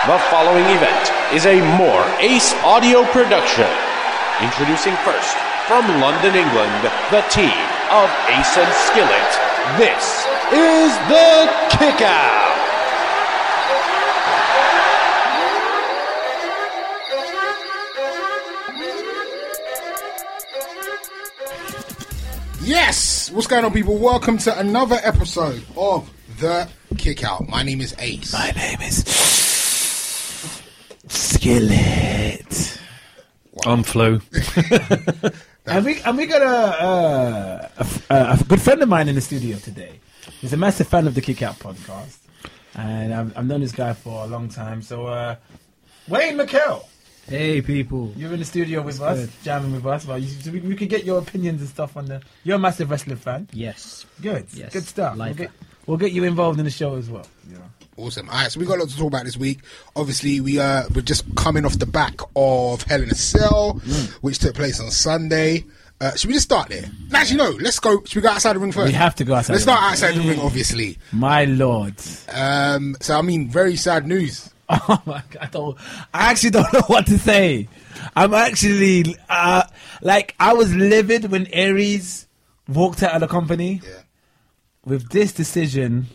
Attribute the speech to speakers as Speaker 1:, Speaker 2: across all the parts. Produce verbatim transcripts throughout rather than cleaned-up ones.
Speaker 1: The following event is a More Ace audio production. Introducing first, from London, England, the team of Ace and Skillet. This is the Kickout.
Speaker 2: Yes! What's going on, people? Welcome to another episode of The Kickout. My name is Ace.
Speaker 3: My name is Skillet.
Speaker 2: Wow.
Speaker 4: I'm Flo.
Speaker 3: and we and we got a, uh, a a good friend of mine in the studio today. He's a massive fan of the Kickout podcast, and I've, I've known this guy for a long time. So, uh, Wayne McKell,
Speaker 5: Hey people,
Speaker 3: you're in the studio with
Speaker 5: That's
Speaker 3: us,
Speaker 5: good.
Speaker 3: jamming with us. Well, you, so we, we could get your opinions and stuff on the. You're a massive wrestling fan.
Speaker 5: yes,
Speaker 3: Good,
Speaker 5: Yes,
Speaker 3: good stuff. We'll
Speaker 5: life
Speaker 3: get, we'll get you involved in the show as well. You know.
Speaker 2: Awesome. All right, so we got a lot to talk about this week. Obviously, we uh, we're just coming off the back of Hell in a Cell,
Speaker 3: Mm.
Speaker 2: which took place on Sunday. Uh, should we just start there? Actually, no. Let's go. Should we go outside the ring first?
Speaker 3: We have to go outside
Speaker 2: Let's
Speaker 3: the
Speaker 2: start
Speaker 3: ring.
Speaker 2: outside the ring, obviously.
Speaker 3: My lord.
Speaker 2: Um, so, I mean, very sad news.
Speaker 3: Oh my god! I, don't, I actually don't know what to say. I'm actually uh, like I was livid when Aries walked out of the company.
Speaker 2: Yeah.
Speaker 3: With this decision,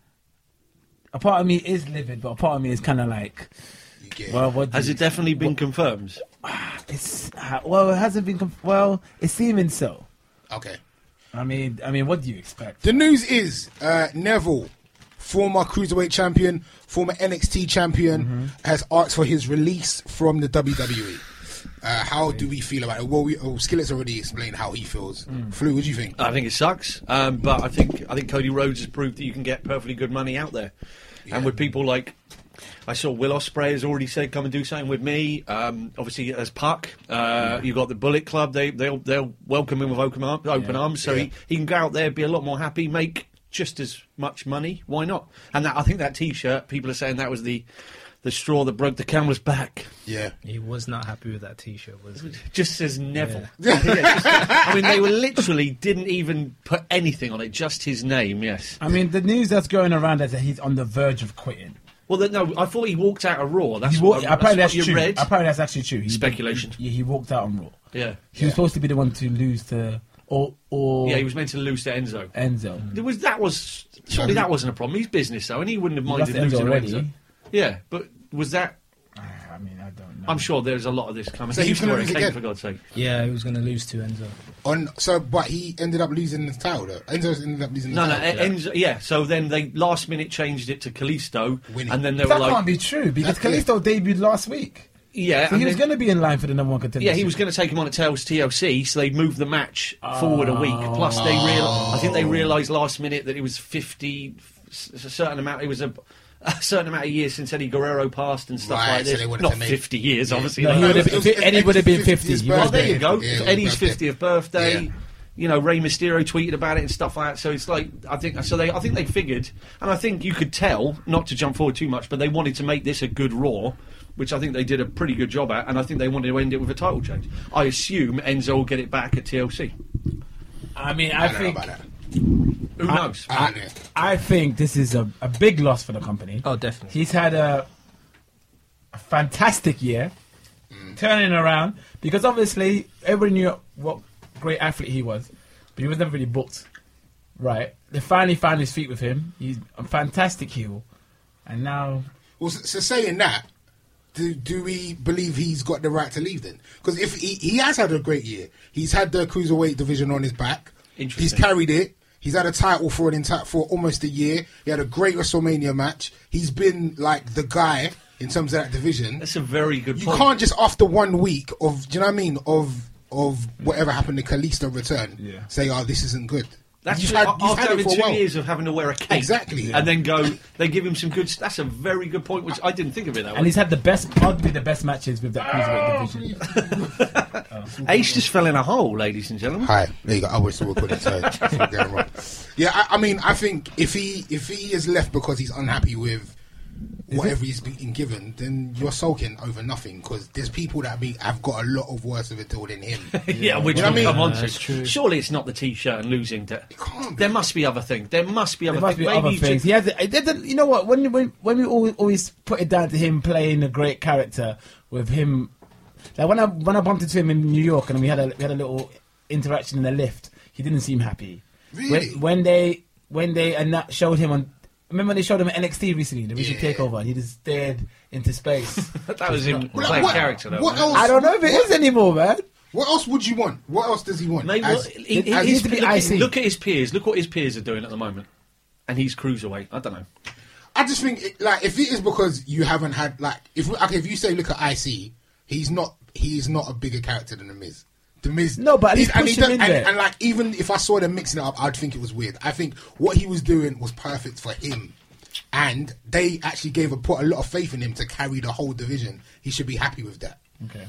Speaker 3: a part of me is livid, but a part of me is kind of like,
Speaker 2: You get
Speaker 3: well, what? do
Speaker 4: Has
Speaker 3: you-
Speaker 4: it definitely been confirmed?
Speaker 3: It's uh, well, it hasn't been. Conf- well, it's seeming so.
Speaker 2: Okay.
Speaker 3: I mean, I mean, what do you expect?
Speaker 2: The news is uh, Neville, former Cruiserweight champion, former N X T champion,
Speaker 3: Mm-hmm.
Speaker 2: has asked for his release from the W W E. Uh, how do we feel about it? Well, we, oh, Skillet's already explained how he feels.
Speaker 3: Mm.
Speaker 2: Flu, what do you think?
Speaker 4: I think it sucks, um, but I think I think Cody Rhodes has proved that you can get perfectly good money out there,
Speaker 2: Yeah.
Speaker 4: and with people like. I saw Will Ospreay has already said, "Come and do something with me." Um, obviously, as Puck, uh, you got the Bullet Club. They they'll they'll welcome him with open, arm, open
Speaker 3: Yeah.
Speaker 4: arms, so
Speaker 2: Yeah.
Speaker 4: he, he can go out there, be a lot more happy, make just as much money. Why not? And that, I think that T-shirt, people are saying that was the the straw that broke the camel's back.
Speaker 2: Yeah.
Speaker 5: he was not happy with that T-shirt, was he?
Speaker 4: Just says Neville. Yeah, just- I mean, they were literally didn't even put anything on it, just his name. Yes.
Speaker 3: I mean, the news that's going around is that he's on the verge of quitting.
Speaker 4: Well, the, no, I thought he walked out of Raw. That's
Speaker 3: He
Speaker 4: what,
Speaker 3: walked,
Speaker 4: I-
Speaker 3: apparently
Speaker 4: that's
Speaker 3: that's
Speaker 4: what you
Speaker 3: true.
Speaker 4: read.
Speaker 3: Apparently that's actually true. He,
Speaker 4: Speculation.
Speaker 3: He, he walked out on Raw.
Speaker 4: Yeah.
Speaker 3: He was supposed to be the one to lose to or or
Speaker 4: Yeah, he was meant to lose to Enzo.
Speaker 3: Enzo.
Speaker 4: There was that was surely that wasn't a problem. He's business though, and he wouldn't have
Speaker 3: He lost
Speaker 4: minded
Speaker 3: to Enzo
Speaker 4: losing to
Speaker 3: already.
Speaker 4: Enzo. Yeah, but was that?
Speaker 3: I mean, I don't know.
Speaker 4: I'm sure there's a lot of this coming.
Speaker 2: So
Speaker 4: he
Speaker 2: he's
Speaker 4: used to
Speaker 2: gonna
Speaker 4: wear a
Speaker 2: lose
Speaker 4: cape,
Speaker 2: again?
Speaker 4: for God's sake.
Speaker 5: Yeah, he was going to lose to Enzo.
Speaker 2: On so, but he ended up losing the title. Though. Enzo ended up losing the
Speaker 4: No, no,
Speaker 2: title.
Speaker 4: Enzo. Yeah, so then they last minute changed it to Kalisto,
Speaker 2: Winning.
Speaker 4: and then they
Speaker 3: that
Speaker 4: were like,
Speaker 3: can't be true because
Speaker 2: That's
Speaker 3: Kalisto debuted last week.
Speaker 4: yeah,
Speaker 3: So
Speaker 4: and
Speaker 3: he was
Speaker 4: then-
Speaker 3: going to be in line for the number one contender.
Speaker 4: Yeah, he was going to take him on at T L C, so they moved the match forward a week. Plus, they real, I think they realised last minute that it was fifty, a certain amount. It was a, a certain amount of years since Eddie Guerrero passed and stuff
Speaker 2: Right,
Speaker 4: like
Speaker 2: so
Speaker 4: this.
Speaker 2: they wanted
Speaker 4: Not
Speaker 2: to make-
Speaker 4: fifty years, obviously.
Speaker 3: No,
Speaker 4: like
Speaker 3: he
Speaker 4: that.
Speaker 3: would have
Speaker 2: It was-
Speaker 3: been,
Speaker 2: it was
Speaker 3: Eddie would have been
Speaker 2: fiftieth
Speaker 3: fifty. He
Speaker 2: birthday.
Speaker 4: Oh,
Speaker 3: was
Speaker 4: there you
Speaker 3: there.
Speaker 4: go.
Speaker 2: Yeah, it was
Speaker 4: Eddie's
Speaker 2: birthday.
Speaker 4: fiftieth birthday.
Speaker 2: Yeah.
Speaker 4: You know, Rey Mysterio tweeted about it and stuff like that. So it's like I think so. They I think they figured, and I think you could tell, not to jump forward too much, but they wanted to make this a good Raw, which I think they did a pretty good job at, and I think they wanted to end it with a title change. I assume Enzo will get it back at T L C.
Speaker 3: I mean, I,
Speaker 2: I don't know
Speaker 3: think
Speaker 2: about that.
Speaker 4: Who knows?
Speaker 2: I don't know.
Speaker 3: I think this is a, a big loss for the company.
Speaker 5: Oh, definitely.
Speaker 3: He's had a, a fantastic year,
Speaker 2: Mm.
Speaker 3: turning around because obviously everybody knew what great athlete he was, but he was never really booked. Right? They finally found his feet with him. He's a fantastic heel, and now
Speaker 2: Well, so, so saying that, do do we believe he's got the right to leave then? Because if he, he has had a great year, he's had the cruiserweight division on his back.
Speaker 4: Interesting.
Speaker 2: He's carried it. He's had a title for an entire for almost a year. He had a great WrestleMania match. He's been like the guy in terms of that division.
Speaker 4: That's a very good
Speaker 2: You
Speaker 4: point.
Speaker 2: can't just after one week of, do you know what I mean, of of whatever happened to Kalisto return,
Speaker 3: Yeah.
Speaker 2: say, oh, this isn't good.
Speaker 4: That's
Speaker 2: You've
Speaker 4: just,
Speaker 2: had-
Speaker 4: after
Speaker 2: you've had it
Speaker 4: having
Speaker 2: for a
Speaker 4: two
Speaker 2: while.
Speaker 4: years of having to wear a cape,
Speaker 2: Exactly.
Speaker 4: and then go. They give him some good. That's a very good point, which I didn't think of it that way.
Speaker 3: and he's had the best, arguably the best matches with that cruiserweight division.
Speaker 4: Ace just fell in a hole, ladies and gentlemen.
Speaker 2: Hi, there you go. I was still recording, so that's what going wrong. Yeah, I, I mean, I think if he if he is left because he's unhappy with whatever he's being given, then you're sulking over nothing because there's people that be, have got a lot of worse of it all than him.
Speaker 4: yeah, which
Speaker 2: You know
Speaker 4: we'll
Speaker 2: what I mean?
Speaker 4: come on
Speaker 5: Yeah,
Speaker 4: to.
Speaker 5: that's true.
Speaker 4: Surely it's not the T-shirt and losing to.
Speaker 2: can't be.
Speaker 4: There must be other things. There must be other
Speaker 3: There must
Speaker 4: things.
Speaker 3: be
Speaker 4: Maybe
Speaker 3: other
Speaker 4: you should-
Speaker 3: things. He has, it didn't- you know what? When when when we always, always put it down to him playing a great character with him, like when I when I bumped into him in New York and we had a we had a little interaction in the lift, he didn't seem happy.
Speaker 2: Really?
Speaker 3: When, when they when they and that showed him on. Remember when they showed him at N X T recently, the recent
Speaker 2: Yeah.
Speaker 3: takeover, and he just stared into space.
Speaker 4: that was him
Speaker 2: Well,
Speaker 4: playing
Speaker 2: what-
Speaker 4: character, though.
Speaker 2: what
Speaker 4: wasn't it?
Speaker 2: else-
Speaker 3: I don't know if it is anymore, man.
Speaker 2: What else would you want? What else does he want?
Speaker 4: Mate,
Speaker 2: As-
Speaker 4: what- he- he-
Speaker 2: as-
Speaker 3: needs
Speaker 4: his-
Speaker 3: to be
Speaker 4: look,
Speaker 3: I
Speaker 4: at-
Speaker 3: C.
Speaker 4: look at his peers. Look what his peers are doing at the moment, and he's cruiserweight. I don't know.
Speaker 2: I just think, it, like, if it is because you haven't had, like, if okay, if you say look at I C, he's not, he's not a bigger character than the Miz. The Miz,
Speaker 3: No, but at
Speaker 2: he's-
Speaker 3: least
Speaker 2: and
Speaker 3: push
Speaker 2: he
Speaker 3: him
Speaker 2: does-
Speaker 3: in
Speaker 2: and,
Speaker 3: there.
Speaker 2: and like, even if I saw them mixing it up, I'd think it was weird. I think what he was doing was perfect for him, and they actually gave a put a lot of faith in him to carry the whole division. He should be happy with that.
Speaker 3: Okay.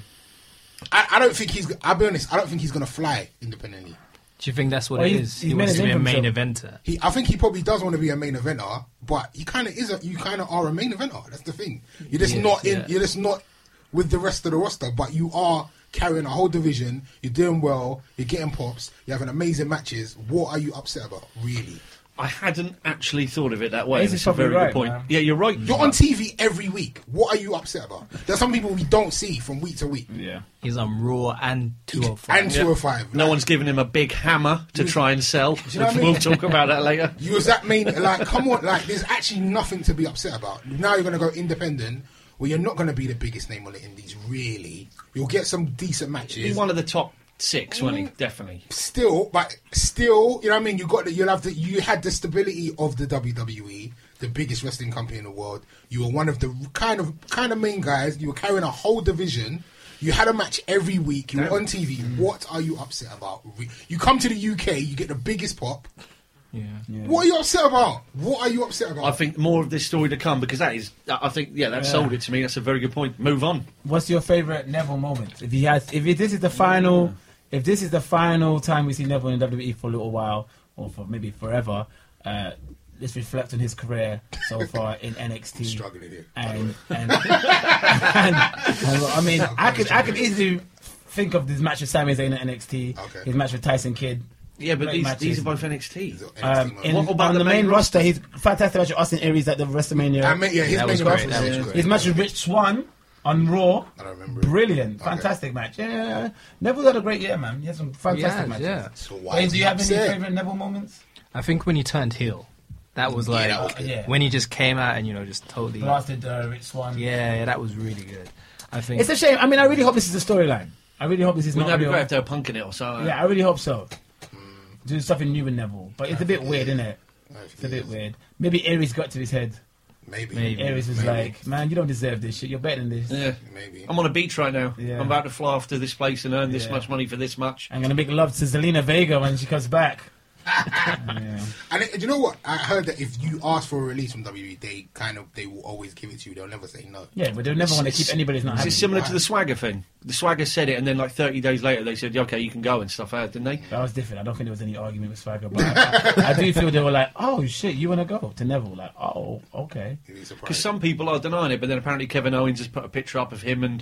Speaker 2: I, I don't think he's. I'll be honest. I don't think he's going to fly independently.
Speaker 5: Do you think that's what
Speaker 3: Well,
Speaker 5: it
Speaker 3: he's-
Speaker 5: is?
Speaker 3: he's
Speaker 5: He
Speaker 3: made
Speaker 5: wants
Speaker 3: a
Speaker 5: to be
Speaker 3: name
Speaker 5: a
Speaker 3: for
Speaker 5: main
Speaker 3: himself.
Speaker 5: eventer.
Speaker 2: He, I think he probably does want to be a main eventer, but he kind of is. A, you kind of are a main eventer. That's the thing. You're just
Speaker 5: Yes,
Speaker 2: not in.
Speaker 5: yeah.
Speaker 2: You're just not with the rest of the roster, but you are carrying a whole division. You're doing well. You're getting pops. You're having amazing matches. What are you upset about, really?
Speaker 4: I hadn't actually thought of it that way.
Speaker 3: This
Speaker 4: and
Speaker 3: is
Speaker 4: it's a very
Speaker 3: probably
Speaker 4: good point.
Speaker 3: right, man.
Speaker 4: Yeah, you're right.
Speaker 2: You're on T V every week. What are you upset about? There's some people we don't see from week to week.
Speaker 3: Yeah.
Speaker 5: He's on Raw and two oh five.
Speaker 2: And two oh five.
Speaker 4: No
Speaker 2: Like,
Speaker 4: one's giving him a big hammer to try and sell.
Speaker 2: you know what I mean?
Speaker 4: We'll talk about that later.
Speaker 2: You was that main, like, come on, like, there's actually nothing to be upset about. Now you're going to go independent, well, you're not going to be the biggest name on the indies, really. You'll get some decent matches.
Speaker 4: He's one of the top six, wasn't he? Definitely.
Speaker 2: Still, but still, you know what I mean? You got the, you'll have the, you had the stability of the W W E, the biggest wrestling company in the world. You were one of the kind of, kind of main guys. You were carrying a whole division. You had a match every week. You were on T V. What are you upset about? Re- You come to the U K, you get the biggest pop.
Speaker 5: Yeah.
Speaker 2: What are you upset about? What are you upset about?
Speaker 4: I think more of this story to come because that is, I think, yeah, that
Speaker 3: Yeah.
Speaker 4: sold it to me. That's a very good point. Move on.
Speaker 3: What's your favorite Neville moment? If he has, if this is the final, if this is the final time we see Neville in W W E for a little while, or for maybe forever, uh, let's reflect on his career so far in N X T.
Speaker 2: Struggling here.
Speaker 3: And, and, and, and I mean, I could I could easily think of this match with Sami Zayn at N X T,
Speaker 2: Okay.
Speaker 3: his match with Tyson Kidd.
Speaker 4: Yeah, but
Speaker 3: Great
Speaker 4: these,
Speaker 3: matches.
Speaker 4: these are both N X T.
Speaker 3: Um, in,
Speaker 4: What about
Speaker 3: on
Speaker 4: the
Speaker 3: the main
Speaker 4: main
Speaker 3: roster,
Speaker 4: roster?
Speaker 3: he's fantastic match with Austin Aries at the WrestleMania.
Speaker 2: I mean, yeah, his
Speaker 5: That
Speaker 2: main
Speaker 5: was
Speaker 2: event
Speaker 5: great, that was
Speaker 2: yeah.
Speaker 5: great.
Speaker 3: His match with Rich Swann on Raw.
Speaker 2: I don't remember it.
Speaker 3: Brilliant,
Speaker 2: Okay.
Speaker 3: fantastic match. Yeah, yeah, yeah. Neville's had a great year, man. He had some fantastic
Speaker 5: Yeah,
Speaker 3: matches.
Speaker 5: yeah.
Speaker 2: So why
Speaker 3: Wayne,
Speaker 2: is
Speaker 3: do
Speaker 2: he
Speaker 3: you have any
Speaker 2: upset?
Speaker 3: favorite Neville moments?
Speaker 5: I think when he turned heel, that was
Speaker 2: Yeah,
Speaker 5: like
Speaker 2: that was good.
Speaker 3: Yeah.
Speaker 5: when he just came out and you know just totally.
Speaker 3: Blasted uh, Rich Swann.
Speaker 5: Yeah, yeah, that was really good. I think.
Speaker 3: It's a shame. I mean, I really hope this is a storyline. I really hope this is
Speaker 4: Wouldn't
Speaker 3: not
Speaker 4: that be
Speaker 3: real.
Speaker 4: great if they were punking it or something?
Speaker 3: Yeah, I really hope so. Do something new with Neville, but it's a bit weird, isn't it? It's a bit weird. Maybe Aries got to his head.
Speaker 2: Maybe.
Speaker 5: Maybe.
Speaker 3: Aries was
Speaker 2: Maybe.
Speaker 3: like, "Man, you don't deserve this shit. You're better than this."
Speaker 4: Yeah.
Speaker 2: Maybe.
Speaker 4: I'm on a beach right now.
Speaker 3: Yeah.
Speaker 4: I'm about to fly off to this place and earn this
Speaker 3: Yeah.
Speaker 4: much money for this much.
Speaker 3: I'm gonna make love to Zelina Vega when she comes back. Yeah.
Speaker 2: And it, do you know what? I heard that if you ask for a release from W W E, they kind of they will always give it to you. They'll never say no.
Speaker 3: Yeah, but they'll never want to
Speaker 4: It's-
Speaker 3: keep anybody who's not
Speaker 4: Is
Speaker 3: happy.
Speaker 4: it similar to
Speaker 2: Why?
Speaker 4: the Swagger thing? The Swagger said it, and then like thirty days later, they said, "Okay, you can go and stuff." Out, didn't they?
Speaker 3: That was different. I don't think there was any argument with Swagger, but I, I do feel they were like, "Oh shit, you want to go to Neville?" Like, "Oh, okay."
Speaker 2: You'd be surprised.
Speaker 4: Because some people are denying it, but then apparently Kevin Owens has put a picture up of him and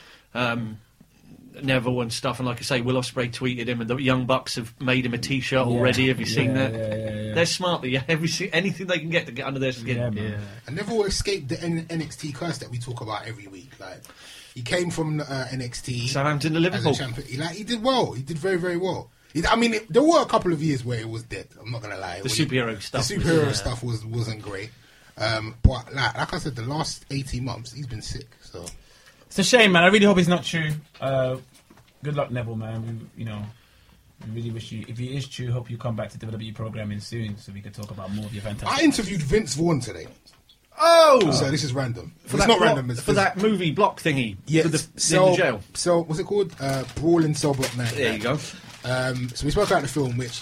Speaker 4: um, Neville and stuff. And like I say, Will Ospreay tweeted him, and the Young Bucks have made him a T-shirt already. Have you seen
Speaker 3: Yeah,
Speaker 4: that?
Speaker 3: Yeah, yeah, yeah.
Speaker 4: They're smart. They every anything they can get to get under their skin.
Speaker 3: Yeah, man.
Speaker 5: yeah.
Speaker 2: And Neville escaped the N- NXT curse that we talk about every week. Like he came from uh, N X T
Speaker 4: Southampton to
Speaker 2: as a
Speaker 4: Liverpool.
Speaker 2: champion. He, like he did well. He did very very well. He, I mean, it, there were a couple of years where it was dead. I'm not gonna lie.
Speaker 4: The
Speaker 2: When
Speaker 4: superhero stuff
Speaker 2: The
Speaker 4: was-
Speaker 2: superhero
Speaker 4: yeah.
Speaker 2: stuff was wasn't great. Um, but like, like I said, the last eighteen months he's been sick. So
Speaker 3: It's a shame, man. I really hope it's not true. Uh, good luck, Neville, man. We, you know, we really wish you. If it is true, hope you come back to W W E programming soon, so we can talk about more of your fantastic.
Speaker 2: I interviewed Vince Vaughn today.
Speaker 4: Oh,
Speaker 2: So this is random.
Speaker 4: for
Speaker 2: it's
Speaker 4: that
Speaker 2: not
Speaker 4: block-
Speaker 2: random. It's
Speaker 4: for that movie block thingy.
Speaker 2: Yeah,
Speaker 4: with the,
Speaker 2: so,
Speaker 4: in the jail.
Speaker 2: So what's it called? Uh, Brawl in Cell Block Nine.
Speaker 4: There you go.
Speaker 2: Um, so we spoke about the film, which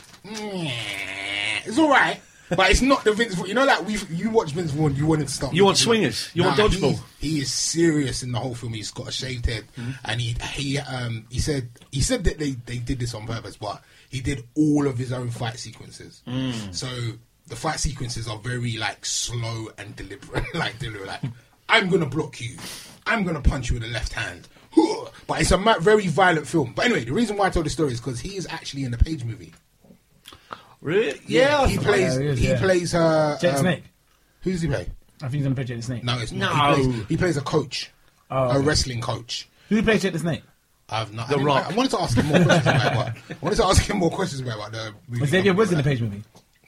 Speaker 2: it's all right, but it's not the Vince Vaughn. You know, like we you watch Vince Vaughn, you wanted to start.
Speaker 4: You want
Speaker 2: making-
Speaker 4: swingers. You want dodgeball.
Speaker 2: He, he is serious in the whole film. He's got a shaved head, and he he um he said he said that they they did this on purpose, but he did all of his own fight sequences. So the fight sequences are very like slow and deliberate, like deliberate, like I'm gonna block you. I'm gonna punch you with the left hand. But it's a ma- very violent film. But anyway, the reason why I told the story is because he is actually in the Page movie.
Speaker 4: Really? Yeah.
Speaker 2: he plays.
Speaker 3: Yeah, he is,
Speaker 2: he
Speaker 3: yeah.
Speaker 2: plays. Uh,
Speaker 3: Jake
Speaker 2: um,
Speaker 3: Snake.
Speaker 2: Who's he play?
Speaker 3: I think he's gonna play Jake the Snake.
Speaker 2: No, it's not.
Speaker 4: No.
Speaker 2: He, plays, he plays a coach,
Speaker 3: Oh,
Speaker 2: a
Speaker 3: okay.
Speaker 2: wrestling coach.
Speaker 3: Who plays Jake the Snake?
Speaker 2: I've not.
Speaker 4: The
Speaker 2: I, didn't-
Speaker 4: Rock.
Speaker 2: I wanted to ask him more questions about. What, I wanted to ask him more questions about what the movie.
Speaker 3: Was Xavier Woods in the Page movie?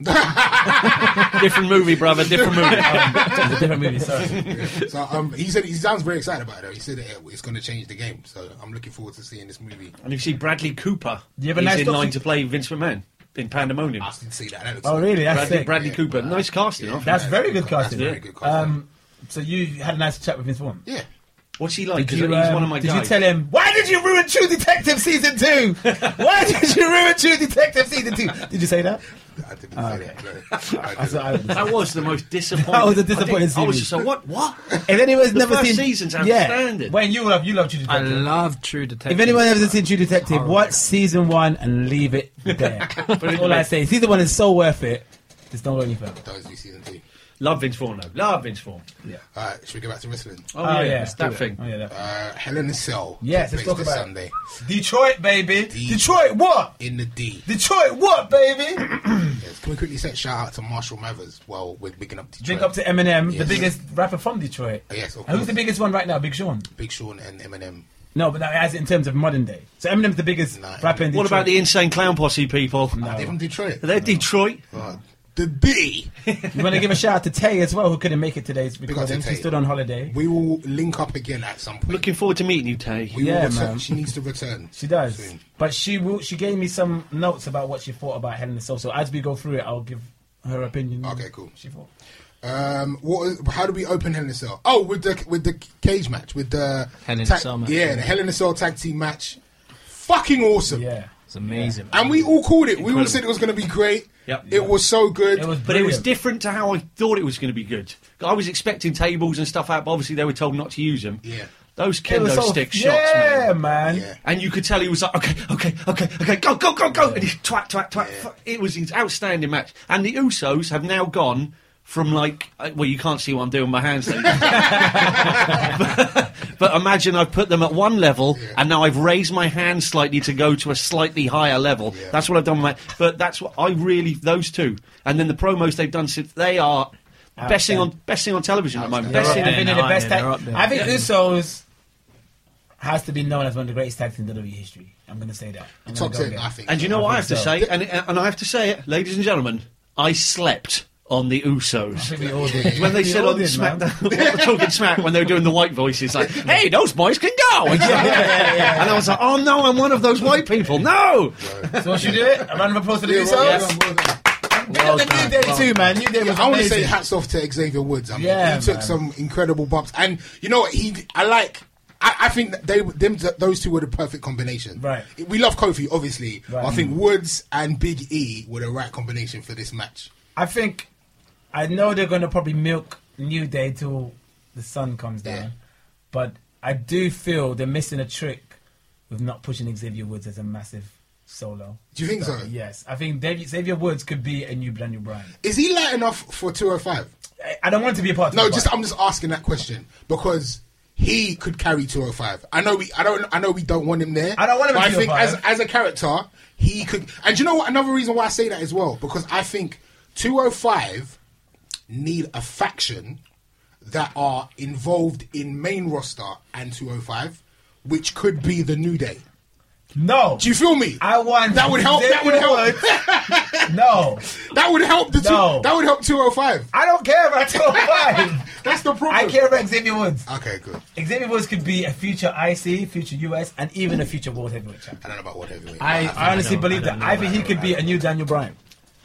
Speaker 4: Different movie, brother. Different movie.
Speaker 3: It's a different movie. Sorry.
Speaker 2: So um, he said he sounds very excited about it. Though. He said it, it's going to change the game. So I'm looking forward to seeing this movie.
Speaker 4: And you see Bradley Cooper.
Speaker 3: You have a
Speaker 4: He's
Speaker 3: nice
Speaker 4: in
Speaker 3: docu-
Speaker 4: line to play Vince McMahon in Pandemonium.
Speaker 2: I didn't see that. that looks
Speaker 3: Oh, really? That's
Speaker 4: Bradley,
Speaker 3: sick.
Speaker 4: Bradley
Speaker 2: Yeah.
Speaker 4: Cooper. Nice casting.
Speaker 2: Yeah.
Speaker 4: Huh?
Speaker 3: That's very good
Speaker 2: That's
Speaker 3: casting.
Speaker 2: very good casting.
Speaker 3: Um, so you had a nice chat with Vince Vaughn.
Speaker 2: Yeah.
Speaker 4: What's he like?
Speaker 3: Did
Speaker 4: Because
Speaker 3: you,
Speaker 4: he's
Speaker 3: um,
Speaker 4: one of my
Speaker 3: did
Speaker 4: guys.
Speaker 3: you tell him, why did you ruin True Detective Season two? Why did you ruin True Detective Season two? Did you say that?
Speaker 2: I didn't say that. No. I
Speaker 3: That's
Speaker 2: didn't.
Speaker 3: what I would say.
Speaker 4: That was the most disappointing.
Speaker 3: That was a
Speaker 4: I think-
Speaker 3: disappointing
Speaker 4: I was
Speaker 3: series.
Speaker 4: just like, what? What?
Speaker 3: If anyone's
Speaker 4: The
Speaker 3: never
Speaker 4: first
Speaker 3: seen...
Speaker 4: season's
Speaker 3: Yeah.
Speaker 4: outstanding.
Speaker 3: Wayne, you love, you love True
Speaker 5: I
Speaker 3: Detective.
Speaker 5: love True Detective.
Speaker 3: If anyone ever seen True Detective, watch season one and leave it there. That's all I say. Season one is so worth it. Just don't go any further.
Speaker 2: That was the season two.
Speaker 4: Love Vince Vaughn, though. Love Vince Vaughn.
Speaker 3: Yeah.
Speaker 2: All right, should we go back to wrestling?
Speaker 4: Oh,
Speaker 3: Oh,
Speaker 4: yeah,
Speaker 3: yeah.
Speaker 4: it's that
Speaker 3: Do it.
Speaker 4: thing.
Speaker 3: Oh, yeah, that
Speaker 2: Uh, Hell in a Cell.
Speaker 3: Yes,
Speaker 2: takes
Speaker 3: let's
Speaker 2: place
Speaker 3: talk
Speaker 2: this
Speaker 3: about it.
Speaker 2: Sunday
Speaker 3: Detroit, baby.
Speaker 2: D-
Speaker 3: Detroit, what?
Speaker 2: in the D.
Speaker 3: Detroit, what, baby?
Speaker 2: Yes. Can we quickly say shout out to Marshall Mathers while we're bigging up Detroit?
Speaker 3: Drink up to Eminem, the
Speaker 2: Yes.
Speaker 3: biggest rapper from Detroit.
Speaker 2: Yes, of
Speaker 3: And who's
Speaker 2: course.
Speaker 3: the biggest one right now? Big Sean.
Speaker 2: Big Sean and Eminem.
Speaker 3: No, but that as in terms of modern day. So Eminem's the biggest
Speaker 2: Nah,
Speaker 3: rapper in Detroit.
Speaker 4: What about the Insane Clown Posse people?
Speaker 2: Are they from Detroit?
Speaker 4: They're Detroit.
Speaker 2: Uh, the D.
Speaker 3: You want to give a shout out to Tay as well, who couldn't make it today's
Speaker 2: up
Speaker 3: recording.
Speaker 2: to
Speaker 3: She
Speaker 2: Tay.
Speaker 3: stood on holiday.
Speaker 2: We will link up again at some point.
Speaker 4: Looking forward to meeting you, Tay.
Speaker 2: we
Speaker 3: Yeah,
Speaker 2: will return.
Speaker 3: man.
Speaker 2: She needs to return.
Speaker 3: She does.
Speaker 2: soon.
Speaker 3: But she will, she gave me some notes about what she thought about Hell in a Cell. So as we go through it, I'll give her opinion.
Speaker 2: Okay, cool.
Speaker 3: She thought.
Speaker 2: Um, what? is- How do we open Hell in a Cell? Oh, with the with the cage match, with the
Speaker 5: Hell in a
Speaker 2: tag-
Speaker 5: Cell match,
Speaker 2: Yeah,
Speaker 5: yeah.
Speaker 2: the Hell in a Cell tag team match. Fucking awesome.
Speaker 3: Yeah.
Speaker 5: It's amazing.
Speaker 2: And we all called it. We all
Speaker 4: Incredible.
Speaker 2: said it was going to be great.
Speaker 4: Yep.
Speaker 2: It was so good.
Speaker 3: It was
Speaker 4: But it was
Speaker 3: brilliant.
Speaker 4: different to how I thought it was going to be good. I was expecting tables and stuff out, but obviously they were told not to use them.
Speaker 2: Yeah.
Speaker 4: Those
Speaker 3: It was
Speaker 4: kendo
Speaker 3: so-
Speaker 4: stick shots,
Speaker 3: yeah,
Speaker 4: man.
Speaker 3: man.
Speaker 2: Yeah.
Speaker 4: And you could tell he was like, okay, okay, okay, okay, go, go, go, go. And he's twat, twat, twat. Fu- It was an outstanding match. And the Usos have now gone from like, uh, well, you can't see what I'm doing with my hands. There. but, but imagine I've put them at one level
Speaker 2: Yeah.
Speaker 4: and now I've raised my hand slightly to go to a slightly higher level.
Speaker 2: Yeah.
Speaker 4: That's what I've done with my, but that's what I really, those two. And then the promos they've done since, they are best thing on, best thing on television at the moment. Best
Speaker 3: I
Speaker 4: thing
Speaker 5: They're
Speaker 3: think
Speaker 5: up
Speaker 3: they're the
Speaker 5: there,
Speaker 3: best
Speaker 5: they're
Speaker 3: tag.
Speaker 5: up there.
Speaker 3: I think
Speaker 4: Yeah.
Speaker 3: Usos has to be known as one of the greatest tags in W W E history. I'm going to say that. I'm
Speaker 2: Top
Speaker 3: gonna go
Speaker 2: ten,
Speaker 3: there.
Speaker 2: I think.
Speaker 4: And you know what I have to
Speaker 3: think so.
Speaker 4: say, and, and I have to say it, ladies and gentlemen, I slept on the
Speaker 3: I
Speaker 4: Usos.
Speaker 3: think we all did.
Speaker 4: When they
Speaker 3: We
Speaker 4: said
Speaker 3: all
Speaker 4: on
Speaker 3: did,
Speaker 4: Smack,
Speaker 3: man.
Speaker 4: talking smack, when they were doing the white voices, like, "Hey, those boys can go!" And,
Speaker 3: yeah, yeah.
Speaker 4: and I was like, "Oh no, I'm one of those white people." No,
Speaker 3: So what should we do it? A round of applause for the
Speaker 2: Yeah,
Speaker 3: Usos.
Speaker 2: well
Speaker 4: Yes.
Speaker 2: done, well done.
Speaker 3: Big up the New Day too, man. New Day was
Speaker 2: I want to say
Speaker 3: amazing.
Speaker 2: hats off to Xavier Woods. I mean,
Speaker 3: Yeah,
Speaker 2: he took
Speaker 3: man.
Speaker 2: some incredible bumps, and you know what? He, I like. I, I think that they, them, those two were the perfect combination.
Speaker 3: Right.
Speaker 2: We love Kofi, obviously.
Speaker 3: Right.
Speaker 2: But I think Woods and Big E were the right combination for this match.
Speaker 3: I think I know they're going to probably milk New Day till the sun comes down,
Speaker 2: Yeah.
Speaker 3: but I do feel they're missing a trick with not pushing Xavier Woods as a massive solo.
Speaker 2: Do you think so?
Speaker 3: Yes, I think David, Xavier Woods could be a new Daniel Bryan.
Speaker 2: Is he light enough for two oh five?
Speaker 3: I, I don't want to be a part of
Speaker 2: No,
Speaker 3: it,
Speaker 2: just
Speaker 3: but
Speaker 2: I'm just asking that question because he could carry two oh five. I know we, I don't, I know we don't want him there.
Speaker 3: I don't want him
Speaker 2: but
Speaker 3: at
Speaker 2: I think as
Speaker 3: two oh five.
Speaker 2: as a character, he could. And you know what? Another reason why I say that as well because I think two oh five need a faction that are involved in main roster and two oh five, which could be the New Day.
Speaker 3: no.
Speaker 2: Do you feel me?
Speaker 3: I want
Speaker 2: That would help. That would
Speaker 3: Xavier
Speaker 2: help.
Speaker 3: Woods. No,
Speaker 2: That would help the two.
Speaker 3: No.
Speaker 2: That would help two oh five.
Speaker 3: I don't care about two oh five.
Speaker 2: That's the problem.
Speaker 3: I care about Xavier Woods.
Speaker 2: Okay, good.
Speaker 3: Xavier Woods could be a future I C, future U S, and even a future World Heavyweight champion.
Speaker 2: I don't know about what heavyweight.
Speaker 3: I, I honestly
Speaker 5: don't-
Speaker 3: believe
Speaker 5: I
Speaker 3: that.
Speaker 5: don't know
Speaker 3: I think he
Speaker 5: about
Speaker 3: could be a new Daniel Bryan.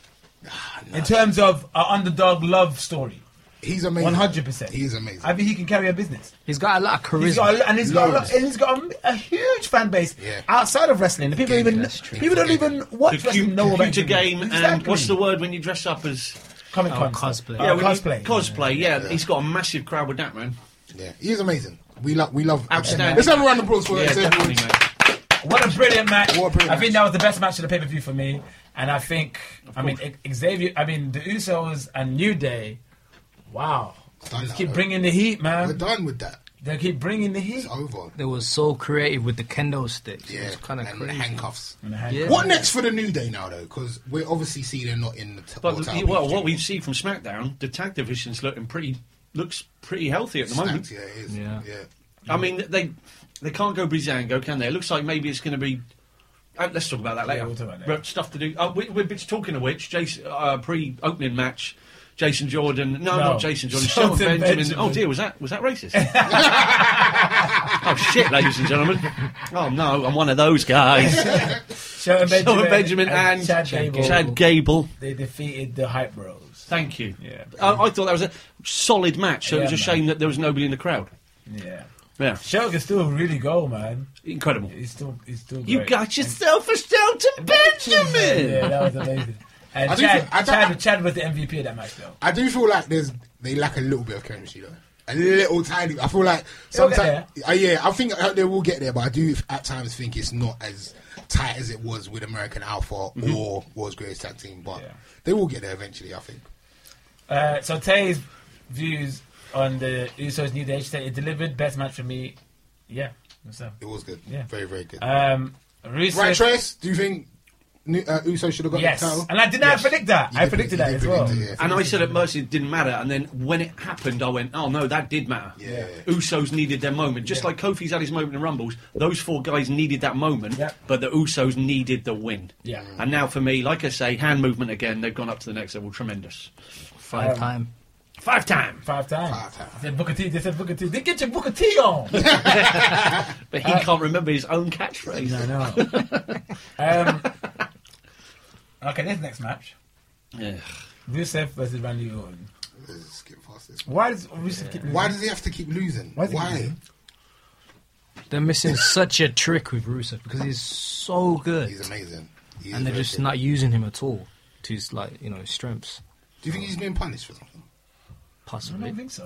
Speaker 2: Ah,
Speaker 3: In terms of an underdog love story.
Speaker 2: He's amazing.
Speaker 3: one hundred percent.
Speaker 2: He is amazing.
Speaker 3: I think he can carry a business.
Speaker 5: He's got a lot of
Speaker 3: He's
Speaker 5: charisma.
Speaker 3: got a, and he's got, a, lot,
Speaker 2: Loads.
Speaker 3: and he's got a, a huge fan base
Speaker 2: Yeah.
Speaker 3: outside of wrestling. The people
Speaker 2: Again,
Speaker 3: even
Speaker 2: that's true.
Speaker 3: people don't even watch
Speaker 4: the
Speaker 3: wrestling
Speaker 4: cute
Speaker 3: know about
Speaker 4: computer
Speaker 3: Xavier
Speaker 4: game
Speaker 3: Woods.
Speaker 4: and
Speaker 3: Exactly.
Speaker 4: what's the word when you dress up as
Speaker 3: Comic
Speaker 5: Oh,
Speaker 3: Con
Speaker 5: cosplay.
Speaker 3: Oh,
Speaker 4: yeah, when you-
Speaker 3: cosplay.
Speaker 4: Cosplay, yeah. He's got a massive crowd with that, man.
Speaker 2: Yeah, he is amazing. We love, we love.
Speaker 4: Outstanding.
Speaker 2: Let's have a round of applause for
Speaker 4: Yeah,
Speaker 2: Xavier
Speaker 4: definitely,
Speaker 2: Woods.
Speaker 4: man.
Speaker 3: What a brilliant match!
Speaker 2: What a brilliant
Speaker 3: I think
Speaker 2: match.
Speaker 3: that was the best match of the pay per view for me, and I think I mean Xavier. I mean the Usos and New Day. Wow,
Speaker 2: It's done now,
Speaker 3: Keep
Speaker 2: though.
Speaker 3: bringing the heat,
Speaker 2: We're
Speaker 3: man.
Speaker 2: done with that.
Speaker 3: They keep bringing the heat.
Speaker 2: It's over.
Speaker 5: They were so creative with the kendo sticks.
Speaker 2: Yeah,
Speaker 5: It was kind of
Speaker 2: and
Speaker 5: crazy.
Speaker 2: the handcuffs.
Speaker 3: And the hand-
Speaker 5: Yeah.
Speaker 2: What next for the New Day now, though? Because we obviously see they're not in the t-
Speaker 4: But
Speaker 2: World
Speaker 4: the-
Speaker 2: title
Speaker 4: well,
Speaker 2: picture
Speaker 4: what we
Speaker 2: anymore.
Speaker 4: see from SmackDown, the tag division's looking pretty looks pretty healthy at the moment.
Speaker 2: Stacked, yeah, it is.
Speaker 5: Yeah.
Speaker 2: yeah.
Speaker 4: I mean, they they can't go Breezango, can they? It looks like maybe it's going to be. Uh, let's talk about that later.
Speaker 3: we'll talk about that.
Speaker 4: But stuff to do. Uh, we, we're talking of which, Jason, uh, pre-opening match, Jason Jordan. No,
Speaker 3: No.
Speaker 4: not Jason Jordan.
Speaker 3: Shelton
Speaker 4: Shelton Benjamin.
Speaker 3: Benjamin.
Speaker 4: Oh dear, was that was that racist? Oh shit, ladies and gentlemen. Oh no, I'm one of those guys.
Speaker 3: Shelton Benjamin,
Speaker 4: Shelton Benjamin and
Speaker 3: Chad Gable.
Speaker 4: Chad Gable.
Speaker 3: They defeated the Hype Bros.
Speaker 4: Thank you.
Speaker 3: Yeah.
Speaker 4: I, I thought that was a solid match. So it was
Speaker 3: Yeah,
Speaker 4: a shame that there was nobody in the crowd.
Speaker 3: Yeah.
Speaker 4: Yeah,
Speaker 3: Shelton can still really go, man.
Speaker 4: incredible.
Speaker 3: He's still, he's still.
Speaker 4: You
Speaker 3: great.
Speaker 4: got yourself a Shelton Benjamin.
Speaker 3: Yeah, that was amazing. And
Speaker 2: I do
Speaker 3: Chad,
Speaker 2: feel- I don't-
Speaker 3: Chad, Chad was the M V P of that match, though.
Speaker 2: I do feel like there's they lack a little bit of chemistry, though. A little tiny. I feel like
Speaker 3: They'll get
Speaker 2: sometimes. Uh, yeah, I think uh, they will get there, but I do at times think it's not as tight as it was with American Alpha or World's Greatest Tag Team. But
Speaker 3: Yeah.
Speaker 2: they will get there eventually, I think.
Speaker 3: Uh, so Tay's views on the Usos New Day. She said it delivered best match for me. Yeah, so
Speaker 2: It was good.
Speaker 3: Yeah.
Speaker 2: Very, very good.
Speaker 3: um, Rusev,
Speaker 2: right, Trace, do you think New- uh, Uso should have got
Speaker 3: yes,
Speaker 2: the title?
Speaker 3: and I did not
Speaker 4: Yes.
Speaker 3: predict that.
Speaker 2: You
Speaker 3: I
Speaker 2: did
Speaker 3: predicted
Speaker 2: predict-
Speaker 3: that
Speaker 2: you
Speaker 3: as
Speaker 2: did
Speaker 3: well.
Speaker 2: predict it, yeah.
Speaker 4: And I said at Mercy it didn't matter, and then when it happened, I went, "Oh no, that did matter."
Speaker 2: Yeah.
Speaker 4: Usos needed their moment, just
Speaker 3: Yeah.
Speaker 4: like Kofi's had his moment in Rumbles. Those four guys needed that moment,
Speaker 3: Yeah.
Speaker 4: but the Usos needed the win.
Speaker 3: Yeah.
Speaker 4: And now for me, like I say, hand movement again. They've gone up to the next level. Tremendous.
Speaker 5: Five
Speaker 3: Um,
Speaker 5: time.
Speaker 4: Five time,
Speaker 3: Five times.
Speaker 2: Five times.
Speaker 3: I said Booker T. They said Booker T. They get your Booker T on.
Speaker 4: but he can't remember his own catchphrase.
Speaker 3: I know. um, okay, this next match.
Speaker 4: Yeah.
Speaker 3: Rusev versus Randy Orton.
Speaker 2: Let's skip past this.
Speaker 3: Why does Rusev keep losing?
Speaker 2: Why does he have to keep losing?
Speaker 3: Why does he keep
Speaker 2: Why?
Speaker 3: losing?
Speaker 5: They're missing such a trick with Rusev because he's so good.
Speaker 2: He's amazing. He is
Speaker 5: and they're
Speaker 2: very
Speaker 5: just
Speaker 2: good.
Speaker 5: not using him at all to his, like, you know, his strengths.
Speaker 2: Do you think he's being punished for something?
Speaker 3: I
Speaker 5: Possibly.
Speaker 3: don't think so.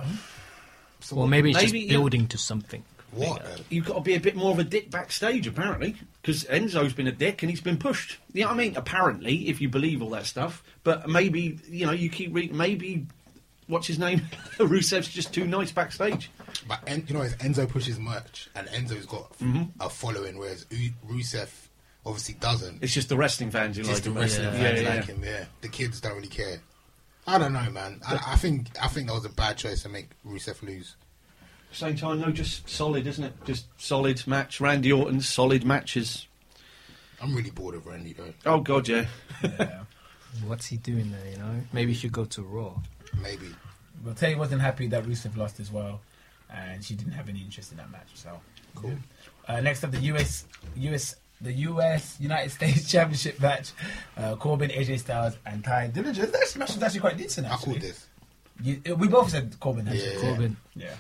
Speaker 2: So
Speaker 5: Or
Speaker 2: what-
Speaker 5: maybe it's
Speaker 4: Maybe,
Speaker 5: just
Speaker 4: yeah.
Speaker 5: building to something.
Speaker 2: What? though?
Speaker 4: You've got to be a bit more of a dick backstage, apparently, because Enzo's been a dick and he's been pushed. You know what I mean? Apparently, if you believe all that stuff. But maybe, you know, you keep reading, maybe, what's his name? Rusev's just too nice backstage.
Speaker 2: But En- you know, it's Enzo pushes merch, and Enzo's got
Speaker 4: Mm-hmm.
Speaker 2: a following, whereas U- Rusev obviously doesn't.
Speaker 4: It's just the wrestling fans who
Speaker 2: Just
Speaker 4: like
Speaker 2: the
Speaker 4: him.
Speaker 2: wrestling
Speaker 4: yeah,
Speaker 2: fans
Speaker 4: yeah,
Speaker 2: like
Speaker 4: yeah.
Speaker 2: him. Yeah, the kids don't really care. I don't know, man. I, I think I think that was a bad choice to make Rusev lose.
Speaker 4: Same time, no, just solid, isn't it? Just solid match. Randy Orton's solid matches.
Speaker 2: I'm really bored of Randy though.
Speaker 4: Oh, God, yeah.
Speaker 3: Yeah.
Speaker 5: What's he doing there, you know? Maybe he should go to Raw.
Speaker 2: Maybe.
Speaker 3: But Tay wasn't happy that Rusev lost as well, and she didn't have any interest in that match. So
Speaker 2: Cool.
Speaker 3: Uh, next up, the U S U S the U S United States Championship match. Uh, Corbin, A J Styles, and Ty Dillinger. That match was actually quite decent.
Speaker 2: I
Speaker 3: Actually,
Speaker 2: called this.
Speaker 3: You, uh, we both said Corbin. Actually.
Speaker 2: Yeah.
Speaker 5: Corbin.
Speaker 3: Yeah.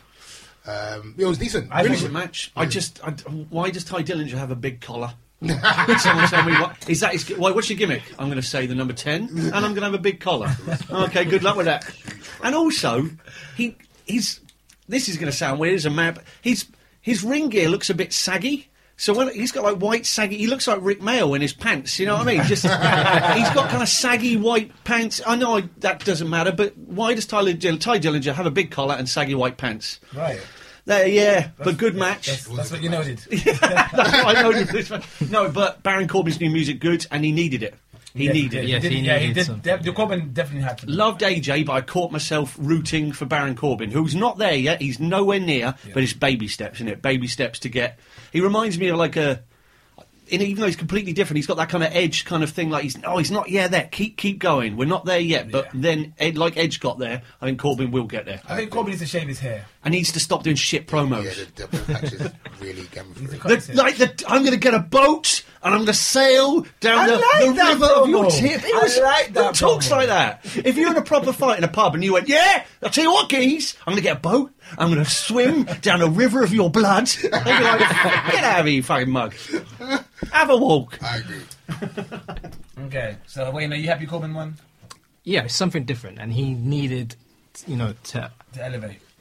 Speaker 2: Um, it was decent.
Speaker 3: I
Speaker 2: really
Speaker 3: thought
Speaker 4: Decent
Speaker 2: good.
Speaker 4: match. I just, I, why does Ty Dillinger have a big collar? Someone tell me what is that? His, why, what's your gimmick? I'm going to say the number ten, and I'm going to have a big collar. Okay, good luck with that. And also, he he's. This is going to sound weird as a map. His his ring gear looks a bit saggy. So when he's got like white saggy, he looks like Rick Mail in his pants. You know what I mean? Just he's got kind of saggy white pants. I know I, that doesn't matter, but why does Tyler Dill- Ty Dillinger have a big collar and saggy white pants?
Speaker 3: Right.
Speaker 4: There, yeah, but good match.
Speaker 3: That's, that's what you noted.
Speaker 4: That's what I noticed this one. No, but Baron Corbin's new music good, and he needed it. He
Speaker 3: Yeah,
Speaker 4: needed it.
Speaker 5: Yes,
Speaker 3: did,
Speaker 5: he
Speaker 3: yeah, he
Speaker 5: needed
Speaker 3: did.
Speaker 5: something,
Speaker 3: De- Corbin definitely had to.
Speaker 4: Loved A J, but I caught myself rooting for Baron Corbin, who's not there yet. He's nowhere near, but it's baby steps, isn't it? Baby steps to get. He reminds me of like a. And even though he's completely different, he's got that kind of Edge kind of thing. Like he's oh, he's not yeah there. Keep keep going. We're not there yet, but
Speaker 3: Yeah.
Speaker 4: then Ed, like Edge got there, I think Corbin will get there.
Speaker 3: I think Corbin needs to shave his hair.
Speaker 4: And needs to stop doing shit promos.
Speaker 2: Yeah, the double patches really came through.
Speaker 3: He's a
Speaker 2: it.
Speaker 3: cut-
Speaker 4: The, like the, I'm going to get a boat and I'm going to sail down
Speaker 3: I
Speaker 4: the,
Speaker 3: like
Speaker 4: the
Speaker 3: that
Speaker 4: river of your
Speaker 3: promo.
Speaker 4: tip. It
Speaker 3: I
Speaker 4: was,
Speaker 3: like that
Speaker 4: who talks
Speaker 3: promo.
Speaker 4: like that? If you're in a proper fight in a pub and you went, yeah, I'll tell you what, geez, I'm going to get a boat, I'm going to swim down a river of your blood. They'd be like, get out of here, you fucking mug. Have a walk.
Speaker 2: I agree.
Speaker 3: Okay, so Wayne, are you happy Corbin won
Speaker 5: Yeah, it's something different, and he needed, you know, to
Speaker 3: to elevate?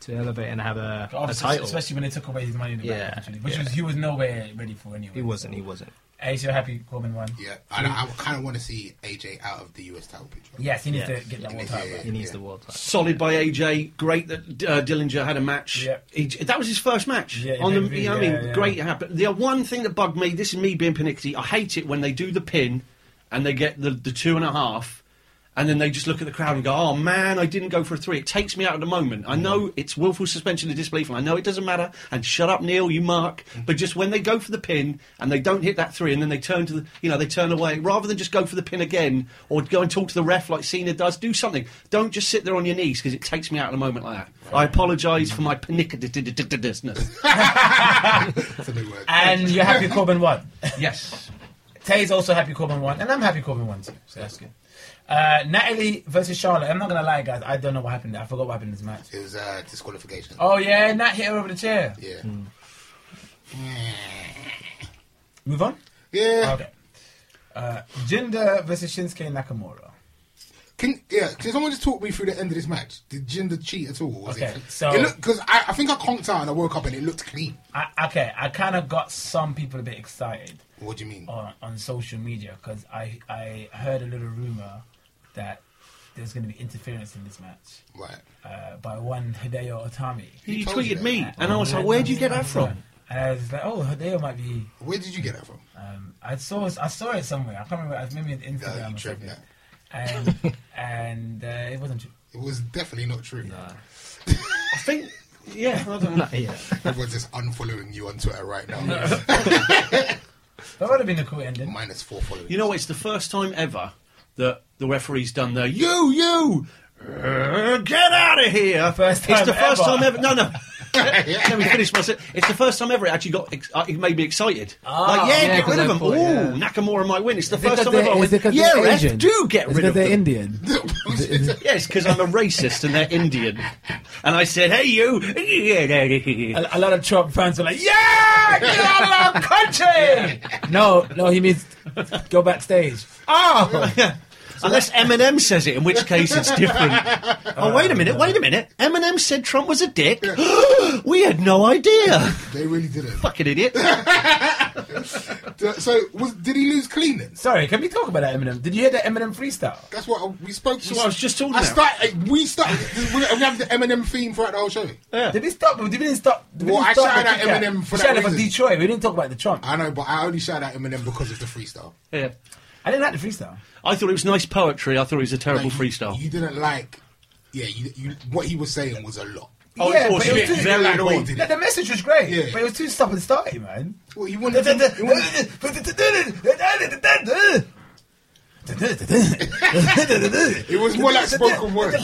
Speaker 5: to elevate and have a, a
Speaker 3: Obviously,
Speaker 5: title.
Speaker 3: especially when they took away his money in the
Speaker 5: Yeah,
Speaker 3: bank, opportunity, which
Speaker 5: yeah.
Speaker 3: was he was nowhere ready for anyway.
Speaker 5: He wasn't. He wasn't.
Speaker 3: Ace, you're happy Corbin won?
Speaker 2: Yeah, I, I kind of want to see A J out of the U S title picture.
Speaker 3: Yes, he needs
Speaker 5: Yeah.
Speaker 3: to get that
Speaker 2: Yeah,
Speaker 3: world
Speaker 2: yeah,
Speaker 3: title.
Speaker 2: yeah.
Speaker 3: back.
Speaker 5: He needs the world title.
Speaker 4: Solid by A J. Great that uh, Dillinger had a match.
Speaker 3: Yeah.
Speaker 4: He, that was his first match.
Speaker 3: Yeah,
Speaker 4: on the,
Speaker 3: maybe,
Speaker 4: you know what I
Speaker 3: yeah,
Speaker 4: mean?
Speaker 3: yeah.
Speaker 4: Great it happened. The one thing that bugged me, this is me being pernickety, I hate it when they do the pin and they get the, the two and a half and then they just look at the crowd and go, oh man, I didn't go for a three. It takes me out of the moment. I know it's willful suspension of disbelief and I know it doesn't matter. And shut up, Neil, you mark. But just when they go for the pin and they don't hit that three and then they turn to the, you know, they turn away, rather than just go for the pin again or go and talk to the ref like Cena does, do something. Don't just sit there on your knees because it takes me out of the moment like that. I apologise for my pernickety-ness.
Speaker 2: That's a new word.
Speaker 3: And you're happy Corbin won.
Speaker 4: Yes.
Speaker 3: Tay's also happy Corbin won, and I'm happy Corbin won too. So that's good. Uh, Natalie versus Charlotte. I'm not gonna lie, guys. I don't know what happened there. I forgot what happened in this match.
Speaker 2: It was uh, disqualification.
Speaker 3: Oh yeah, Nat hit her over the chair.
Speaker 2: Yeah.
Speaker 3: Move on.
Speaker 2: Yeah.
Speaker 3: Okay. Uh, Jinder versus Shinsuke Nakamura.
Speaker 2: Can yeah? Can someone just talk me through the end of this match? Did Jinder cheat at all? Was
Speaker 3: Okay,
Speaker 2: it,
Speaker 3: so-
Speaker 2: it because I, I think I conked out and I woke up and it looked clean.
Speaker 3: I, okay, I kind of got some people a bit excited
Speaker 2: What do you mean?
Speaker 3: on, on social media because I I heard a little rumor that there's going to be interference in this match
Speaker 2: Right.
Speaker 3: uh, by one Hideo Itami.
Speaker 4: He
Speaker 2: told you
Speaker 4: tweeted
Speaker 2: that?
Speaker 4: me and I was like, where'd you get that from?
Speaker 3: And I was like, oh, Hideo might be.
Speaker 2: Where did you get that from?
Speaker 3: Um, I saw I saw it somewhere. I can't remember. I maybe on
Speaker 2: No,
Speaker 3: Instagram
Speaker 2: you
Speaker 3: or
Speaker 2: tripped
Speaker 3: something.
Speaker 2: that.
Speaker 3: And and uh, it wasn't true.
Speaker 2: It was definitely not true.
Speaker 4: I think, yeah, I don't know.
Speaker 5: Yeah.
Speaker 2: Everyone's just unfollowing you on Twitter right now.
Speaker 3: That would have been a cool ending.
Speaker 2: Minus four followers.
Speaker 4: You know, it's the first time ever that the referee's done the you, you, uh, get out of here.
Speaker 3: First
Speaker 4: it's
Speaker 3: time
Speaker 4: the first
Speaker 3: ever.
Speaker 4: time ever. No, no. Let me finish my se- It's the first time ever it actually got. Ex- uh, it made me excited. like, yeah,
Speaker 5: yeah,
Speaker 4: get
Speaker 5: 'cause
Speaker 4: rid of
Speaker 5: I
Speaker 4: him.
Speaker 5: thought,
Speaker 4: Ooh,
Speaker 5: yeah.
Speaker 4: Nakamura might win. It's the
Speaker 3: Is it
Speaker 4: first
Speaker 3: 'cause
Speaker 4: time ever. I
Speaker 3: they're-
Speaker 4: went,
Speaker 3: is it 'cause
Speaker 4: yeah,
Speaker 3: they're
Speaker 4: ref,
Speaker 3: Asian?
Speaker 4: do get
Speaker 3: Is
Speaker 4: rid
Speaker 3: it
Speaker 4: of
Speaker 3: they're
Speaker 4: them.
Speaker 3: Indian?
Speaker 4: Yes, because I'm a racist and they're Indian. And I said, hey, you.
Speaker 3: A, a lot of Trump fans were like, yeah, get out of our country. no, no, he means go backstage. Oh,
Speaker 4: Unless Eminem says it, in which case it's different. Oh, wait a minute, wait a minute. Eminem said Trump was a dick? We had no idea.
Speaker 2: They really didn't.
Speaker 4: Fucking idiot.
Speaker 2: So, was, did he lose clean then?
Speaker 3: sorry. Can we talk about that Eminem? Did you hear that Eminem freestyle?
Speaker 2: That's what I, we spoke.
Speaker 4: That's what I was just talking
Speaker 2: I
Speaker 4: about.
Speaker 2: Start, we started. We we have the Eminem theme throughout the whole show.
Speaker 3: Did we stop? We didn't stop. We
Speaker 2: Well,
Speaker 3: didn't
Speaker 2: I
Speaker 3: stop
Speaker 2: shouted
Speaker 3: the
Speaker 2: out
Speaker 3: kick
Speaker 2: Eminem
Speaker 3: out.
Speaker 2: for
Speaker 3: We
Speaker 2: that
Speaker 3: shouted out
Speaker 2: reason.
Speaker 3: Detroit. We didn't talk about the Trump.
Speaker 2: I know, but I only shout out Eminem because of the freestyle.
Speaker 4: Yeah.
Speaker 3: I didn't like the freestyle.
Speaker 4: I thought it was nice poetry. I thought it was a terrible
Speaker 2: Like, you-
Speaker 4: freestyle.
Speaker 2: You didn't like. Yeah, you, you, what he was saying was a lot.
Speaker 4: Oh,
Speaker 3: yeah,
Speaker 4: of course,
Speaker 3: but it
Speaker 4: it's
Speaker 3: was too-
Speaker 4: very
Speaker 2: like,
Speaker 4: annoying.
Speaker 2: what he
Speaker 3: The,
Speaker 2: did.
Speaker 3: the message was great,
Speaker 2: Yeah.
Speaker 3: but it was too stop and starty, man.
Speaker 2: Well, he wanted. To, he wanted it was more like spoken word.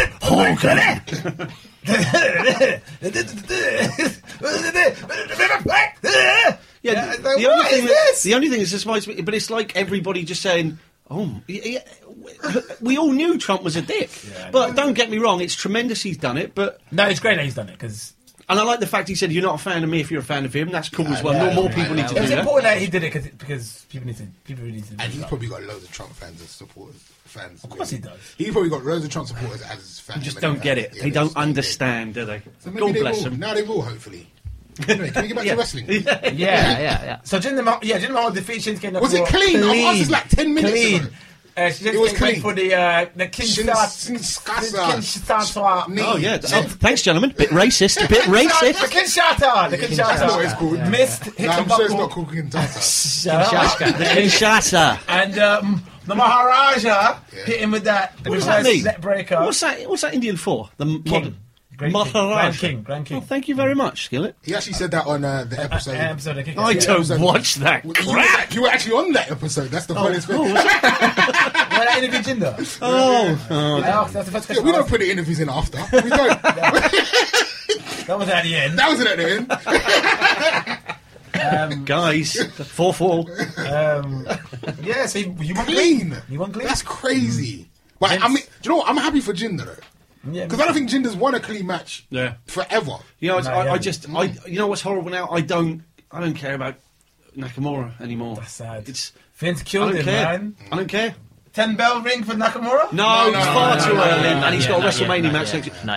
Speaker 4: Yeah,
Speaker 3: it's
Speaker 4: the,
Speaker 3: like,
Speaker 4: the
Speaker 3: what
Speaker 4: only thing
Speaker 3: is
Speaker 4: that,
Speaker 3: this?
Speaker 4: the only thing that surprised me, but it's like everybody just saying, "Oh, yeah, yeah, we all knew Trump was a dick."
Speaker 3: Yeah,
Speaker 4: but don't get me wrong, it's tremendous he's done it. But
Speaker 3: No, it's great that he's done it because
Speaker 4: and I like the fact he said, "You're not a fan of me if you're a fan of him." That's cool as well.
Speaker 3: yeah,
Speaker 4: More, more
Speaker 2: yeah,
Speaker 4: people
Speaker 2: yeah,
Speaker 4: need to
Speaker 3: it
Speaker 4: do
Speaker 3: was
Speaker 4: that.
Speaker 3: important that he did it cause, because people need to people really need to.
Speaker 2: And
Speaker 3: do
Speaker 2: he's
Speaker 3: that.
Speaker 2: probably got loads of Trump fans as supporters. Fans.
Speaker 3: Of course he does.
Speaker 2: He probably got loads of Trump supporters as fans.
Speaker 4: They just don't get it.
Speaker 2: Yeah,
Speaker 4: They don't
Speaker 2: just get it.
Speaker 4: understand, do they?
Speaker 2: So maybe
Speaker 4: God
Speaker 2: they
Speaker 4: bless
Speaker 2: will.
Speaker 4: them.
Speaker 2: Now they will, hopefully. Anyway, can we get back
Speaker 4: Yeah.
Speaker 2: to wrestling?
Speaker 5: Yeah, yeah, yeah.
Speaker 3: So Jinder Mahal, yeah, Jinder Mahal defeated Shinsuke Nakamura.
Speaker 2: Was it clean? I asked this like ten minutes
Speaker 3: Clean.
Speaker 2: ago.
Speaker 3: Uh, Shinsuke
Speaker 2: It was
Speaker 3: went
Speaker 2: clean.
Speaker 3: for the uh, the Kinshasa.
Speaker 2: Shinskasa.
Speaker 3: Kinshasa.
Speaker 2: Knee.
Speaker 4: Oh yeah. Oh, thanks, gentlemen. Bit racist. A bit
Speaker 3: The
Speaker 4: racist.
Speaker 3: Kinshasa. The
Speaker 2: That's not what it's
Speaker 3: Kinshasa.
Speaker 2: called.
Speaker 3: Missed.
Speaker 2: No,
Speaker 3: Hit
Speaker 2: I'm
Speaker 3: the
Speaker 2: sure it's not
Speaker 3: buckle.
Speaker 2: called Kinshasa.
Speaker 3: Shut up.
Speaker 4: The Kinshasa.
Speaker 3: And um, the Maharaja
Speaker 2: Yeah.
Speaker 3: hit him with that
Speaker 4: What does that
Speaker 3: reverse
Speaker 4: mean?
Speaker 3: net breaker.
Speaker 4: What's that? What's that Indian for? The modern
Speaker 3: Great King.
Speaker 4: Maharaja.
Speaker 3: Grand King. Grand King.
Speaker 4: Oh, thank you very much, Skillet.
Speaker 2: He actually said that on uh, the episode.
Speaker 3: An episode of Kick-Ass.
Speaker 4: I
Speaker 3: Yeah.
Speaker 4: don't
Speaker 2: episode-
Speaker 4: watch that
Speaker 2: You were,
Speaker 4: crap.
Speaker 2: you were actually on that episode. That's the funniest thing.
Speaker 3: When I interviewed Jinder.
Speaker 4: Oh, oh.
Speaker 3: I asked, that's the first
Speaker 2: Yeah,
Speaker 3: question
Speaker 2: we
Speaker 3: I
Speaker 2: don't
Speaker 3: asked.
Speaker 2: put the interviews in after. We don't.
Speaker 3: That was at the end.
Speaker 2: That was it at the end.
Speaker 4: guys, four four.
Speaker 3: Um, yeah, so you, you won
Speaker 2: Clean.
Speaker 3: You won clean?
Speaker 2: That's crazy. But I mean, do you know what? I'm happy for Jinder though.
Speaker 3: Yeah,
Speaker 2: Because I don't think Jinder's won a clean match
Speaker 4: Yeah.
Speaker 2: forever.
Speaker 4: You know, it's,
Speaker 3: No,
Speaker 4: I,
Speaker 3: yeah.
Speaker 4: I just, I, you know what's horrible now? I don't, I don't care about Nakamura anymore.
Speaker 3: That's sad.
Speaker 4: It's,
Speaker 3: Vince
Speaker 4: I
Speaker 3: killed
Speaker 4: don't
Speaker 3: him,
Speaker 4: care.
Speaker 3: man.
Speaker 4: I don't care.
Speaker 3: Ten bell ring for Nakamura?
Speaker 4: No,
Speaker 2: No,
Speaker 4: it's
Speaker 2: no,
Speaker 4: far
Speaker 2: no,
Speaker 4: too
Speaker 2: no,
Speaker 4: early,
Speaker 5: no,
Speaker 4: and he's
Speaker 5: yeah,
Speaker 4: got a
Speaker 5: not
Speaker 4: WrestleMania
Speaker 5: yet,
Speaker 4: match
Speaker 5: not
Speaker 4: next
Speaker 5: yet,
Speaker 4: year.
Speaker 5: not
Speaker 4: But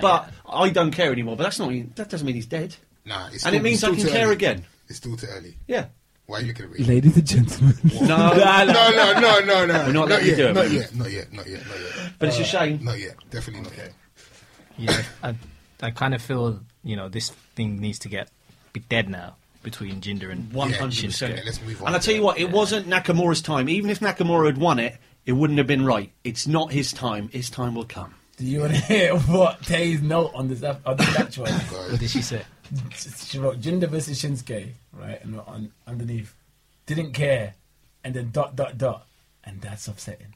Speaker 4: I don't care anymore. But that's not mean, that doesn't mean he's dead.
Speaker 2: Nah, it's
Speaker 4: And
Speaker 2: still,
Speaker 4: it means
Speaker 2: it's
Speaker 4: I
Speaker 2: still
Speaker 4: can
Speaker 2: too
Speaker 4: care
Speaker 2: early.
Speaker 4: again.
Speaker 2: It's still too early.
Speaker 4: Yeah.
Speaker 2: Why are you looking at me?
Speaker 3: Ladies and gentlemen.
Speaker 4: No,
Speaker 2: No, no, no, no, no.
Speaker 4: We're not
Speaker 2: not
Speaker 4: letting you
Speaker 2: yet,
Speaker 4: do it,
Speaker 2: not
Speaker 4: man.
Speaker 2: yet, not yet, not yet, not yet,
Speaker 4: but it's a shame.
Speaker 2: not yet. Definitely not yet.
Speaker 5: Yeah, I, I kind of feel, you know, this thing needs to get be dead now between Jinder and
Speaker 4: One
Speaker 2: Yeah,
Speaker 4: hundred percent.
Speaker 2: okay, let's move on
Speaker 4: And I
Speaker 2: to
Speaker 4: tell you
Speaker 2: that.
Speaker 4: what, it wasn't Nakamura's time. Even if Nakamura had won it, it wouldn't have been right. It's not his time. His time will come.
Speaker 3: Do you want to hear what Tay's note on this ep- on this match was?
Speaker 5: what did she say?
Speaker 3: She wrote Jinder versus Shinsuke, right? And on underneath, didn't care, and then dot dot dot, and that's upsetting.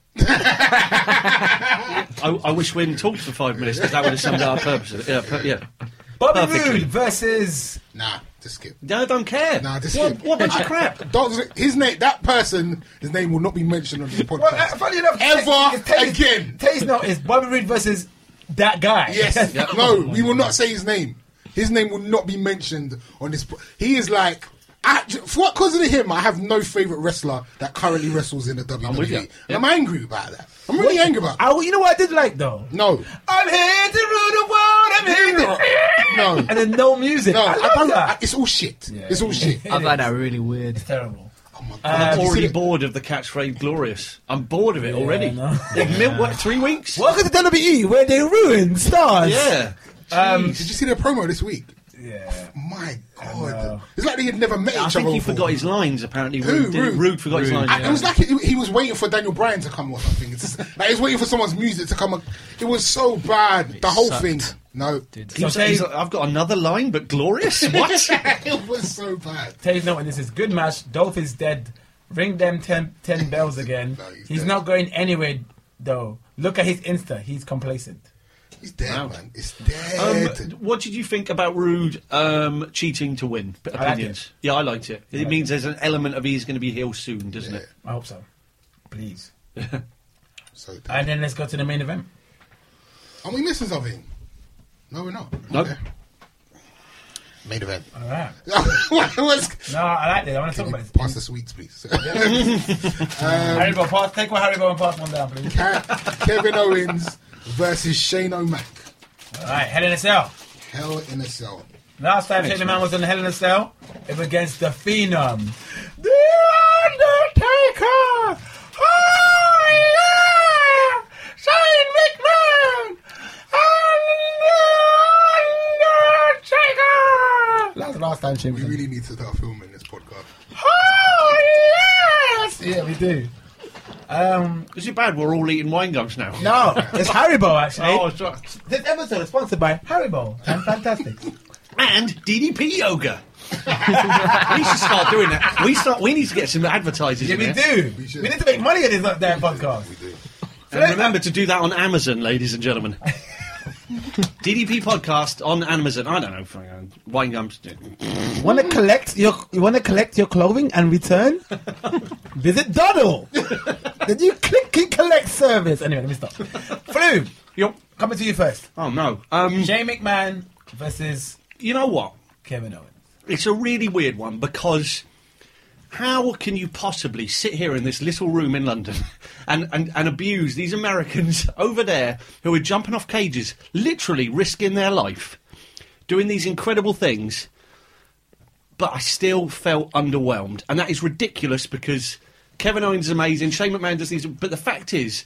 Speaker 4: I, I wish we hadn't talked for five minutes because that would have summed up our purpose. Yeah, per, yeah.
Speaker 3: Bobby
Speaker 4: Perfectly.
Speaker 3: Roode versus
Speaker 2: Nah, just skip.
Speaker 4: No, I don't care.
Speaker 2: Nah, just
Speaker 4: what,
Speaker 2: skip.
Speaker 4: what bunch of crap?
Speaker 2: Don't, his name, that person, his name will not be mentioned on this podcast.
Speaker 3: Well, uh, funny enough,
Speaker 2: Ever
Speaker 3: Tay's-
Speaker 2: again.
Speaker 3: Tay's note is Bobby Roode versus that guy.
Speaker 2: Yes.
Speaker 4: Yeah.
Speaker 2: No, we will not say his name. His name will not be mentioned on this. po- He is like, actu- for what cause of him, I have no favourite wrestler that currently wrestles in the W W E.
Speaker 4: with you.
Speaker 2: And
Speaker 4: Yeah.
Speaker 2: I'm angry about that. I'm really angry about that.
Speaker 3: I, you know what I did like though?
Speaker 2: No.
Speaker 3: I'm here to rule the world. I'm here to.
Speaker 2: No.
Speaker 3: And then no music.
Speaker 2: No,
Speaker 3: I
Speaker 2: I
Speaker 3: love
Speaker 2: don't,
Speaker 3: that.
Speaker 2: I, it's all shit.
Speaker 3: Yeah.
Speaker 2: It's all shit.
Speaker 5: I find that really weird.
Speaker 3: Terrible.
Speaker 2: Oh my God.
Speaker 4: I'm
Speaker 2: You see
Speaker 4: already
Speaker 2: the-
Speaker 4: bored of the catchphrase "glorious." I'm bored of it already.
Speaker 3: I know.
Speaker 4: They've milked what three weeks?
Speaker 3: Welcome to W W E, where they ruin stars.
Speaker 4: Yeah.
Speaker 3: Um,
Speaker 2: Did you see the promo this week?
Speaker 3: yeah.
Speaker 2: My
Speaker 3: know.
Speaker 2: God. It's like they had never met
Speaker 4: I
Speaker 2: each
Speaker 4: think
Speaker 2: other
Speaker 4: he
Speaker 2: before.
Speaker 4: forgot his lines. Apparently,
Speaker 2: Who?
Speaker 4: Rude, did-
Speaker 2: Rude?
Speaker 4: Rude forgot his lines.
Speaker 2: I-
Speaker 4: yeah.
Speaker 2: It was like he, he was waiting for Daniel Bryan to come or something. It's just, like he was waiting for someone's music to come. It was so bad. The whole
Speaker 5: sucked.
Speaker 2: thing. No.
Speaker 4: He was like, he's like, I've got another line, but glorious. What?
Speaker 2: It was so bad.
Speaker 3: Tay's note, and this is good match. Dolph is dead. Ring them ten, ten bells again.
Speaker 2: No, he's
Speaker 3: he's
Speaker 2: dead.
Speaker 3: not going anywhere though. Look at his Insta. He's complacent.
Speaker 2: He's dead,
Speaker 4: Wow.
Speaker 2: man. It's
Speaker 4: Um,
Speaker 2: dead.
Speaker 4: what did you think about Rude um, cheating to win?
Speaker 3: liked
Speaker 4: Opinions? Yeah, I liked it. It
Speaker 3: liked
Speaker 4: means there's an element of he's going to be heel soon, doesn't
Speaker 2: Yeah.
Speaker 4: it?
Speaker 3: I hope so. Please.
Speaker 2: So dead.
Speaker 3: And then let's go to the main event.
Speaker 2: Are we missing something? No, we're not.
Speaker 4: Nope.
Speaker 2: Okay. Main event.
Speaker 3: All right.
Speaker 2: What was-
Speaker 3: No, I like this. I want to talk about this.
Speaker 2: Pass the sweets, please.
Speaker 3: Harry Bo, pass. Take one, Harry Bo, and pass one down, please.
Speaker 2: Ke- Kevin Owens versus Shane O'Mac.
Speaker 3: All right, Hell in a Cell.
Speaker 2: Hell in a Cell.
Speaker 3: Last time Shane McMahon was in Hell in a Cell, it was against the Phenom, The Undertaker. Oh yeah, Shane McMahon and The Undertaker. That's the last time Shane
Speaker 2: We
Speaker 3: was in.
Speaker 2: really need to start filming this podcast.
Speaker 3: Oh yes, yeah, we do. Um,
Speaker 4: Is it bad we're all eating wine gums now?
Speaker 3: no, it's Haribo actually.
Speaker 4: Oh, sorry.
Speaker 3: This episode is sponsored by Haribo and Fantastic.
Speaker 4: And D D P yoga. we should start doing that. We start. We need to get some advertisers
Speaker 3: Yeah,
Speaker 4: in
Speaker 3: we
Speaker 4: there.
Speaker 3: do.
Speaker 2: We
Speaker 3: We,
Speaker 2: should.
Speaker 3: need to make money at this uh, damn podcast.
Speaker 2: We do.
Speaker 4: And remember to do that on Amazon, ladies and gentlemen. D D P podcast on Amazon. I don't know. fucking, uh, Wine gums.
Speaker 3: Want to collect your you want to collect your clothing and return? Visit Doddle. Then you click and collect service. Anyway, let me stop. Flu,
Speaker 4: Yo.
Speaker 3: coming to you first.
Speaker 4: Oh no. Um,
Speaker 3: Shane McMahon versus
Speaker 4: you know what?
Speaker 3: Kevin Owens.
Speaker 4: It's a really weird one because how can you possibly sit here in this little room in London and, and, and abuse these Americans over there who are jumping off cages, literally risking their life, doing these incredible things, but I still felt underwhelmed. And that is ridiculous because Kevin Owens is amazing, Shane McMahon does these, but the fact is,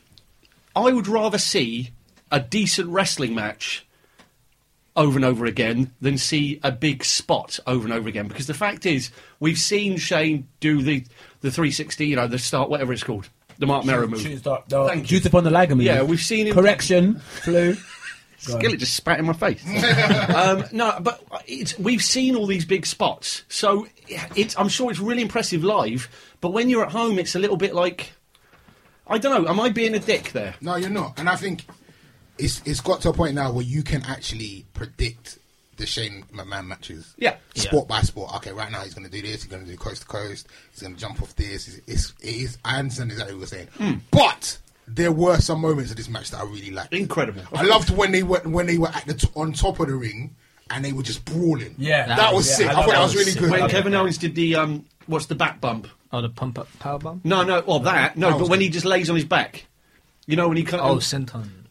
Speaker 4: I would rather see a decent wrestling match over and over again than see a big spot over and over again. Because the fact is, we've seen Shane do the, the three sixty, you know, the start, whatever it's called, the Mark Merrow move.
Speaker 3: Shoot, start, no,
Speaker 4: Thank you.
Speaker 3: shoot upon the Liger move.
Speaker 4: Yeah, we've seen him.
Speaker 3: Correction, Flu. Go on.
Speaker 4: Skillet just spat in my face. um, no, but it's, we've seen all these big spots, so it's, I'm sure it's really impressive live. But when you're at home, it's a little bit like, I don't know. Am I being a dick there?
Speaker 2: No, you're not. And I think it's it's got to a point now where you can actually predict the Shane McMahon matches.
Speaker 4: Yeah.
Speaker 2: Sport by sport. Okay, right now he's going to do this. He's going to do coast to coast. He's going to jump off this. It's, it's, it is, I understand exactly what you're saying.
Speaker 4: Hmm.
Speaker 2: But there were some moments of this match that I really liked.
Speaker 4: Incredible.
Speaker 2: I loved when they were when they were at the t- on top of the ring and they were just brawling.
Speaker 3: Yeah.
Speaker 2: that,
Speaker 3: That
Speaker 2: was
Speaker 3: was-
Speaker 2: sick.
Speaker 3: yeah,
Speaker 2: I thought
Speaker 3: that
Speaker 2: that was
Speaker 3: was
Speaker 2: really
Speaker 3: sick.
Speaker 2: good.
Speaker 4: When
Speaker 3: Yeah.
Speaker 4: Kevin Owens did the um, what's the back bump?
Speaker 5: Oh, the pump up power bomb.
Speaker 4: No, no, well that no,
Speaker 2: That
Speaker 4: but
Speaker 2: was
Speaker 4: when
Speaker 2: good.
Speaker 4: he just lays on his back, you know, when he kind
Speaker 5: Oh,
Speaker 4: of
Speaker 5: senton.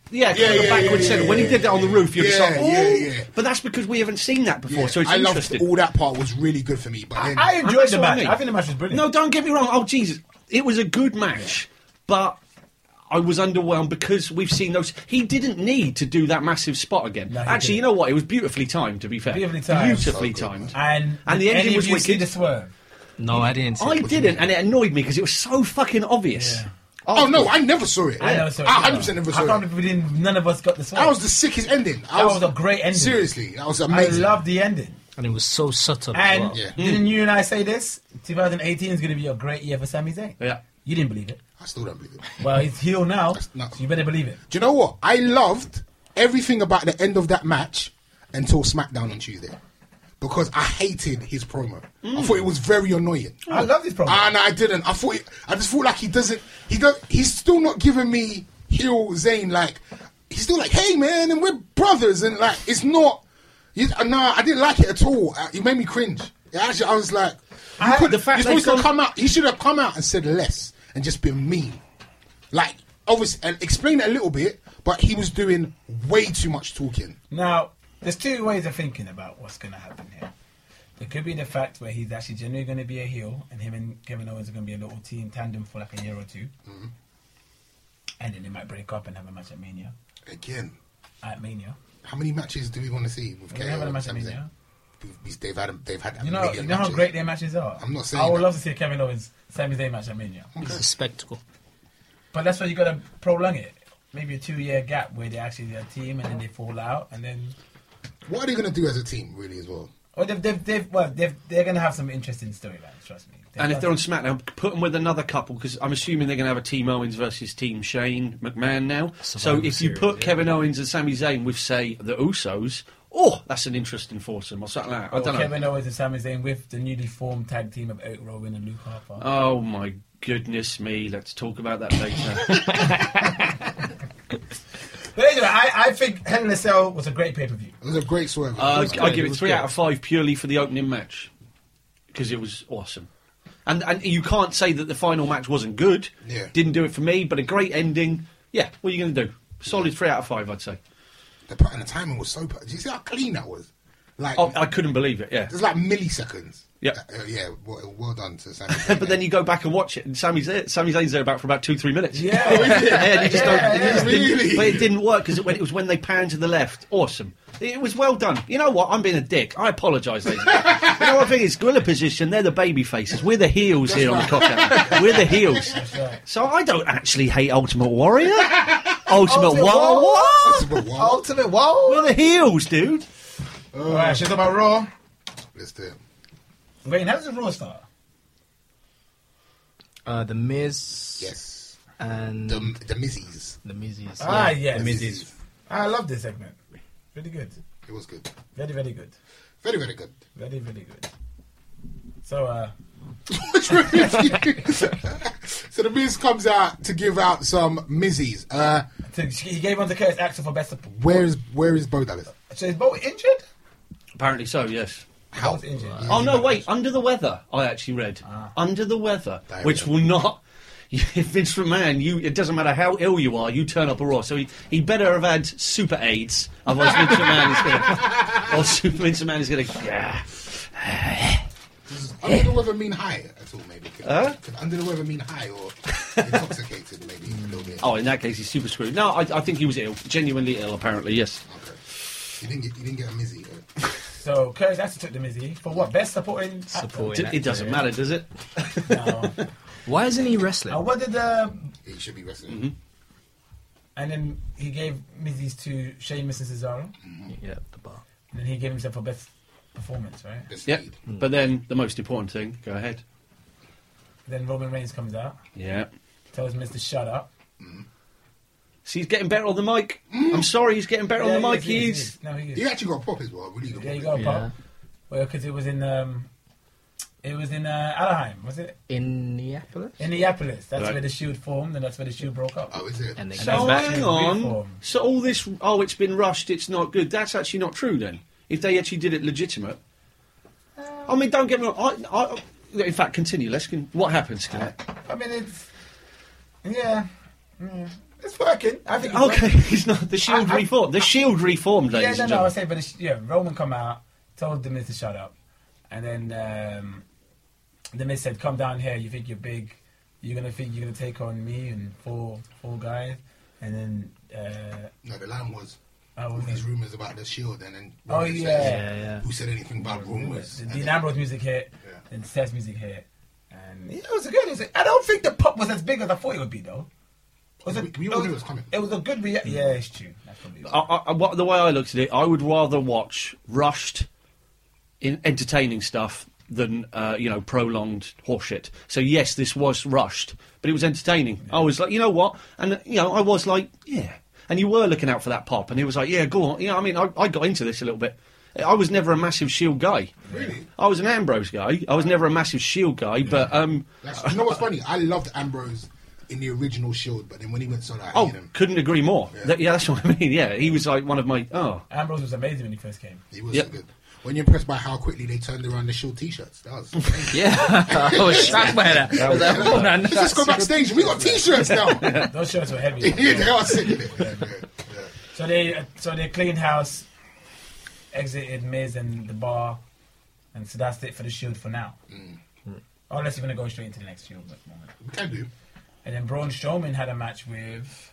Speaker 4: Yeah,
Speaker 2: Yeah,
Speaker 4: kind of
Speaker 2: yeah,
Speaker 4: backwards
Speaker 2: yeah,
Speaker 4: centre.
Speaker 2: yeah,
Speaker 4: When he
Speaker 2: yeah.
Speaker 4: did that on the roof, you're just
Speaker 2: Yeah,
Speaker 4: like, oh.
Speaker 2: yeah, yeah.
Speaker 4: But that's because we haven't seen that before,
Speaker 2: Yeah,
Speaker 4: so it's
Speaker 2: I
Speaker 4: interesting.
Speaker 2: loved all that part was really good for me. But then,
Speaker 3: I enjoyed
Speaker 4: That's
Speaker 3: the
Speaker 4: what I
Speaker 3: match.
Speaker 4: mean.
Speaker 3: I think the match was brilliant.
Speaker 4: No, don't get me wrong. Oh, Jesus. It was a good match, but I was underwhelmed because we've seen those. He didn't need to do that massive spot again.
Speaker 3: No, he
Speaker 4: Actually, you
Speaker 3: didn't.
Speaker 4: know what? It was beautifully timed, to be fair.
Speaker 3: Beautifully timed.
Speaker 4: Beautifully
Speaker 2: So good.
Speaker 4: timed.
Speaker 3: And,
Speaker 4: And the
Speaker 3: did
Speaker 4: ending
Speaker 3: any
Speaker 4: was
Speaker 3: of you see
Speaker 4: wicked.
Speaker 3: the swerve?
Speaker 5: No, I didn't see
Speaker 4: I
Speaker 5: it.
Speaker 4: didn't, and it annoyed me because it was so fucking obvious.
Speaker 3: Yeah.
Speaker 2: oh no, I never saw it.
Speaker 3: I never saw it.
Speaker 2: I
Speaker 3: either.
Speaker 2: one hundred percent never
Speaker 3: I
Speaker 2: saw
Speaker 3: can't
Speaker 2: it.
Speaker 3: believe we didn't. None of us got the swerve.
Speaker 2: That was the sickest ending. I
Speaker 3: That was a great ending.
Speaker 2: Seriously, that was
Speaker 3: I
Speaker 2: amazing.
Speaker 3: love the ending.
Speaker 5: And it was so subtle
Speaker 3: And
Speaker 5: as well.
Speaker 2: Yeah.
Speaker 3: didn't you and I say this? twenty eighteen is going to be a great year for Sami Zayn.
Speaker 4: Yeah.
Speaker 3: You didn't believe it.
Speaker 2: I still don't believe it.
Speaker 3: Well, he's heel now,
Speaker 2: no.
Speaker 3: so you better believe it.
Speaker 2: Do you know what? I loved everything about the end of that match until SmackDown on Tuesday. Because I hated his promo. I thought it was very annoying.
Speaker 3: I love this promo.
Speaker 2: And I didn't. I thought. It, I just feel like he doesn't. He don't. He's still not giving me heel Zayn. Like he's still like, hey man, and we're brothers, and like it's not. He's, uh, nah, I didn't like it at all. Uh, it made me cringe. Yeah, actually, I was like, you
Speaker 3: I-
Speaker 2: could,
Speaker 4: the fact
Speaker 2: you're
Speaker 4: they've
Speaker 2: supposed to
Speaker 4: gone-
Speaker 2: come out. He should have come out and said less and just been mean. Like obviously, and explain it a little bit. But he was doing way too much talking.
Speaker 3: Now, there's two ways of thinking about what's going to happen here. There could be the fact where he's actually genuinely going to be a heel, and him and Kevin Owens are going to be a little team tandem for like a year or two.
Speaker 2: Mm-hmm.
Speaker 3: And then they might break up and have a match at Mania.
Speaker 2: Again,
Speaker 3: At Mania.
Speaker 2: how many matches do we want to see with
Speaker 3: We're
Speaker 2: K
Speaker 3: having a
Speaker 2: O?
Speaker 3: match at
Speaker 2: Sami Zayn?
Speaker 3: Mania.
Speaker 2: We've- They've had. They've had. A
Speaker 3: You know,
Speaker 2: million
Speaker 3: you know how
Speaker 2: matches.
Speaker 3: great their matches are.
Speaker 2: I'm not saying
Speaker 3: I would
Speaker 2: that.
Speaker 3: love to see a Kevin Owens Sami Zayn match at Mania.
Speaker 5: It's a spectacle.
Speaker 3: But that's why you got to prolong it. Maybe a two-year gap where they're actually a team and then they fall out, and then
Speaker 2: What are they going to do as a team, really, as well?
Speaker 3: or they've, they've, they've well they've, they're going to have some interesting storylines. Trust me. They've
Speaker 4: And if
Speaker 3: got-
Speaker 4: they're on SmackDown, put them with another couple because I'm assuming they're going to have a Team Owens versus Team Shane McMahon now. so
Speaker 5: Survivor
Speaker 4: if you
Speaker 5: Series,
Speaker 4: put
Speaker 5: yeah.
Speaker 4: Kevin Owens and Sami Zayn with, say, the Usos, oh, that's an interesting foursome or something like that. I
Speaker 3: or
Speaker 4: don't know.
Speaker 3: Kevin Owens and Sami Zayn with the newly formed tag team of Eric Rowan and Luke Harper.
Speaker 4: Oh my goodness me! Let's talk about that later.
Speaker 3: But anyway, I, I think Hell in a Cell was a great pay per view.
Speaker 2: It was a great swerve.
Speaker 4: uh,
Speaker 5: was
Speaker 4: I
Speaker 5: good,
Speaker 4: give
Speaker 5: it
Speaker 4: it
Speaker 5: was
Speaker 4: three
Speaker 5: good.
Speaker 4: out of five purely for the opening match because it was awesome. And and you can't say that the final match wasn't good.
Speaker 2: Yeah.
Speaker 4: Didn't do it for me, but a great ending. Yeah, what are you going to do? Solid three out of five, I'd say.
Speaker 2: the, and the timing was so. Per- Do you see how clean that was? Like,
Speaker 4: Oh, I couldn't believe it. Yeah.
Speaker 2: it was like milliseconds.
Speaker 4: Yeah.
Speaker 2: Uh, yeah. Well, well done to Sami.
Speaker 4: But then you go back and watch it, and Sami Zayn, Sami Zayn's there about for about two, three minutes.
Speaker 3: Yeah.
Speaker 4: and you just
Speaker 3: Yeah,
Speaker 4: don't, you
Speaker 3: yeah,
Speaker 4: just didn't-
Speaker 2: really?
Speaker 4: but it didn't work because it, when- it was when they panned to the left. Awesome. It was well done. You know what? I'm being a dick. I apologise, ladies. You know what I think? It's gorilla position. They're the baby faces. We're the heels here on the cock out. We're the heels.
Speaker 3: right.
Speaker 4: So I don't actually hate Ultimate Warrior. Ultimate,
Speaker 3: Ultimate
Speaker 4: Warrior.
Speaker 3: War-
Speaker 4: What?
Speaker 2: But wow.
Speaker 3: Ultimate Whoa!
Speaker 4: We're the heels, dude.
Speaker 3: Alright, she's about Raw.
Speaker 2: Let's do it.
Speaker 3: Wait, how does the Raw start?
Speaker 5: Uh, the Miz
Speaker 2: Yes.
Speaker 5: and
Speaker 2: The the Mizzies.
Speaker 5: the Mizzies.
Speaker 3: Ah,
Speaker 5: yeah,
Speaker 3: yes.
Speaker 5: The Mizzies.
Speaker 3: I love this segment. Really good.
Speaker 2: It was good.
Speaker 3: Very, very good.
Speaker 2: Very very good.
Speaker 3: Very, very good. So, uh,
Speaker 2: So the Miz comes out to give out some Mizzies. Uh,
Speaker 3: so he gave one to Curtis Axel for best support.
Speaker 2: where is where is Bo Dallas?
Speaker 3: So is Bo injured?
Speaker 4: Apparently so, yes.
Speaker 2: How?
Speaker 3: Bo's injured.
Speaker 4: Oh no! Wait, under the weather. I actually read under the weather,
Speaker 2: There
Speaker 4: which
Speaker 2: we
Speaker 4: will not. If Vince McMahon, you it doesn't matter how ill you are, you turn up a Raw. So he, he better have had super AIDS, otherwise Vince McMahon is gonna. Or super Vince McMahon is gonna. Yeah.
Speaker 2: Does under the weather mean high at all? Maybe. Could,
Speaker 4: Huh?
Speaker 2: could under the weather mean high or intoxicated? Maybe a little bit.
Speaker 4: Oh, in that case, he's super screwed. No, I, I think he was ill, genuinely ill. Apparently, yes.
Speaker 2: Okay. You didn't get you didn't get a Mizzy. Though.
Speaker 3: So Curtis Axel took the Mizzy for what? Best supporting actor?
Speaker 5: Supporting.
Speaker 4: It, it doesn't matter, does it?
Speaker 3: No.
Speaker 5: Why isn't he wrestling?
Speaker 3: uh, what did the...
Speaker 2: He should be wrestling.
Speaker 4: Mm-hmm.
Speaker 3: And then he gave Mizzy's to Sheamus and Cesaro.
Speaker 5: Yeah, the bar.
Speaker 3: And then he gave himself for best performance, right?
Speaker 2: Best
Speaker 4: Yep.
Speaker 2: lead.
Speaker 4: But then the most important thing. Go ahead.
Speaker 3: Then Roman Reigns comes out,
Speaker 4: Yeah.
Speaker 3: tells Miz to shut up.
Speaker 4: See, he's getting better on the mic. I'm sorry, he's getting better
Speaker 3: Yeah,
Speaker 4: on the
Speaker 3: he
Speaker 4: mic.
Speaker 3: is, he is,
Speaker 4: He's.
Speaker 3: he is. No, he is.
Speaker 2: He actually got a pop as well. Really good.
Speaker 3: Yeah, you
Speaker 2: pop.
Speaker 3: got a
Speaker 5: Yeah.
Speaker 3: pop. Well, because it was in um, it was in uh, Anaheim, was it?
Speaker 5: Indianapolis?
Speaker 3: Indianapolis. That's
Speaker 4: Right.
Speaker 3: where the Shield formed, and that's where the Shield broke up.
Speaker 2: Oh, is it?
Speaker 5: And they
Speaker 3: And
Speaker 4: So
Speaker 5: came
Speaker 3: that's
Speaker 5: back.
Speaker 4: hang
Speaker 3: to
Speaker 4: on.
Speaker 3: reform.
Speaker 4: So all this, oh, it's been rushed. It's not good. That's actually not true. Then, if they actually did it legitimate, I mean, don't get me wrong. I, I, in fact, continue. Let's. Con- what happens, Skelet?
Speaker 3: I mean, it's yeah, mm, it's It's working. I think. It's
Speaker 4: Okay,
Speaker 3: working.
Speaker 4: he's not the Shield
Speaker 3: I- I-
Speaker 4: reformed. The Shield reformed,
Speaker 3: Yeah,
Speaker 4: ladies
Speaker 3: no,
Speaker 4: and
Speaker 3: no. I was
Speaker 4: gentlemen.
Speaker 3: saying, but the, sh- yeah, Roman come out, told the Miz to shut up, and then um, the Miz said, "Come down here. You think you're big? You're gonna think you're gonna take on me and four four guys?" And then, uh,
Speaker 2: No, the line was
Speaker 3: oh,
Speaker 2: all
Speaker 3: was
Speaker 2: these
Speaker 3: it?
Speaker 2: rumours about the Shield, and then
Speaker 3: Oh,
Speaker 2: Roman
Speaker 3: yeah.
Speaker 2: says,
Speaker 5: Yeah, yeah.
Speaker 2: who said anything about rumours?
Speaker 3: The
Speaker 2: And
Speaker 3: Dean
Speaker 2: then-
Speaker 3: Ambrose music hit,
Speaker 2: Yeah.
Speaker 3: and Seth's music hit, and yeah, it was a good. It was a, I don't think the pop was as big as I thought it would be, though. It was a,
Speaker 2: We- we all knew it was coming.
Speaker 3: It was a good rea- Yeah, it's true. That's probably it.
Speaker 4: I, I, what, the way I looked at it, I would rather watch rushed, in, entertaining stuff than uh, you know prolonged horseshit. So yes, this was rushed, but it was entertaining. I was like, you know what, and you know, I was like, yeah. And you were looking out for that pop, and he was like, yeah, go on. You know, I mean, I, I got into this a little bit. I was never a massive Shield guy.
Speaker 2: Really?
Speaker 4: I was an Ambrose guy. I was never a massive Shield guy, but um,
Speaker 2: That's, you know what's funny? I loved Ambrose in the original Shield, but then when he went solo, I
Speaker 4: oh,
Speaker 2: hated him.
Speaker 4: couldn't agree more.
Speaker 2: Yeah.
Speaker 4: That- yeah, that's what I mean. Yeah, he was like one of my oh.
Speaker 3: Ambrose was amazing when he first came.
Speaker 2: He was
Speaker 4: Yep.
Speaker 2: so good. When you're impressed by how quickly they turned around the Shield t-shirts, that was amazing.
Speaker 5: Yeah, I was shocked by that. I was like, oh, man,
Speaker 2: Let's just go backstage. We got t-shirts now.
Speaker 3: Those shirts were heavy.
Speaker 2: Yeah, they are sick in it. Yeah, yeah, yeah.
Speaker 3: So they uh, so they cleaned house, exited Miz and the bar, and so that's it for the Shield for now. Unless you're gonna go straight into the next Shield moment.
Speaker 2: We can do.
Speaker 3: And then Braun Strowman had a match with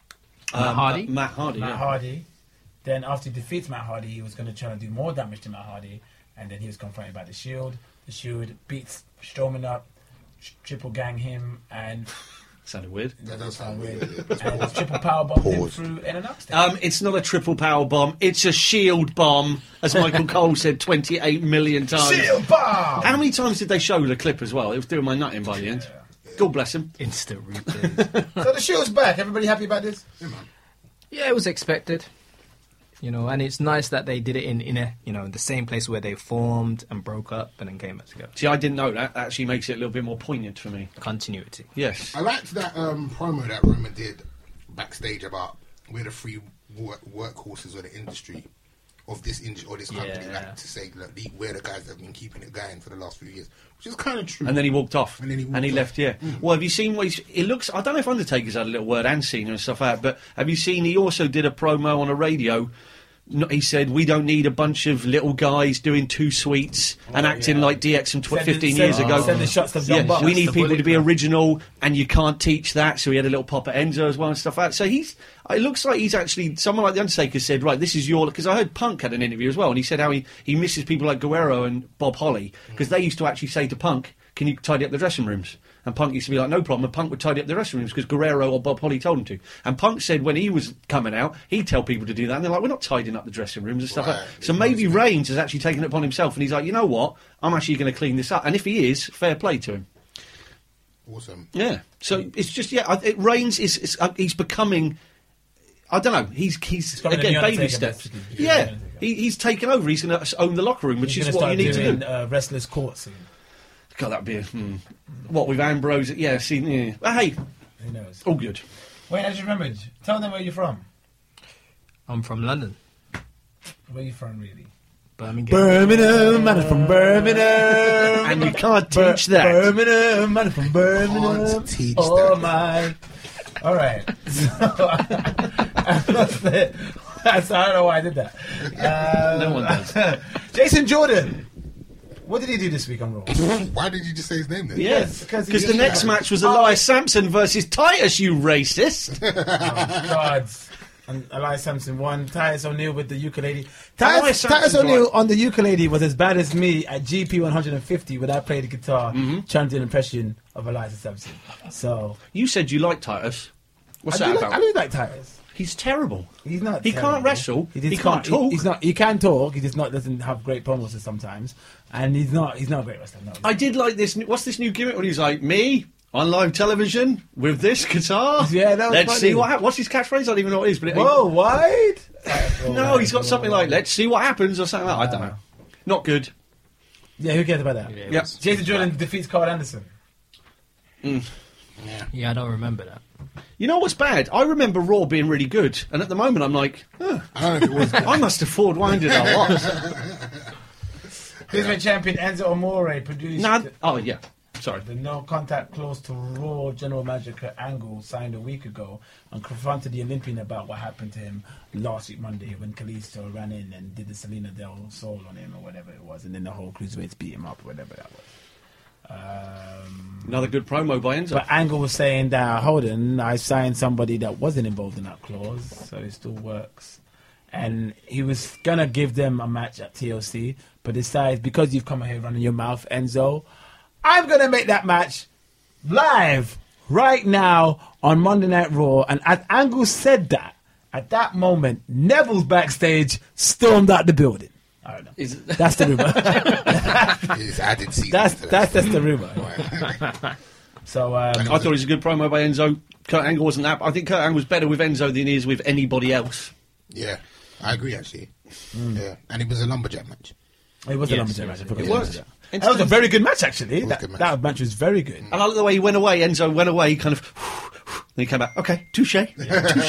Speaker 4: Um,
Speaker 5: Hardy?
Speaker 4: Matt Hardy.
Speaker 3: Matt
Speaker 4: yeah.
Speaker 3: Hardy. Then after he defeats Matt Hardy, he was going to try to do more damage to Matt Hardy, and then he was confronted by the Shield. The Shield beats Strowman up, sh- triple gang him, and
Speaker 4: Sounded weird.
Speaker 2: That does sound
Speaker 3: and
Speaker 2: weird.
Speaker 3: triple power bomb him
Speaker 2: Pause.
Speaker 3: through in an upstairs.
Speaker 4: Um, it's not a triple power bomb. It's a shield bomb, as Michael Cole said twenty-eight million times.
Speaker 3: Shield bomb.
Speaker 4: How many times did they show the clip as well? It was doing my nut in by the end. God bless him.
Speaker 5: Instant replays.
Speaker 3: So the Shield's back. Everybody happy about this?
Speaker 2: Yeah, man.
Speaker 5: Yeah, it was expected. You know, and it's nice that they did it in, in a, you know, the same place where they formed and broke up and then came back together.
Speaker 4: See, I didn't know that. That actually makes it a little bit more poignant for me.
Speaker 5: Continuity.
Speaker 4: Yes.
Speaker 2: I liked that um, promo that Roman did backstage about we're the free work, workhorses of the industry of this industry or this company.
Speaker 5: Yeah.
Speaker 2: Like to say, look, the, we're the guys that have been keeping it going for the last few years, which is kind of true.
Speaker 4: And then he walked off.
Speaker 2: And then he walked
Speaker 4: left,
Speaker 2: off.
Speaker 4: yeah. Well, have you seen what he's... It looks... I don't know if Undertaker's had a little word and Cena and stuff out, but have you seen he also did a promo on a radio... No, he said, we don't need a bunch of little guys doing two sweets and
Speaker 3: Oh,
Speaker 4: acting
Speaker 3: yeah.
Speaker 4: like D X from tw-
Speaker 3: Send the-
Speaker 4: fifteen
Speaker 3: send-
Speaker 4: years ago.
Speaker 3: send the shots to John
Speaker 4: yeah,
Speaker 3: Buck.
Speaker 4: we need
Speaker 5: the
Speaker 4: people
Speaker 5: bullet
Speaker 4: to be
Speaker 5: club.
Speaker 4: original, and you can't teach that. So he had a little pop at Enzo as well and stuff like that. So he's... It looks like he's actually... Someone like The Undertaker said, right, this is your... Because I heard Punk had an interview as well, and he said how he, he misses people like Guerrero and Bob Holly, because they used to actually say to Punk, can you tidy up the dressing rooms? And Punk used to be like, no problem. And Punk would tidy up the dressing rooms because Guerrero or Bob Holly told him to. And Punk said when he was coming out, he'd tell people to do that. And they're like, we're not tidying up the dressing rooms and stuff like
Speaker 2: Right.
Speaker 4: that. So maybe Reigns has actually taken it upon himself and he's like, you know what? I'm actually going to clean this up. And if he is, fair play to him.
Speaker 2: Awesome.
Speaker 4: Yeah. So it's just, yeah, I- it, Reigns is, is uh, he's becoming... I don't know. He's, he's
Speaker 3: becoming
Speaker 4: again,
Speaker 3: the
Speaker 4: baby
Speaker 3: Undertaker,
Speaker 4: steps.
Speaker 3: basically. He's becoming the
Speaker 4: Yeah.
Speaker 3: Undertaker.
Speaker 4: He, he's taken over. He's going to own the locker room, which
Speaker 3: He's
Speaker 4: is
Speaker 3: gonna
Speaker 4: what you
Speaker 3: start
Speaker 4: need to
Speaker 3: doing,
Speaker 4: do.
Speaker 3: Uh, Restless Court soon.
Speaker 4: God, that'd be a... Hmm. What, with Ambrose? Yeah, see... Yeah. But hey,
Speaker 3: Who knows?
Speaker 4: all good.
Speaker 3: Wait, I just remembered. Tell them where you're from.
Speaker 5: I'm from London.
Speaker 3: Where you from, really?
Speaker 5: Birmingham.
Speaker 3: Birmingham, man from Birmingham.
Speaker 4: And you can't teach that.
Speaker 3: Birmingham, man from Birmingham.
Speaker 2: Can't teach
Speaker 3: oh
Speaker 2: that.
Speaker 3: my! All right. So, that's it. That's, I don't know why I did that. Um,
Speaker 4: No one does.
Speaker 3: Jason Jordan. What did he do this week on Raw?
Speaker 2: Why did you just say his name then?
Speaker 3: Yes, because
Speaker 4: Because the next match was Elias Sampson versus Titus, you racist.
Speaker 3: God. And Elias Sampson won. Titus O'Neil with the ukulele.
Speaker 4: Elias
Speaker 3: Titus,
Speaker 4: Sampson's
Speaker 3: Titus O'Neil
Speaker 4: right.
Speaker 3: on the ukulele was as bad as me at G P one fifty when I played the guitar, trying to do an impression of Elias Sampson. So
Speaker 4: You said you like Titus. What's
Speaker 3: I
Speaker 4: that
Speaker 3: do, like,
Speaker 4: about?
Speaker 3: I do like Titus.
Speaker 4: He's terrible.
Speaker 3: He's not.
Speaker 4: He
Speaker 3: terrible.
Speaker 4: can't wrestle.
Speaker 3: just
Speaker 4: He can't talk.
Speaker 3: he's not. He can talk. He just not doesn't have great promos sometimes, and he's not. He's not a great wrestler. No.
Speaker 4: I did like this. new- What's this new gimmick? When he's like, me on live television with this guitar.
Speaker 3: Yeah, that was
Speaker 4: Let's
Speaker 3: funny.
Speaker 4: see what. hap- What's his catchphrase? I don't even know what it is. But it,
Speaker 3: Whoa, wide.
Speaker 4: no, he's got something like "Let's see what happens" or something like that. I don't know. Not good.
Speaker 3: Yeah, who cares about that?
Speaker 5: Yeah, it
Speaker 4: Yeah.
Speaker 5: was-
Speaker 3: Jason Jordan defeats Carl Anderson.
Speaker 5: yeah, I don't remember that.
Speaker 4: You know what's bad? I remember Raw being really good, and at the moment I'm like, huh,
Speaker 2: I don't know if it was.
Speaker 4: I must have forward winded a lot.
Speaker 3: Heavyweight champion Enzo Amore produced.
Speaker 4: No, oh yeah. Sorry.
Speaker 3: The no contact clause to Raw general manager Kurt Angle signed a week ago and confronted the Olympian about what happened to him last week Monday when Kalisto ran in and did the Selena Del Sol on him or whatever it was, and then the whole cruiserweights beat him up or whatever that was. Um,
Speaker 4: Another good promo by Enzo.
Speaker 3: but Angle was saying that, hold on, I signed somebody that wasn't involved in that clause, so it still works. And he was going to give them a match at T L C, but decided, because you've come here running your mouth, Enzo, I'm going to make that match live right now on Monday Night Raw. And as Angle said that, at that moment, Neville's backstage stormed out the building. I don't know.
Speaker 4: Is-
Speaker 3: That's the rumor.
Speaker 2: It's added season
Speaker 3: that's,
Speaker 2: to that.
Speaker 3: that's, that's the rumor. So, um,
Speaker 4: I thought it was a good promo by Enzo. Kurt Angle wasn't that. I think Kurt Angle was better with Enzo than he is with anybody else.
Speaker 2: Yeah, I agree actually. Yeah, and it was a lumberjack match.
Speaker 3: it was a
Speaker 4: Yes,
Speaker 3: lumberjack match. I forgot
Speaker 4: it
Speaker 3: to
Speaker 4: was.
Speaker 3: mention that. That was a very good match, actually.
Speaker 2: was a
Speaker 3: That,
Speaker 2: good match.
Speaker 3: that match was very good.
Speaker 4: And I like the way he went away. Enzo went away, he kind of. Then he came back. Okay, touche, touche.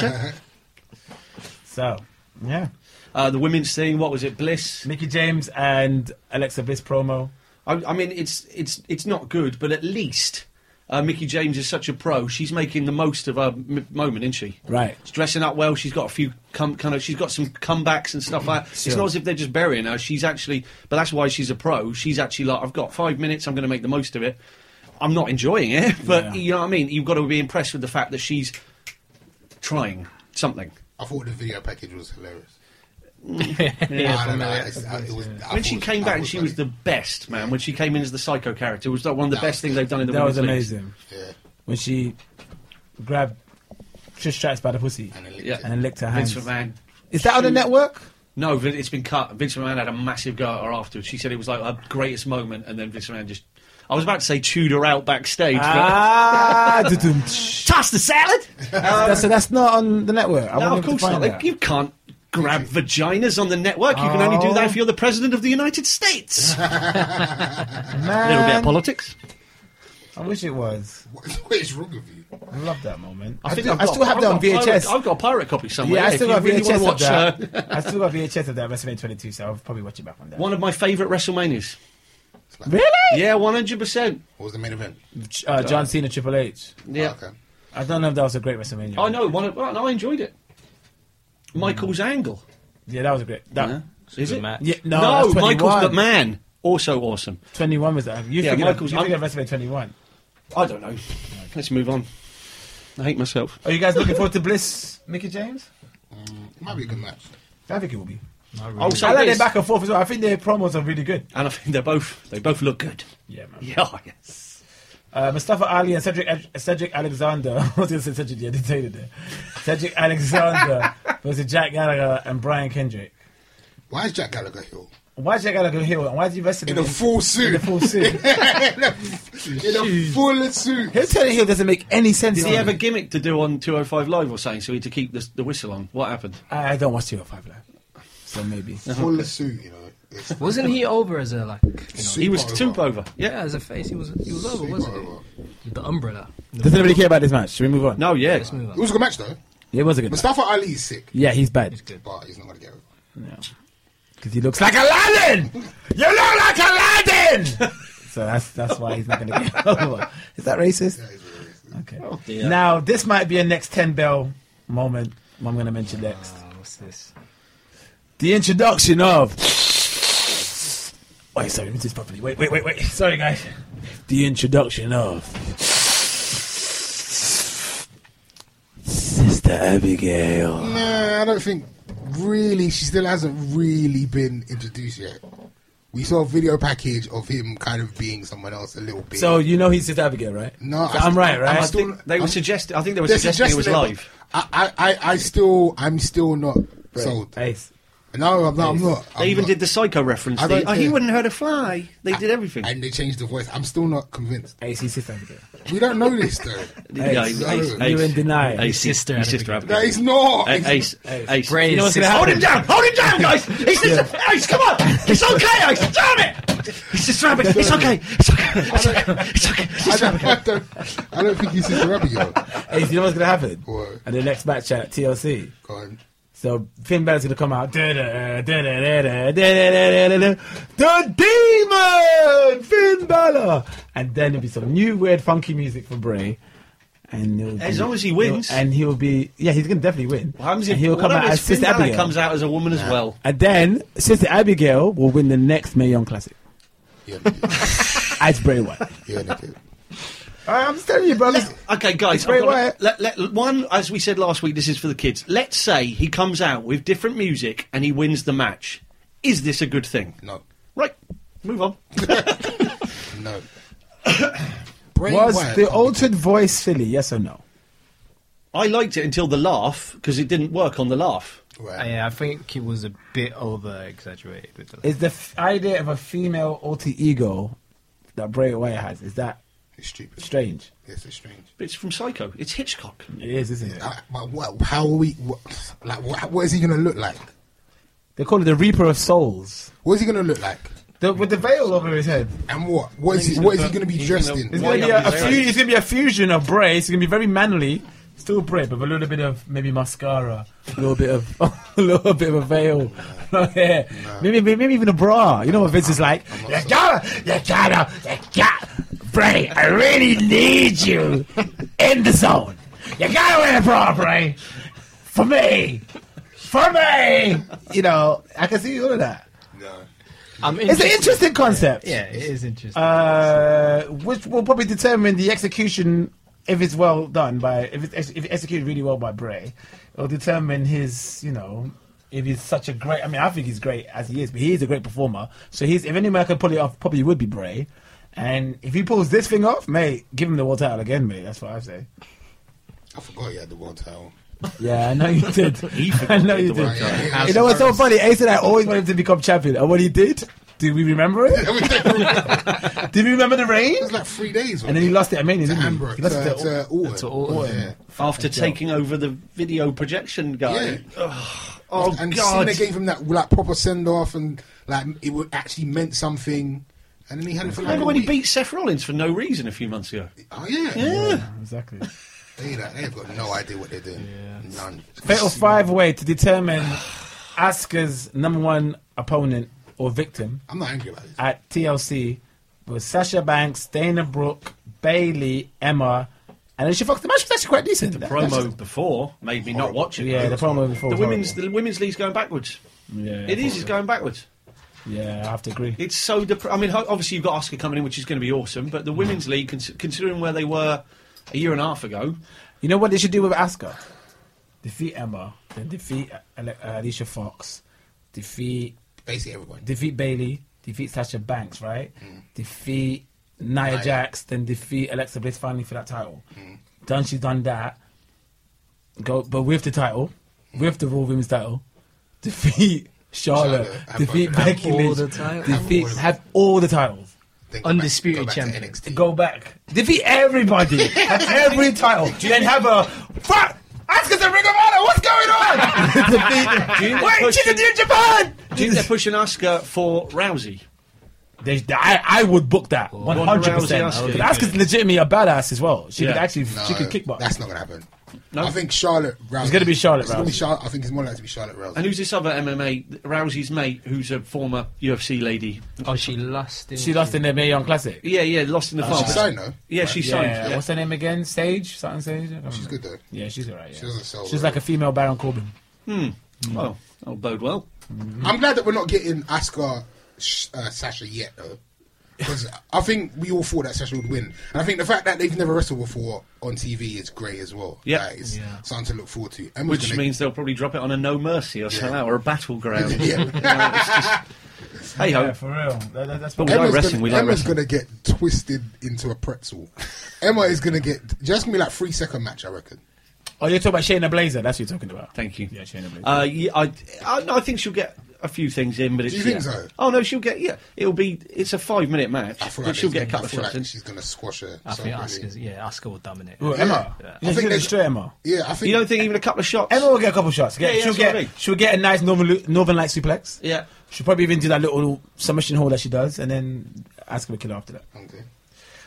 Speaker 3: So, yeah.
Speaker 4: Uh, the women's thing. What was it? Bliss.
Speaker 3: Mickey James and Alexa Bliss promo.
Speaker 4: I, I mean, it's it's it's not good, but at least uh, Mickey James is such a pro. She's making the most of her m- moment, isn't she?
Speaker 3: Right.
Speaker 4: She's dressing up well. She's got a few com- kind of. She's got some comebacks and stuff like that. It's
Speaker 3: Sure.
Speaker 4: not as if they're just burying her. She's actually, but that's why she's a pro. She's actually like, I've got five minutes. I'm going to make the most of it. I'm not enjoying it, but
Speaker 3: Yeah.
Speaker 4: you know what I mean. You've got to be impressed with the fact that she's trying something.
Speaker 2: I thought the video package was hilarious.
Speaker 5: yeah,
Speaker 2: I don't know.
Speaker 5: familiar.
Speaker 2: It's, I, it was, I
Speaker 4: When she
Speaker 2: thought-
Speaker 4: came
Speaker 2: I
Speaker 4: back,
Speaker 2: thought
Speaker 4: and she
Speaker 2: funny.
Speaker 4: was the best, man. When she came in as the psycho character, it was like one of the
Speaker 2: That
Speaker 4: best
Speaker 2: was
Speaker 4: things
Speaker 2: good.
Speaker 4: they've done in the
Speaker 3: That was
Speaker 4: women's leagues.
Speaker 3: amazing.
Speaker 2: Yeah,
Speaker 3: When she grabbed Trish Stratus by the pussy
Speaker 2: and then
Speaker 4: Yeah.
Speaker 3: and then licked her
Speaker 4: Vince
Speaker 3: hands.
Speaker 4: McMahon.
Speaker 3: Is that on the network?
Speaker 4: No, Vin- it's been cut. Vince McMahon had a massive go at her afterwards. She said it was like her greatest moment, and then Vince McMahon just. I was about to say chewed her out backstage,
Speaker 3: Ah, doo-doo.
Speaker 4: but. Toss the salad!
Speaker 3: That's- so that's not on the network. I
Speaker 4: No,
Speaker 3: wanted
Speaker 4: of
Speaker 3: to
Speaker 4: course
Speaker 3: find
Speaker 4: not.
Speaker 3: that.
Speaker 4: Like, you can't grab vaginas on the network. You can only do that if you're the President of the United States. A
Speaker 3: Man,
Speaker 4: little bit of politics.
Speaker 3: I wish it was.
Speaker 2: what, what is wrong with you?
Speaker 3: I love that moment.
Speaker 4: I, think
Speaker 3: do-
Speaker 4: I've
Speaker 3: I
Speaker 4: got-
Speaker 3: still have
Speaker 4: I've
Speaker 3: that on
Speaker 4: got a
Speaker 3: V H S.
Speaker 4: pirate- I've got a pirate copy somewhere.
Speaker 3: Yeah, I still
Speaker 4: if
Speaker 3: got
Speaker 4: you really
Speaker 3: V H S
Speaker 4: want to
Speaker 3: of
Speaker 4: watch
Speaker 3: that.
Speaker 4: uh,
Speaker 3: I still got V H S of that WrestleMania twenty-two, so I'll probably watch it back on that.
Speaker 4: one of my favourite WrestleManias.
Speaker 3: Really?
Speaker 4: Yeah, one hundred percent.
Speaker 2: What was the main event?
Speaker 3: Uh, John Cena, Triple H.
Speaker 4: Yeah.
Speaker 2: Oh, okay.
Speaker 3: I don't know if that was a great WrestleMania.
Speaker 4: I know. One of, well, no, I enjoyed it. Michael's angle.
Speaker 3: Yeah, that was a great. That,
Speaker 4: Yeah. Is
Speaker 5: Good
Speaker 4: it?
Speaker 5: match.
Speaker 3: Yeah, no,
Speaker 4: No,
Speaker 3: that's
Speaker 4: Michael's
Speaker 3: twenty-one.
Speaker 4: McMahon. Also awesome.
Speaker 3: twenty-one was that? You
Speaker 4: Yeah,
Speaker 3: figured
Speaker 4: Michael's-
Speaker 3: you figured
Speaker 4: I'm-
Speaker 3: WrestleMania twenty-one.
Speaker 4: I don't know. Let's move on. I hate myself.
Speaker 3: Are you guys looking forward to Bliss, Mickey James?
Speaker 2: It might be a good match.
Speaker 3: I think it will be.
Speaker 4: Oh, so
Speaker 3: I like
Speaker 4: this-
Speaker 3: their back and forth as well. I think their promos are really good.
Speaker 4: And I think they're both they both look good.
Speaker 3: Yeah, man.
Speaker 4: Yeah, yes.
Speaker 3: Uh, Mustafa Ali and Cedric Cedric Alexander. I was going to say Cedric, yeah, I didn't say it there. Cedric Alexander versus Jack Gallagher and Brian Kendrick.
Speaker 2: Why is Jack Gallagher heel?
Speaker 3: Why is Jack Gallagher heel? And why is he wrestling
Speaker 2: In a full suit.
Speaker 3: In a full suit.
Speaker 2: in a full suit.
Speaker 3: Him turning heel doesn't make any sense.
Speaker 4: Did
Speaker 3: to
Speaker 4: he
Speaker 3: me.
Speaker 4: have a gimmick to do on two oh five Live or something, so he had to keep the, the whistle on? What happened?
Speaker 3: I I don't watch two oh five Live, so maybe.
Speaker 2: Full suit, you know. It's
Speaker 5: Wasn't he over as a like? You know,
Speaker 4: He was
Speaker 2: Super
Speaker 4: super over.
Speaker 5: yeah,
Speaker 4: Yeah.
Speaker 5: as a face, he was he was over,
Speaker 2: super
Speaker 5: wasn't
Speaker 2: over.
Speaker 5: he? The umbrella.
Speaker 3: Does anybody care about this match? Should we move on?
Speaker 4: No, yeah.
Speaker 5: Let's move
Speaker 2: It
Speaker 5: on.
Speaker 2: was a good match, though.
Speaker 3: It was a good match.
Speaker 2: Mustafa Ali is sick,
Speaker 3: Yeah, he's bad.
Speaker 5: Good.
Speaker 2: but he's not going to get over.
Speaker 3: Because he looks like Aladdin! You look like Aladdin! So that's that's why he's not going to get over. Is that racist?
Speaker 2: Yeah, he's really racist.
Speaker 3: Okay.
Speaker 4: Oh, dear.
Speaker 3: Now, this might be a next ten bell moment I'm going to mention next.
Speaker 5: Oh, what's this?
Speaker 3: The introduction of... Wait, sorry, let me do this properly. Wait, wait, wait, wait. Sorry, guys. The introduction of... Sister Abigail.
Speaker 2: Nah, I don't think really. She still hasn't really been introduced yet. We saw a video package of him kind of being someone else a little bit.
Speaker 3: So, you know he's Sister Abigail, right?
Speaker 2: no,
Speaker 3: So I'm right, right?
Speaker 2: I'm
Speaker 4: I
Speaker 2: still,
Speaker 4: think they were
Speaker 2: I'm-
Speaker 4: suggesting. I think they were
Speaker 2: they're
Speaker 4: suggesting it was
Speaker 2: suggesting
Speaker 4: live.
Speaker 2: I, I, I, I still, I'm still not sold.
Speaker 3: Ace.
Speaker 2: No, I'm not. I'm not.
Speaker 4: They
Speaker 2: I'm
Speaker 4: even
Speaker 2: not.
Speaker 4: did the psycho reference.
Speaker 2: I
Speaker 4: The,
Speaker 2: don't
Speaker 4: oh, he
Speaker 2: care.
Speaker 4: wouldn't hurt a fly. They did everything.
Speaker 2: and they changed the voice. I'm still not convinced.
Speaker 3: Ace, he's Sister Abigail.
Speaker 2: We don't know this though.
Speaker 4: Yeah,
Speaker 3: Ace,
Speaker 4: Ace,
Speaker 2: Ace,
Speaker 3: you're in denial.
Speaker 4: Ace,
Speaker 5: Sister
Speaker 4: his sister
Speaker 5: Abigail.
Speaker 2: No,
Speaker 4: Abigail.
Speaker 2: he's not.
Speaker 4: A- Ace,
Speaker 3: Ace.
Speaker 4: Ace.
Speaker 5: Brain
Speaker 3: You know what's gonna
Speaker 5: sister.
Speaker 4: Hold him down! Hold him down, guys! He's just Ace. Come on! It's okay, Ace. Damn it! It's just rabbit. It's okay. It's okay. It's okay. It's okay. It's
Speaker 2: I
Speaker 4: just
Speaker 2: don't,
Speaker 4: rabbit.
Speaker 2: I don't, I don't think he's Sister Abigail.
Speaker 3: Ace, you know what's going to happen?
Speaker 2: What?
Speaker 3: At the next match at T L C.
Speaker 2: Go on.
Speaker 3: So Finn Balor's gonna come out. Da, da, da, da, da, da, da, da, da, da, the Demon, Finn Balor, and then there'll be some new weird funky music for Bray. And it'll
Speaker 4: As
Speaker 3: be-
Speaker 4: long as he wins.
Speaker 3: and he'll be yeah, he's gonna definitely win.
Speaker 4: What happens
Speaker 3: And
Speaker 4: if
Speaker 3: he'll
Speaker 4: what
Speaker 3: come out
Speaker 4: happens
Speaker 3: as
Speaker 4: if Finn
Speaker 3: Sister
Speaker 4: Balor
Speaker 3: Abigail,
Speaker 4: comes out as a woman as well?
Speaker 3: and then Sister Abigail will win the next Mae Young Classic
Speaker 2: Yeah, Nicky.
Speaker 3: as Bray Wyatt.
Speaker 2: Yeah, Nicky.
Speaker 3: I'm just telling you, bro. listen-
Speaker 4: Okay, guys.
Speaker 3: It's Bray
Speaker 4: I've got-
Speaker 3: Wyatt.
Speaker 4: let, let, one, as we said last week, this is for the kids. Let's say he comes out with different music and he wins the match. Is this a good thing?
Speaker 2: No,
Speaker 4: Right. Move on.
Speaker 2: no. Bray
Speaker 3: Was
Speaker 2: Wyatt
Speaker 3: the
Speaker 2: can't be-
Speaker 3: altered voice silly? Yes or no?
Speaker 4: I liked it until the laugh because it didn't work on the laugh.
Speaker 2: Right.
Speaker 5: Yeah, I think it was a bit over exaggerated with the.
Speaker 3: Is the f- idea of a female alter ego that Bray Wyatt has, is that
Speaker 2: It's stupid.
Speaker 3: strange?
Speaker 2: Yes, it's strange.
Speaker 4: It's from Psycho. It's Hitchcock.
Speaker 3: It is, isn't it?
Speaker 2: Uh, but what, how are we? What, like, what, what is he going to look like?
Speaker 3: They call it the Reaper of Souls.
Speaker 2: What is he going to look like?
Speaker 3: The, with the veil over his head.
Speaker 2: And what? What is
Speaker 4: think
Speaker 2: he?
Speaker 4: he's
Speaker 2: What is
Speaker 4: gonna
Speaker 2: he going to be
Speaker 4: put-
Speaker 2: dressed
Speaker 4: he's
Speaker 2: in?
Speaker 3: It's
Speaker 4: Why
Speaker 3: going to be a,
Speaker 4: not?
Speaker 3: a fu- it's going to be a fusion of Bray. It's going to be very manly, still Bray, but with a little bit of maybe mascara, a little bit of a little bit of a veil, yeah. maybe, maybe maybe even a bra. You know what Vince is like? You gotta, you gotta, you gotta, Bray. I really need you in the zone. You gotta wear a bra, Bray, for me, for me. You know, I can see all of that.
Speaker 2: No.
Speaker 5: I'm
Speaker 3: It's an interesting concept.
Speaker 5: Yeah, it is interesting.
Speaker 3: Uh, which will probably determine the execution if it's well done by if it's ex- if it's executed really well by Bray. It'll determine his, you know, if he's such a great. I mean, I think he's great as he is, but he is a great performer. So he's if anyone can pull it off, probably would be Bray. And if he pulls this thing off, mate, give him the world title again, mate. That's what I say.
Speaker 2: I forgot he had the world title.
Speaker 3: Yeah, I know you did.
Speaker 4: He
Speaker 3: I
Speaker 4: forgot
Speaker 3: know
Speaker 4: the
Speaker 3: you
Speaker 4: world
Speaker 3: did.
Speaker 2: title. Yeah,
Speaker 3: You know what's so
Speaker 2: Harris.
Speaker 3: funny? Ace and I always wanted him to become champion, and what he did, did we remember it? Did we remember the reign?
Speaker 2: It was like three days.
Speaker 3: And then he lost it at Mania,
Speaker 2: to
Speaker 3: didn't he?
Speaker 2: Amber,
Speaker 3: He lost
Speaker 2: to,
Speaker 3: it to-
Speaker 2: to Orton.
Speaker 5: to Orton.
Speaker 2: Yeah.
Speaker 4: After taking over the video projection guy.
Speaker 2: Yeah.
Speaker 4: Ugh. Oh,
Speaker 2: and
Speaker 4: God.
Speaker 2: Cena gave him that like proper send off, and like it would actually meant something. And then he had it for like
Speaker 4: Remember
Speaker 2: a
Speaker 4: when he
Speaker 2: week.
Speaker 4: beat Seth Rollins for no reason a few months ago?
Speaker 2: Oh yeah.
Speaker 4: Yeah.
Speaker 3: Exactly.
Speaker 2: They, like, they've got no idea what they're doing. None.
Speaker 3: Fatal five way to determine Asuka's number one opponent or victim
Speaker 2: I'm not angry about this.
Speaker 3: at T L C was Sasha Banks, Dana Brooke, Bailey, Emma, and Alicia Fox. The match was actually quite decent.
Speaker 4: The promo before made me not watch it.
Speaker 3: Yeah, the promo before.
Speaker 4: The
Speaker 3: was
Speaker 4: women's
Speaker 3: horrible.
Speaker 4: the women's league's going backwards.
Speaker 3: Yeah,
Speaker 4: It is. It's going backwards.
Speaker 3: Yeah, I have to agree.
Speaker 4: It's so. Dep- I mean, ho- obviously you've got Asuka coming in, which is going to be awesome. But the women's league, cons- considering where they were a year and a half ago,
Speaker 3: You know what they should do with Asuka? Defeat Emma, then defeat Ale- uh, Alicia Fox, defeat
Speaker 2: Basically everyone.
Speaker 3: defeat Bailey, defeat Sasha Banks, right? Defeat Nia
Speaker 2: Nia.
Speaker 3: Jax, then defeat Alexa Bliss finally for that title. Done, she's done that. Go, but with the title, with the Raw Women's title, defeat Charlotte,
Speaker 2: Charlotte, have
Speaker 3: defeat
Speaker 2: both- have
Speaker 3: Becky
Speaker 5: all
Speaker 3: Lynch,
Speaker 5: the titles.
Speaker 3: defeat,
Speaker 2: Have all of
Speaker 3: have all the titles.
Speaker 2: Then go
Speaker 5: Undisputed
Speaker 2: back, go back to
Speaker 5: champion.
Speaker 2: N X T.
Speaker 3: Go back, defeat everybody, have every title. Then have a fuck. Asuka's a Ring of Honor. What's going on? defeat, wait,
Speaker 4: push
Speaker 3: she's in
Speaker 4: it-
Speaker 3: New Japan.
Speaker 4: do you think they're pushing Asuka for Rousey?
Speaker 3: They, I, I would book that one hundred percent.
Speaker 4: Rousey, Asuka.
Speaker 3: Because Asuka's legitimately a badass as well. She
Speaker 4: Yeah.
Speaker 3: could actually,
Speaker 2: No,
Speaker 3: she could kickbox.
Speaker 2: That's not going to happen.
Speaker 4: No?
Speaker 2: I think Charlotte Rousey.
Speaker 3: It's gonna be Charlotte
Speaker 2: It's gonna be
Speaker 3: Rousey.
Speaker 2: Charlotte, I think it's more likely to be Charlotte Rousey.
Speaker 4: And who's this other M M A Rousey's mate, who's a former U F C lady?
Speaker 5: Oh, she lost.
Speaker 3: She lost in the Mae Young Classic.
Speaker 4: Yeah, yeah, lost in the final.
Speaker 2: She's signed though.
Speaker 4: Yeah,
Speaker 2: Right.
Speaker 4: she's
Speaker 3: Yeah,
Speaker 4: signed. Yeah.
Speaker 3: what's her name again? Sage? Something Sage? I can't
Speaker 2: She's
Speaker 3: remember.
Speaker 2: good though.
Speaker 3: Yeah, she's alright. Yeah.
Speaker 2: She doesn't sell
Speaker 3: She's
Speaker 2: well.
Speaker 3: like a female Baron Corbin.
Speaker 4: Well, that'll bode well.
Speaker 2: I'm glad that we're not getting Asuka sh- uh, Sasha yet though. Because I think we all thought that Sasha would win. And I think the fact that they've never wrestled before on T V is great as well.
Speaker 4: Yeah.
Speaker 2: That is
Speaker 5: Yeah.
Speaker 2: something to look forward to. Emma's
Speaker 4: Which
Speaker 2: gonna-
Speaker 4: means they'll probably drop it on a No Mercy or something, or a Battleground.
Speaker 2: Yeah.
Speaker 4: Hey ho.
Speaker 3: Yeah, for real. That, that, that's
Speaker 4: But
Speaker 3: what
Speaker 4: we like
Speaker 2: Emma's
Speaker 4: wrestling,
Speaker 2: gonna,
Speaker 4: we like
Speaker 2: Emma's
Speaker 4: wrestling.
Speaker 2: gonna get twisted into a pretzel. Emma is gonna get just gonna be like three second match, I reckon.
Speaker 3: Oh, you're talking about Shayna Blazer. That's what you're talking about.
Speaker 4: Thank you.
Speaker 3: Yeah, Shayna Blazer.
Speaker 4: Uh, yeah, I, I, I think she'll get a few things in, but it's
Speaker 2: you think
Speaker 4: yeah.
Speaker 2: so?
Speaker 4: Oh no, she'll get yeah. It'll be it's a five minute match,
Speaker 2: I feel
Speaker 4: but
Speaker 2: like
Speaker 4: she'll
Speaker 2: there's
Speaker 4: get a
Speaker 2: gonna-
Speaker 4: couple
Speaker 2: I
Speaker 4: of
Speaker 2: feel
Speaker 4: shots
Speaker 2: like
Speaker 4: in.
Speaker 2: she's gonna squash her.
Speaker 5: I
Speaker 2: so
Speaker 5: think
Speaker 2: brilliant.
Speaker 5: Asuka's, yeah, Asuka will dominate.
Speaker 3: Ooh, Emma.
Speaker 5: Yeah.
Speaker 3: You
Speaker 2: I
Speaker 3: think
Speaker 2: think
Speaker 3: she's
Speaker 2: they-
Speaker 3: straight Emma.
Speaker 2: Yeah, I think
Speaker 4: You don't think even a couple of shots?
Speaker 3: Emma will get a couple shots. Get,
Speaker 4: Yeah, yeah,
Speaker 3: she'll
Speaker 4: that's what I
Speaker 3: get
Speaker 4: mean.
Speaker 3: she'll get a nice Northern, Northern Light suplex.
Speaker 4: Yeah.
Speaker 3: She'll probably even do that little submission hold that she does, and then Asuka will kill her after that.
Speaker 2: Okay.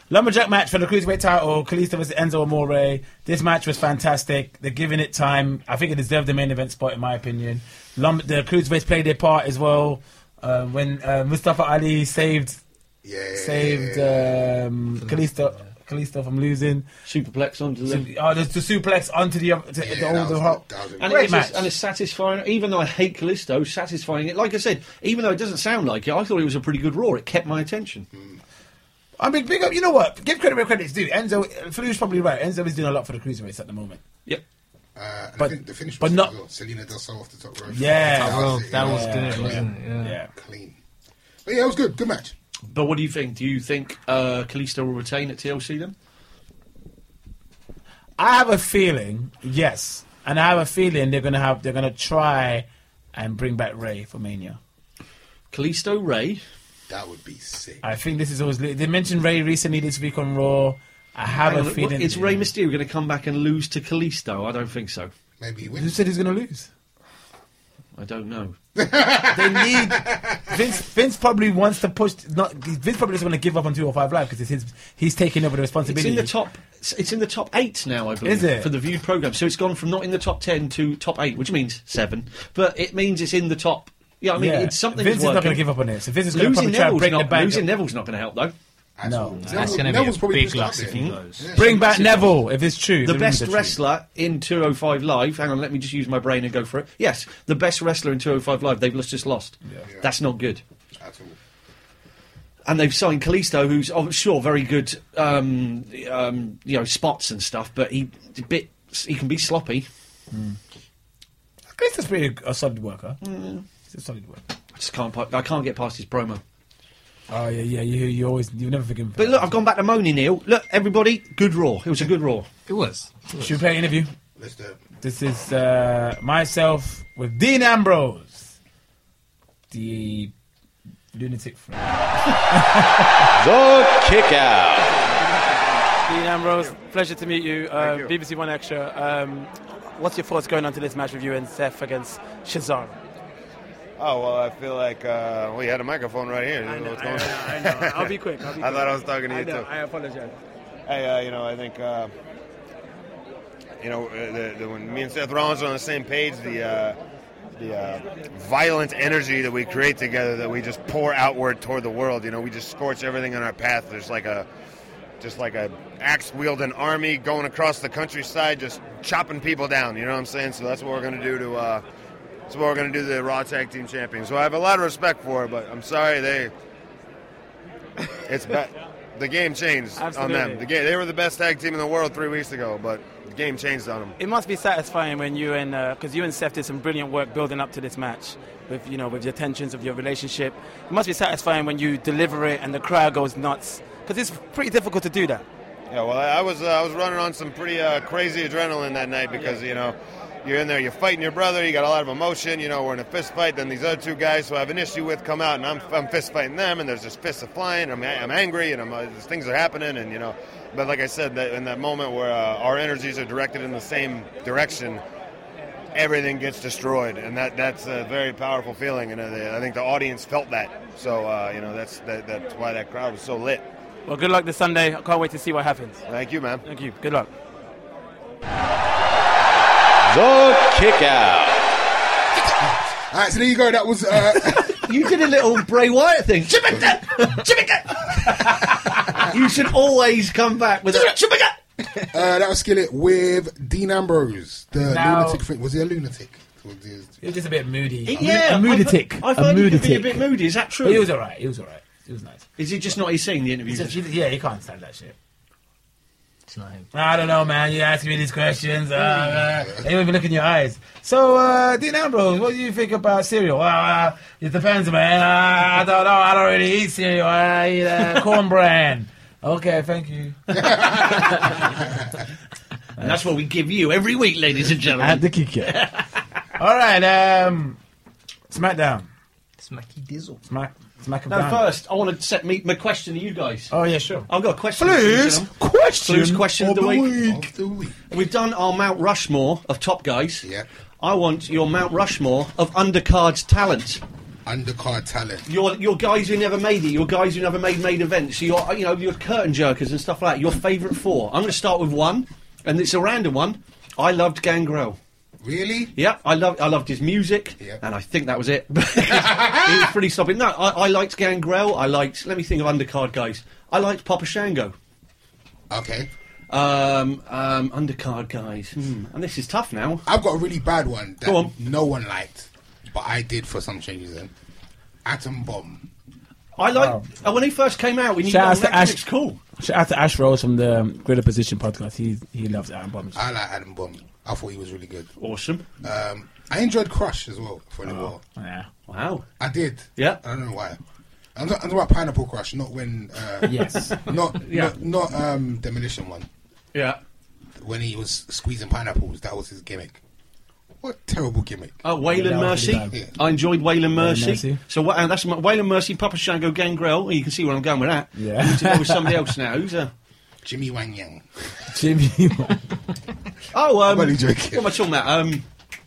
Speaker 3: Lumberjack match for the Cruiserweight title, Kalisto versus Enzo Amore. This match was fantastic. They're giving it time. I think it deserved the main event spot, in my opinion. Lum- the Cruiserweights played their part as well. Uh, when uh, Mustafa Ali saved
Speaker 2: Yeah.
Speaker 3: saved um, Kalisto, Kalisto from losing.
Speaker 4: Superplex onto
Speaker 3: So,
Speaker 4: the...
Speaker 3: oh, the, the suplex onto the, other- to,
Speaker 2: Yeah,
Speaker 3: the,
Speaker 2: that
Speaker 3: the,
Speaker 2: was-
Speaker 3: whole-
Speaker 2: that was a
Speaker 4: And,
Speaker 3: Great
Speaker 4: it was
Speaker 3: match.
Speaker 4: and it's satisfying. Even though I hate Callisto, satisfying it. Like I said, even though it doesn't sound like it, I thought it was a pretty good Raw. It kept my attention.
Speaker 3: I mean, big up. You know what? Give credit where credit's due. Enzo, Flu's probably right. Enzo is doing a lot for the Cruiserweights at the moment.
Speaker 4: Yep.
Speaker 2: Uh, and
Speaker 3: But-
Speaker 2: I think the finish
Speaker 3: but
Speaker 2: was
Speaker 3: not-
Speaker 2: good as well. Selena Del Sol off the top rope.
Speaker 3: Yeah.
Speaker 2: that
Speaker 5: Top rope,
Speaker 2: it,
Speaker 5: that
Speaker 2: you
Speaker 5: was
Speaker 2: know,
Speaker 5: good,
Speaker 2: yeah,
Speaker 5: wasn't it? Yeah.
Speaker 3: Yeah.
Speaker 2: Clean. But yeah, it was good. Good match.
Speaker 4: But what do you think? Do you think uh, Kalisto will retain at T L C then?
Speaker 3: I have a feeling, yes, and I have a feeling they're gonna have they're gonna try and bring back Ray for Mania.
Speaker 4: Kalisto, Ray.
Speaker 2: That would be sick.
Speaker 3: I think this is always they mentioned Ray recently this week on Raw. I have
Speaker 4: Hang
Speaker 3: a
Speaker 4: on,
Speaker 3: feeling
Speaker 4: is Rey Mysterio going to come back and lose to Kalisto? I don't think so.
Speaker 2: Maybe he
Speaker 3: Who
Speaker 2: wins.
Speaker 3: said he's gonna lose?
Speaker 4: I don't know.
Speaker 3: They need Vince. Vince probably wants to push. Not Vince probably doesn't want to give up on two oh five Live because it's his. He's taking over the
Speaker 4: It's
Speaker 3: responsibility.
Speaker 4: in the top. It's it's in the top eight now, I believe.
Speaker 3: Is it?
Speaker 4: For the viewed program? So it's gone from not in the top ten to top eight, which means seven. But it means it's in the top. Yeah, I mean,
Speaker 3: Yeah.
Speaker 4: it's something.
Speaker 3: Vince is not
Speaker 4: working.
Speaker 3: going to give up on it. So Vince is going to
Speaker 4: Losing
Speaker 3: probably try and
Speaker 4: Neville's
Speaker 3: break the
Speaker 4: not.
Speaker 3: bank.
Speaker 4: Losing Neville's not going to help though.
Speaker 2: At
Speaker 3: No.
Speaker 2: all.
Speaker 5: That's
Speaker 2: Neville-
Speaker 5: going to be
Speaker 2: Neville's
Speaker 5: a
Speaker 2: probably
Speaker 5: big
Speaker 2: pushed up
Speaker 5: loss if
Speaker 2: there.
Speaker 5: he goes.
Speaker 2: Yeah.
Speaker 3: Bring back Neville if it's true.
Speaker 4: The
Speaker 3: if
Speaker 4: best
Speaker 3: rumors are true.
Speaker 4: wrestler in two oh five Live. Hang on, let me just use my brain and go for it. Yes, the best wrestler in two oh five Live. They've just lost. That's not good.
Speaker 2: At all.
Speaker 4: And they've signed Kalisto, who's oh, sure very good, um, um, you know, spots and stuff, but he a bit he can be sloppy.
Speaker 3: Chris is pretty a solid worker. He's a solid worker.
Speaker 4: I just can't. pa- I can't get past his promo.
Speaker 3: Oh yeah, yeah. You, you always, you never forgive him. for
Speaker 4: But
Speaker 3: that.
Speaker 4: look, I've gone back to Moni, Neil. Look, everybody, good Raw. It was a good Raw.
Speaker 5: It was. It was.
Speaker 3: Should we play an interview?
Speaker 2: Let's do it.
Speaker 3: This is uh, myself with Dean Ambrose, the lunatic friend.
Speaker 1: The Kickout.
Speaker 6: Dean Ambrose, pleasure to meet you. Uh, B B C One Extra. Um, what's your thoughts going on to this match with you and Seth against Cesaro?
Speaker 7: Oh, well, I feel like, uh, well, you had a microphone right here. You know what's going on.
Speaker 6: I know. I'll be quick. I'll be
Speaker 7: I
Speaker 6: quick.
Speaker 7: thought I was talking to
Speaker 6: I
Speaker 7: you,
Speaker 6: know,
Speaker 7: too.
Speaker 6: I apologize.
Speaker 7: Hey, uh, you know, I think, uh, you know, uh, the, the, when me and Seth Rollins are on the same page, the uh, the uh, violent energy that we create together, that we just pour outward toward the world, you know, we just scorch everything on our path. There's like a, just like a axe-wielding army going across the countryside, just chopping people down, you know what I'm saying? So that's what we're going to do to, uh, that's what we're going to do to the Raw Tag Team Champions. So I have a lot of respect for it, but I'm sorry they, it's bad. The game changed
Speaker 6: Absolutely.
Speaker 7: on them. The game, they were the best tag team in the world three weeks ago, but the game changed on them.
Speaker 6: It must be satisfying when you and because you and Seth did some brilliant work building up to this match with you know with your tensions of your relationship. It must be satisfying when you deliver it and the crowd goes nuts because it's pretty difficult to do that.
Speaker 7: Yeah, well, I I was uh, I was running on some pretty uh, crazy adrenaline that night because you know you're in there, you're fighting your brother, you got a lot of emotion. You know, we're in a fist fight. Then these other two guys who I have an issue with come out, and I'm I'm fist fighting them, and there's just fists are flying. I'm I'm angry, and I'm uh, things are happening, and you know. But like I said, that in that moment where uh, our energies are directed in the same direction, everything gets destroyed, and that that's a very powerful feeling, and uh, I think the audience felt that. So uh, you know, that's that, that's why that crowd was so lit.
Speaker 6: Well, good luck this Sunday. I can't wait to see what happens.
Speaker 7: Thank you, man.
Speaker 6: Thank you. Good luck.
Speaker 1: The Kickout.
Speaker 2: All right, so there you go. That was uh,
Speaker 4: You did a little Bray Wyatt thing. Chimika! Chimika! You should always come back with a Chimika!
Speaker 2: uh, that was Skillet with Dean Ambrose, the
Speaker 3: Now-
Speaker 2: lunatic. Friend. Was he a lunatic? Was he-
Speaker 3: He was just a bit moody. A
Speaker 4: Yeah,
Speaker 3: mu- a mooditic.
Speaker 4: I,
Speaker 3: a
Speaker 4: find he could be a
Speaker 3: mooditic.
Speaker 4: bit moody. Is that true?
Speaker 3: But he was alright. He was alright. He was nice.
Speaker 4: Is it just not his thing, the interview?
Speaker 3: He's just- yeah, he can't stand that shit.
Speaker 5: It's not him.
Speaker 3: I don't know, man. You asking me these questions. Uh, uh, they won't even look in your eyes. So, uh, Dean Ambrose, what do you think about cereal? Well, uh, it depends, man. Uh, I don't know. I don't really eat cereal. I eat uh, cornbread. Okay, thank you.
Speaker 4: And that's what we give you every week, ladies and
Speaker 3: I
Speaker 4: gentlemen.
Speaker 3: had to kick it. All right, um, SmackDown.
Speaker 5: Smacky Dizzle.
Speaker 3: Smack, Smack
Speaker 4: No, first, I want to set me my question to you guys.
Speaker 3: Oh, yeah, sure.
Speaker 4: I've got a question.
Speaker 3: Please,
Speaker 4: gentlemen.
Speaker 3: question,
Speaker 4: Please, question of the week.
Speaker 2: Of the week.
Speaker 4: We've done our Mount Rushmore of top guys.
Speaker 2: Yeah.
Speaker 4: I want your Mount Rushmore of undercards talent.
Speaker 2: Undercard talent.
Speaker 4: Your your guys who never made it, your guys who never made main events, your you know your curtain jerkers and stuff like that. Your favourite four. I'm going to start with one, and it's a random one. I loved Gangrel.
Speaker 2: Really?
Speaker 4: Yeah, I loved I loved his music,
Speaker 2: Yep.
Speaker 4: and I think that was it. It was pretty stopping. No, I, I liked Gangrel. I liked. Let me think of undercard guys. I liked Papa Shango.
Speaker 2: Okay.
Speaker 4: Um, um, undercard guys, hmm. and this is tough now.
Speaker 2: I've got a really bad one that
Speaker 4: Go on.
Speaker 2: no one liked, but I did for some strange reason. Atom Bomb.
Speaker 4: I like
Speaker 3: Wow.
Speaker 4: uh, when he first came out. When you
Speaker 3: Shout
Speaker 4: got
Speaker 3: out to
Speaker 4: that
Speaker 3: Ash.
Speaker 4: it's cool.
Speaker 3: Shout out to Ash Rose from the um, Greater Position podcast. He he loves Atom Bombs.
Speaker 2: I like Atom Bomb. I thought he was really good.
Speaker 4: Awesome.
Speaker 2: Um, I enjoyed Crush as well for a little while.
Speaker 3: Yeah.
Speaker 4: Wow.
Speaker 2: I did.
Speaker 4: Yeah.
Speaker 2: I don't know why. I'm talking I'm talking about Pineapple Crush, not when. Uh,
Speaker 3: Yes.
Speaker 2: Not
Speaker 4: Yeah.
Speaker 2: not, not um, Demolition one.
Speaker 4: Yeah.
Speaker 2: When he was squeezing pineapples, that was his gimmick. What a terrible gimmick.
Speaker 4: Uh, Waylon
Speaker 3: Yeah, that was
Speaker 4: Mercy.
Speaker 3: really
Speaker 2: bad.
Speaker 4: I enjoyed Waylon Mercy.
Speaker 3: Mercy.
Speaker 4: So what, uh, that's my, Waylon Mercy, Papa Shango, Gangrel. You can see where I'm going with that.
Speaker 3: Yeah.
Speaker 4: I need to go with somebody else now. Who's uh,
Speaker 2: Jimmy Wang Yang.
Speaker 3: Jimmy.
Speaker 4: Oh, um,
Speaker 2: I'm only joking.
Speaker 4: what am I talking about? Um,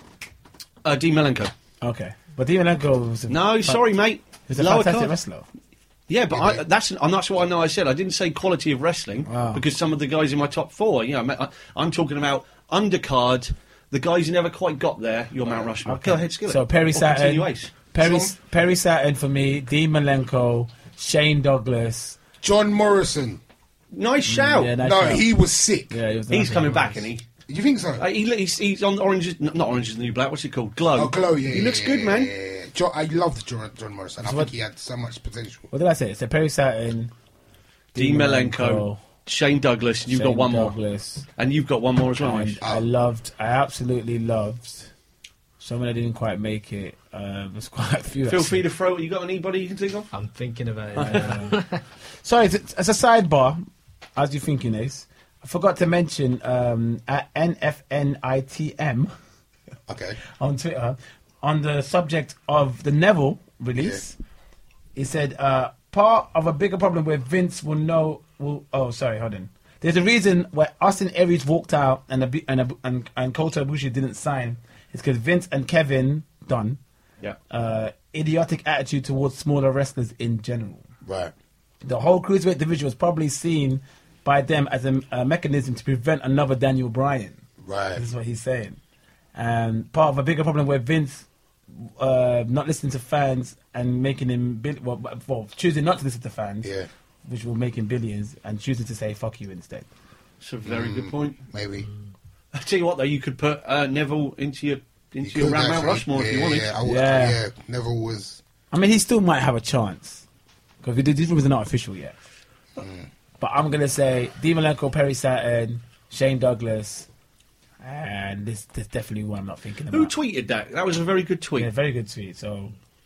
Speaker 4: uh, Dean Malenko.
Speaker 3: Okay. But Demonenko was a,
Speaker 4: No, sorry, mate.
Speaker 3: He's a
Speaker 4: Lower
Speaker 3: fantastic
Speaker 4: card.
Speaker 3: wrestler.
Speaker 4: Yeah, but
Speaker 2: Yeah,
Speaker 4: I,
Speaker 2: but-
Speaker 4: that's and that's what I know. I said I didn't say quality of wrestling
Speaker 3: Wow.
Speaker 4: because some of the guys in my top four. You know, I, I'm talking about undercard. The guys who never quite got there. Your Mount Rushmore. Go ahead, Skillet.
Speaker 3: So Perry
Speaker 4: Or
Speaker 3: Saturn,
Speaker 4: continue, Ace.
Speaker 3: Perry,
Speaker 2: So-
Speaker 3: Perry Saturn for me, Dean Malenko, Shane Douglas.
Speaker 2: John Morrison.
Speaker 4: Nice shout.
Speaker 3: Yeah, nice
Speaker 2: no,
Speaker 3: shout.
Speaker 2: he was sick.
Speaker 3: Yeah, he was
Speaker 4: He's
Speaker 3: nice.
Speaker 4: coming back, isn't he?
Speaker 2: You think so?
Speaker 4: Uh, he he's, he's on Orange is not Orange is the New Black. What's it called? Glow.
Speaker 2: oh, Glow, yeah.
Speaker 4: He
Speaker 2: yeah,
Speaker 4: looks
Speaker 2: yeah,
Speaker 4: good,
Speaker 2: yeah,
Speaker 4: man.
Speaker 2: yeah, yeah. John, I loved John, John Morrison. I
Speaker 3: So
Speaker 2: think
Speaker 3: what-
Speaker 2: he had so much potential.
Speaker 3: What did I say? So Perry Saturn,
Speaker 4: Dean Malenko, Shane Douglas. You've got
Speaker 3: Shane
Speaker 4: one more,
Speaker 3: Douglas,
Speaker 4: and you've got one more as well.
Speaker 3: And
Speaker 4: Ace.
Speaker 3: I loved, I absolutely loved. Someone that didn't quite make it. Uh, there's quite a few.
Speaker 4: Feel
Speaker 3: actually.
Speaker 4: free to throw. You got anybody you can think of?
Speaker 5: I'm thinking about it.
Speaker 3: Sorry, as a as a sidebar, as you're thinking, Ace, I forgot to mention um, at N F N I T M
Speaker 2: Okay.
Speaker 3: on Twitter on the subject of the Neville release. He said uh, part of a bigger problem where Vince will know. Will oh sorry, hold on. There's a reason why Austin Aries walked out and a, and a, and and Kota Ibushi didn't sign. It's because Vince and Kevin Dunn
Speaker 4: Yeah.
Speaker 3: uh, idiotic attitude towards smaller wrestlers in general.
Speaker 2: Right.
Speaker 3: The whole cruiserweight division was probably seen by them as a, a mechanism to prevent another Daniel Bryan.
Speaker 2: Right.
Speaker 3: This is what he's saying. And part of a bigger problem where Vince uh, not listening to fans and making him bill- well, well, choosing not to listen to fans,
Speaker 2: Yeah.
Speaker 3: which will make him billions, and choosing to say "fuck you" instead.
Speaker 4: It's a very
Speaker 2: Mm.
Speaker 4: good point.
Speaker 2: Maybe.
Speaker 4: I tell you what, though, you could put uh, Neville into your into
Speaker 2: You
Speaker 4: your
Speaker 2: could
Speaker 4: round Mount
Speaker 2: actually-
Speaker 4: Rushmore
Speaker 2: yeah,
Speaker 4: if you wanted.
Speaker 2: Yeah, I would,
Speaker 3: Yeah.
Speaker 2: yeah. Neville was.
Speaker 3: I mean, he still might have a chance because these rules are not official yet. But I'm gonna say Dean Malenko, Perry Saturn, Shane Douglas, and this, this definitely one I'm not thinking about.
Speaker 4: Who tweeted that? That was a very good tweet.
Speaker 3: Yeah, very good tweet. So,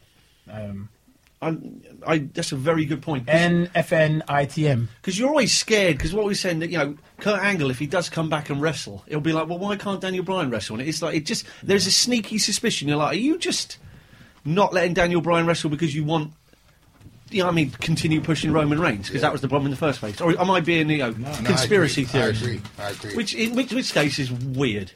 Speaker 3: um,
Speaker 4: I, I, that's a very good point.
Speaker 3: N F N I T M.
Speaker 4: Because you're always scared, because what we're saying, that, you know, Kurt Angle, if he does come back and wrestle, it'll be like, well, why can't Daniel Bryan wrestle? And it's like, it just, there's a sneaky suspicion. You're like, are you just not letting Daniel Bryan wrestle because you want, you know what I mean, continue pushing Roman Reigns? Because that was the problem in the first place. Or am I being, you know,
Speaker 2: No, I
Speaker 4: conspiracy
Speaker 2: agree. I
Speaker 4: theorist?
Speaker 2: agree. I agree.
Speaker 4: Which, in which, which case is weird.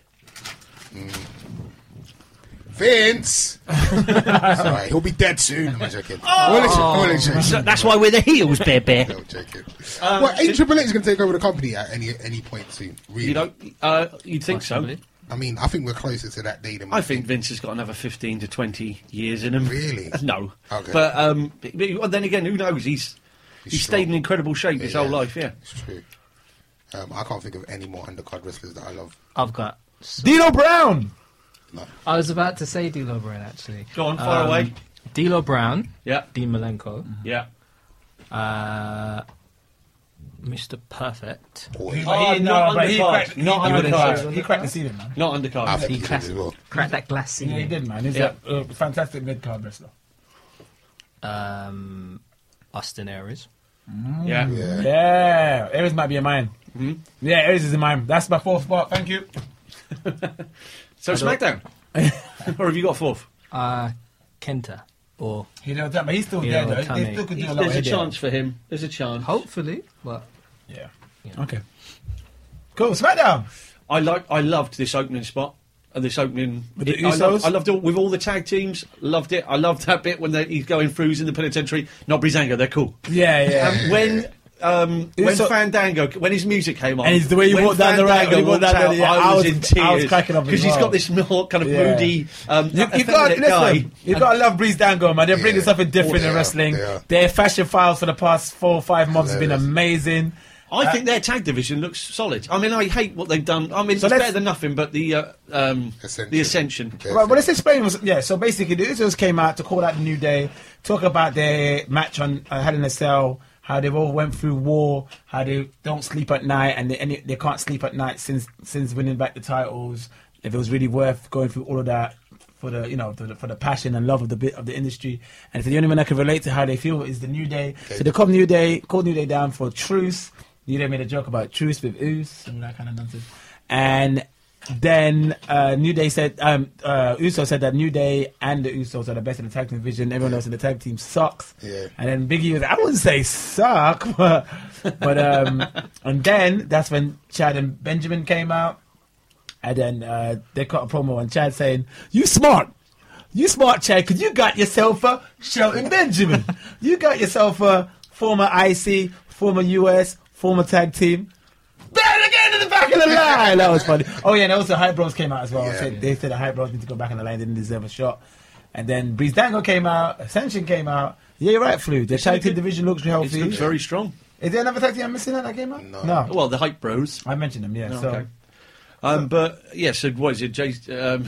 Speaker 2: Vince! Sorry, he'll be dead soon. I'm joking. I'm only joking. I'm only joking.
Speaker 4: So that's why we're the heels, Bear Bear.
Speaker 2: I'm joking.
Speaker 4: Um,
Speaker 2: well, ain't Triple H is going to take over the company at any any point soon? Really?
Speaker 4: You know, uh, you'd think so.
Speaker 5: Possibly.
Speaker 2: I mean, I think we're closer to that day than we
Speaker 4: I think Vince has got another fifteen to twenty years in him.
Speaker 2: Really?
Speaker 4: No.
Speaker 2: Okay.
Speaker 4: But, um, but, but then again, who knows? He's
Speaker 2: He's
Speaker 4: he's
Speaker 2: strong.
Speaker 4: stayed in incredible shape his
Speaker 2: Yeah,
Speaker 4: whole life, yeah.
Speaker 2: It's true. Um, I can't think of any more undercard wrestlers that I love.
Speaker 5: I've got. So
Speaker 3: Dino Brown.
Speaker 5: I was about to say D'Lo Brown actually.
Speaker 4: Go on, fire
Speaker 5: Um,
Speaker 4: away.
Speaker 5: D'Lo Brown,
Speaker 4: Yeah,
Speaker 5: Dean Malenko,
Speaker 4: yeah.
Speaker 5: uh, Mister Perfect.
Speaker 2: Boy,
Speaker 4: Oh, not
Speaker 3: but he
Speaker 4: undercard.
Speaker 3: cracked,
Speaker 4: Not
Speaker 3: he,
Speaker 5: undercard.
Speaker 3: cracked, he cracked the ceiling, man.
Speaker 4: Not
Speaker 2: I
Speaker 4: undercard.
Speaker 2: think
Speaker 5: he
Speaker 2: he did
Speaker 5: class-
Speaker 2: as well.
Speaker 5: Crack that glass
Speaker 3: Yeah, he
Speaker 5: ceiling.
Speaker 3: did, man. He's
Speaker 4: Yeah.
Speaker 3: a uh, fantastic mid-card wrestler.
Speaker 5: Um, Austin Aries.
Speaker 4: Yeah.
Speaker 2: Yeah.
Speaker 3: Yeah, Aries might be in mine.
Speaker 4: Mhm.
Speaker 3: Yeah, Aries is in mine. That's my fourth spot. Thank you.
Speaker 4: So SmackDown. Or have you got fourth?
Speaker 5: Uh, Kenta. Or
Speaker 3: He knows that, but he's still
Speaker 5: Yeah,
Speaker 3: there, though.
Speaker 5: Tommy.
Speaker 3: He still could do a lot
Speaker 4: There's a
Speaker 3: of
Speaker 4: chance for him. There's a chance.
Speaker 5: hopefully, but
Speaker 3: Yeah.
Speaker 5: Yeah.
Speaker 3: Okay. Cool. SmackDown.
Speaker 4: I like. I loved this opening spot. uh, this opening.
Speaker 3: With the
Speaker 4: it- I,
Speaker 3: Usos?
Speaker 4: loved, I loved it with all the tag teams. Loved it. I loved that bit when they, he's going through, he's in the penitentiary. Not Breezango, they're cool.
Speaker 3: Yeah, yeah.
Speaker 4: Um, when um, when
Speaker 3: Uso-
Speaker 4: Fandango, when his music came on,
Speaker 3: And it's the way you
Speaker 4: when
Speaker 3: walk down the ramp,
Speaker 4: Fandango
Speaker 3: when you walk
Speaker 4: walked
Speaker 3: down
Speaker 4: out,
Speaker 3: the- yeah,
Speaker 4: I,
Speaker 3: I
Speaker 4: was
Speaker 3: was-
Speaker 4: in tears
Speaker 3: I was cracking up as
Speaker 4: because he's
Speaker 3: well.
Speaker 4: got this more kind of
Speaker 3: Yeah.
Speaker 4: moody, um,
Speaker 3: You, you got
Speaker 4: effeminate guy.
Speaker 3: listen. You got to love Breeze Dango, man. They're bringing
Speaker 2: Yeah.
Speaker 3: something different
Speaker 2: Oh,
Speaker 3: in
Speaker 2: yeah,
Speaker 3: wrestling.
Speaker 2: yeah.
Speaker 3: Their fashion files for the past four or five months have been
Speaker 2: Hilarious.
Speaker 3: amazing.
Speaker 4: I think their tag division looks solid. I mean, I hate what they've done. I mean,
Speaker 3: So
Speaker 4: it's
Speaker 3: let's-
Speaker 4: better than nothing, but the uh, um,
Speaker 2: Ascension.
Speaker 4: the Ascension.
Speaker 2: Yeah.
Speaker 3: Right, well, let's explain. Was, yeah, so basically, the Usos came out to call out the New Day, talk about their match on uh, Hell in a Cell, how they've all went through war, how they don't sleep at night, and they, and they can't sleep at night since since winning back the titles. If it was really worth going through all of that for the you know for the, for the passion and love of the bit of the industry, and so the only one that can relate to how they feel is the New Day. So they called New Day, called New Day down for truce. New Day made a joke about truce with Us and that kind of nonsense, and. Then uh, New Day said, um, uh, Uso said that New Day and the Usos are the best in the tag team division. Everyone else in the tag team sucks.
Speaker 2: Yeah.
Speaker 3: And then Biggie was, I wouldn't say suck, but, but um, and then that's when Chad and Benjamin came out, and then uh, they cut a promo on Chad saying, "You smart, you smart, Chad, because you got yourself a Shelton Benjamin. You got yourself a former I C, former U S, former tag team." Then again in the back of the line. That was funny. Oh yeah, and also Hype Bros came out as well.
Speaker 2: Yeah.
Speaker 3: Said, they said the Hype Bros need to go back in the line. They didn't deserve a shot. And then Breeze Dango came out. Ascension came out. Yeah, you're right, Flu. The tag team division looks
Speaker 4: It
Speaker 3: healthy.
Speaker 4: looks very strong.
Speaker 3: Is there another tag team I'm missing out that came out?
Speaker 2: No.
Speaker 4: Well, the Hype Bros.
Speaker 3: I mentioned them. Yeah. So
Speaker 4: Okay. Um, but yeah, so what is it? Jay, um,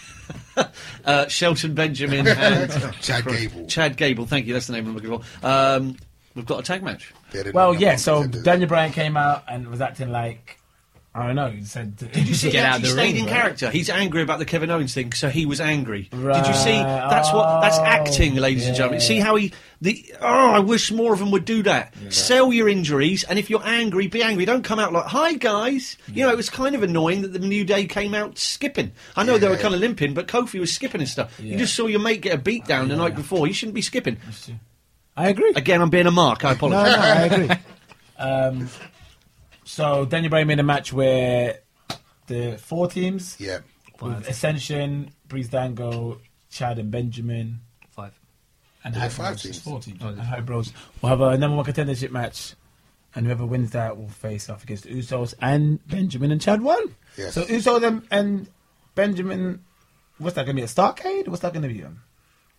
Speaker 4: uh, Shelton Benjamin and
Speaker 2: Chad Gable.
Speaker 4: Chad Gable. Thank you. That's the name I'm looking for. Um, we've got a tag match.
Speaker 2: They're the
Speaker 3: well,
Speaker 2: number
Speaker 3: yeah.
Speaker 2: one
Speaker 3: So
Speaker 2: contenders.
Speaker 3: Daniel Bryan came out and was acting like I don't know. He said,
Speaker 4: Did you see
Speaker 5: Get
Speaker 4: he
Speaker 5: out
Speaker 4: actually
Speaker 5: the
Speaker 4: stayed
Speaker 5: ring,
Speaker 4: in
Speaker 5: right?
Speaker 4: character? He's angry about the Kevin Owens thing, so he was angry. Did you
Speaker 3: Right.
Speaker 4: see? That's what. That's
Speaker 3: Oh,
Speaker 4: acting, ladies and
Speaker 3: yeah.
Speaker 4: gentlemen. See how he. The oh, I wish more of them would do that. Sell your injuries, and if you're angry, be angry. Don't come out like, "Hi guys." You know, it was kind of annoying that the New Day came out skipping. I know they were
Speaker 2: Yeah.
Speaker 4: kind of limping, but Kofi was skipping and stuff. You
Speaker 3: Yeah.
Speaker 4: just saw your mate get a beat down the night before. You shouldn't be skipping.
Speaker 3: I agree.
Speaker 4: Again, I'm being a mark. I
Speaker 3: No,
Speaker 4: apologise.
Speaker 3: no, I agree. um, so Daniel Bryan made a match where the four teams,
Speaker 2: Yeah.
Speaker 3: with Ascension, Breeze Dango, Chad and Benjamin,
Speaker 5: Five.
Speaker 3: and
Speaker 2: Yeah,
Speaker 3: Hype
Speaker 2: five
Speaker 3: Bros,
Speaker 2: teams.
Speaker 3: four teams,
Speaker 5: Oh,
Speaker 3: and Hype Bros will have a number one contendership match, and whoever wins that will face off against the Usos and Benjamin and Chad won.
Speaker 2: Yes.
Speaker 3: So Usos and, and Benjamin, what's that going to be? A Starcade? What's that going to be? On?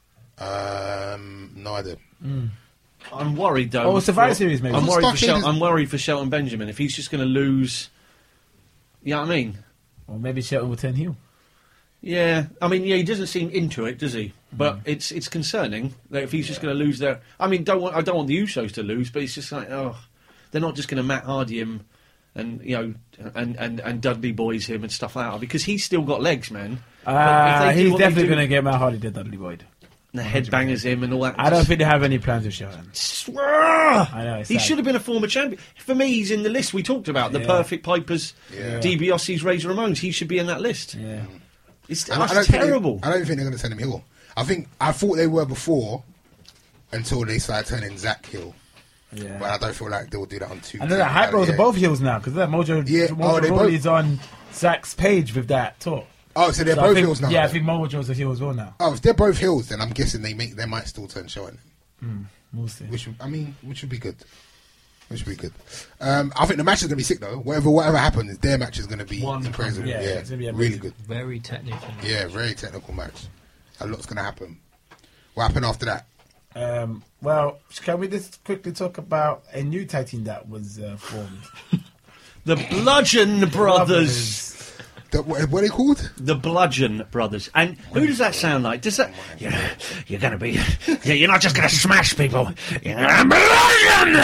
Speaker 2: Um, no idea.
Speaker 4: I'm worried though.
Speaker 3: Oh, Survivor
Speaker 4: for-
Speaker 3: Series, maybe.
Speaker 4: I'm
Speaker 2: Well,
Speaker 4: worried for
Speaker 2: Starcade
Speaker 4: Shelton.
Speaker 2: is-
Speaker 4: I'm worried for Shelton Benjamin if he's just going to lose. You know what I mean?
Speaker 3: Or maybe Shelton will turn heel.
Speaker 4: Yeah, I mean, yeah, he doesn't seem into it, does he?
Speaker 3: Mm.
Speaker 4: But it's it's concerning that if he's just going to lose their. I mean, don't want I don't want the Usos to lose, but it's just like, oh, they're not just going to Matt Hardy him, and you know, and, and, and Dudley Boys him and stuff like that because he's still got legs, man. But if
Speaker 3: Uh,
Speaker 4: they do
Speaker 3: he's
Speaker 4: what they
Speaker 3: definitely
Speaker 4: do-
Speaker 3: going to get Matt Hardy to Dudley Boyd.
Speaker 4: the headbangers him and all that.
Speaker 3: I don't
Speaker 4: just-
Speaker 3: think they have any plans with Shelton.
Speaker 4: Ah!
Speaker 3: I know, it's
Speaker 4: he
Speaker 3: sad.
Speaker 4: should have been a former champion. For me, he's in the list we talked about. The
Speaker 3: Yeah.
Speaker 4: Perfect Pipers,
Speaker 2: Yeah.
Speaker 4: DiBiase's, Razor Ramones. He should be in that list.
Speaker 3: Yeah.
Speaker 4: It's,
Speaker 2: I, I
Speaker 4: that's
Speaker 2: don't think they-
Speaker 4: terrible.
Speaker 2: I don't think they're going to send him heel. I think I thought they were before until they started turning Zach heel.
Speaker 3: Yeah.
Speaker 2: But I don't feel like they'll do that on two.
Speaker 3: I know that Hype Bros
Speaker 2: yeah.
Speaker 3: are both heels now because that Mojo,
Speaker 2: Yeah.
Speaker 3: Mojo
Speaker 2: Oh, they
Speaker 3: Rawley's
Speaker 2: both-
Speaker 3: on Zach's page with that talk.
Speaker 2: Oh, so they're
Speaker 3: So I
Speaker 2: both
Speaker 3: think-
Speaker 2: heels now.
Speaker 3: Yeah, I
Speaker 2: then?
Speaker 3: think Mojo's a heel as well now.
Speaker 2: Oh, if they're both heels, then I'm guessing they make they might still turn Shelton,
Speaker 3: We'll see.
Speaker 2: which would- I mean, which would be good. Which would be good. Um, I think the match is going to be sick though. Whatever whatever happens, their match is going to be
Speaker 4: Wonderful.
Speaker 2: incredible.
Speaker 3: Yeah,
Speaker 2: Yeah,
Speaker 3: it's gonna be
Speaker 2: really
Speaker 3: amazing.
Speaker 2: good.
Speaker 5: Very technical.
Speaker 2: Yeah, very technical match. A lot's going to happen. What happened after that?
Speaker 3: Um, well, can we just quickly talk about a new tag team that was uh, formed?
Speaker 4: The Bludgeon Brothers.
Speaker 2: The, what, what are they called?
Speaker 4: The Bludgeon Brothers. And who does that sound like? Does that? Yeah, you're going to be. Yeah, you're not just going to smash people. You're going to bludgeon.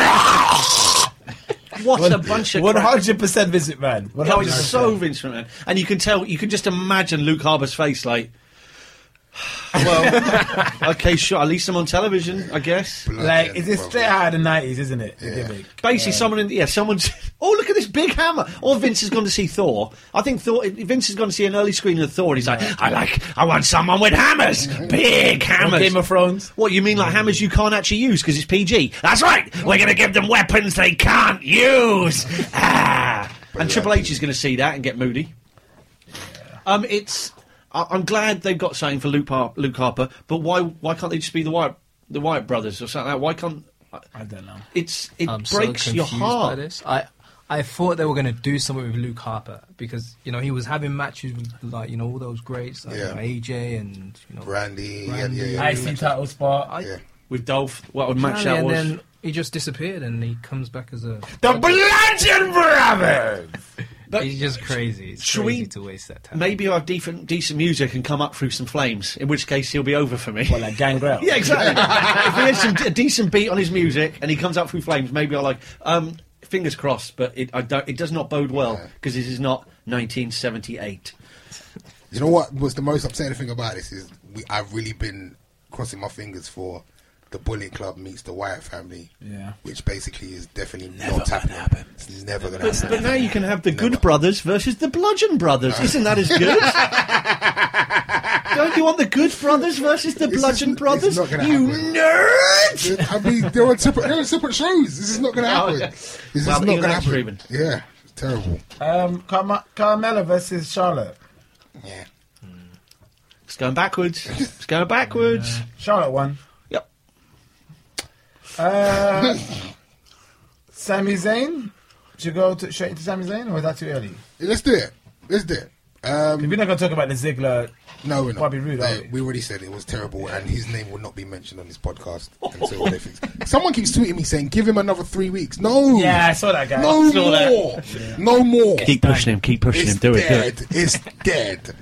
Speaker 4: What a bunch of
Speaker 3: One
Speaker 4: crap.
Speaker 3: hundred percent Visit Man.
Speaker 4: Oh, it's so Vince McMahon. And you can tell, you can just imagine Luke Harbour's face like, well, okay, sure, at least I'm on television, I guess.
Speaker 3: Like, is it straight out of the nineties, isn't it? The
Speaker 2: Yeah.
Speaker 3: gimmick.
Speaker 4: Basically, someone in yeah, someone's. Oh, look at this big hammer! Or Vince has gone to see Thor. I think Thor. Vince has gone to see an early screening of Thor, and he's like, "I like, I want someone with hammers, big
Speaker 3: Or
Speaker 4: hammers."
Speaker 3: Game of Thrones.
Speaker 4: What you mean, like hammers you can't actually use because it's P G? That's right. We're going to give them weapons they can't use. Ah. And Triple H is going to see that and get moody. Um, it's. I- I'm glad they've got something for Luke, Har- Luke Harper, but why? Why can't they just be the Wyatt, the Wyatt brothers or something like that? Why can't?
Speaker 3: I don't know.
Speaker 4: It's it
Speaker 5: I'm
Speaker 4: breaks
Speaker 5: so
Speaker 4: your
Speaker 5: confused by
Speaker 4: heart.
Speaker 5: this. I I thought they were going to do something with Luke Harper because you know he was having matches with like you know all those greats like
Speaker 2: Yeah.
Speaker 5: you know, A J and you know
Speaker 2: Randy,
Speaker 5: Randy.
Speaker 2: yeah, yeah,
Speaker 3: I
Speaker 2: yeah.
Speaker 3: C title spot.
Speaker 5: I,
Speaker 2: Yeah.
Speaker 4: With Dolph, what a match
Speaker 5: Apparently,
Speaker 4: that
Speaker 5: and
Speaker 4: was.
Speaker 5: then he just disappeared and he comes back as a.
Speaker 3: The Bludgeon Brothers!
Speaker 4: But
Speaker 5: He's just crazy. It's
Speaker 4: should
Speaker 5: crazy
Speaker 4: we-
Speaker 5: to waste that time.
Speaker 4: maybe I'll have decent, decent music and come up through some flames, in which case he'll be over for me.
Speaker 3: What, like Gangrel?
Speaker 4: Yeah, exactly. If he has some, a decent beat on his music and he comes up through flames, maybe I'll like. Um, fingers crossed, but it, I don't, it does not bode well because this is not nineteen seventy-eight.
Speaker 2: You know what was the most upsetting thing about this is we, I've really been crossing my fingers for the Bullet Club meets the Wyatt family.
Speaker 3: Yeah.
Speaker 2: Which basically is definitely
Speaker 3: Never
Speaker 2: not
Speaker 3: gonna
Speaker 2: happening.
Speaker 3: happen.
Speaker 2: It's never going to
Speaker 4: But,
Speaker 2: happen.
Speaker 4: but now you can have the
Speaker 2: Never.
Speaker 4: Good Brothers versus the Bludgeon Brothers. Isn't that as good? Don't you want the Good Brothers versus the
Speaker 2: This
Speaker 4: Bludgeon
Speaker 2: is-
Speaker 4: Brothers?
Speaker 2: it's not gonna
Speaker 4: You
Speaker 2: happen.
Speaker 4: nerd!
Speaker 2: I mean, they're on separate, they're on separate shows. This is not going to happen.
Speaker 4: Oh, yeah.
Speaker 2: This is
Speaker 4: Well,
Speaker 2: not
Speaker 4: even
Speaker 2: going to
Speaker 4: that's
Speaker 2: happen.
Speaker 4: dreaming.
Speaker 2: Yeah, it's terrible.
Speaker 3: Um, Carm- Carmella versus Charlotte.
Speaker 2: Yeah.
Speaker 4: It's going backwards. It's going backwards.
Speaker 3: Charlotte won.
Speaker 4: Yep.
Speaker 3: Uh, Sami Zayn. Should we go to, straight into Sami Zayn, or is that too early?
Speaker 2: Let's do it. Let's do it. Um,
Speaker 3: We're not going to talk about the Ziggler.
Speaker 2: no, we're not.
Speaker 3: Bobby Roode,
Speaker 2: They-
Speaker 3: are we?
Speaker 2: we already said it was terrible, and his name will not be mentioned on this podcast until they fix. Someone keeps tweeting me saying, "Give him another three weeks." No.
Speaker 3: Yeah, I saw that guy.
Speaker 2: No
Speaker 3: Saw that.
Speaker 2: more. No more.
Speaker 4: Keep pushing him. Keep pushing
Speaker 2: It's
Speaker 4: him. Do it. Do
Speaker 2: dead.
Speaker 4: it.
Speaker 2: It's dead.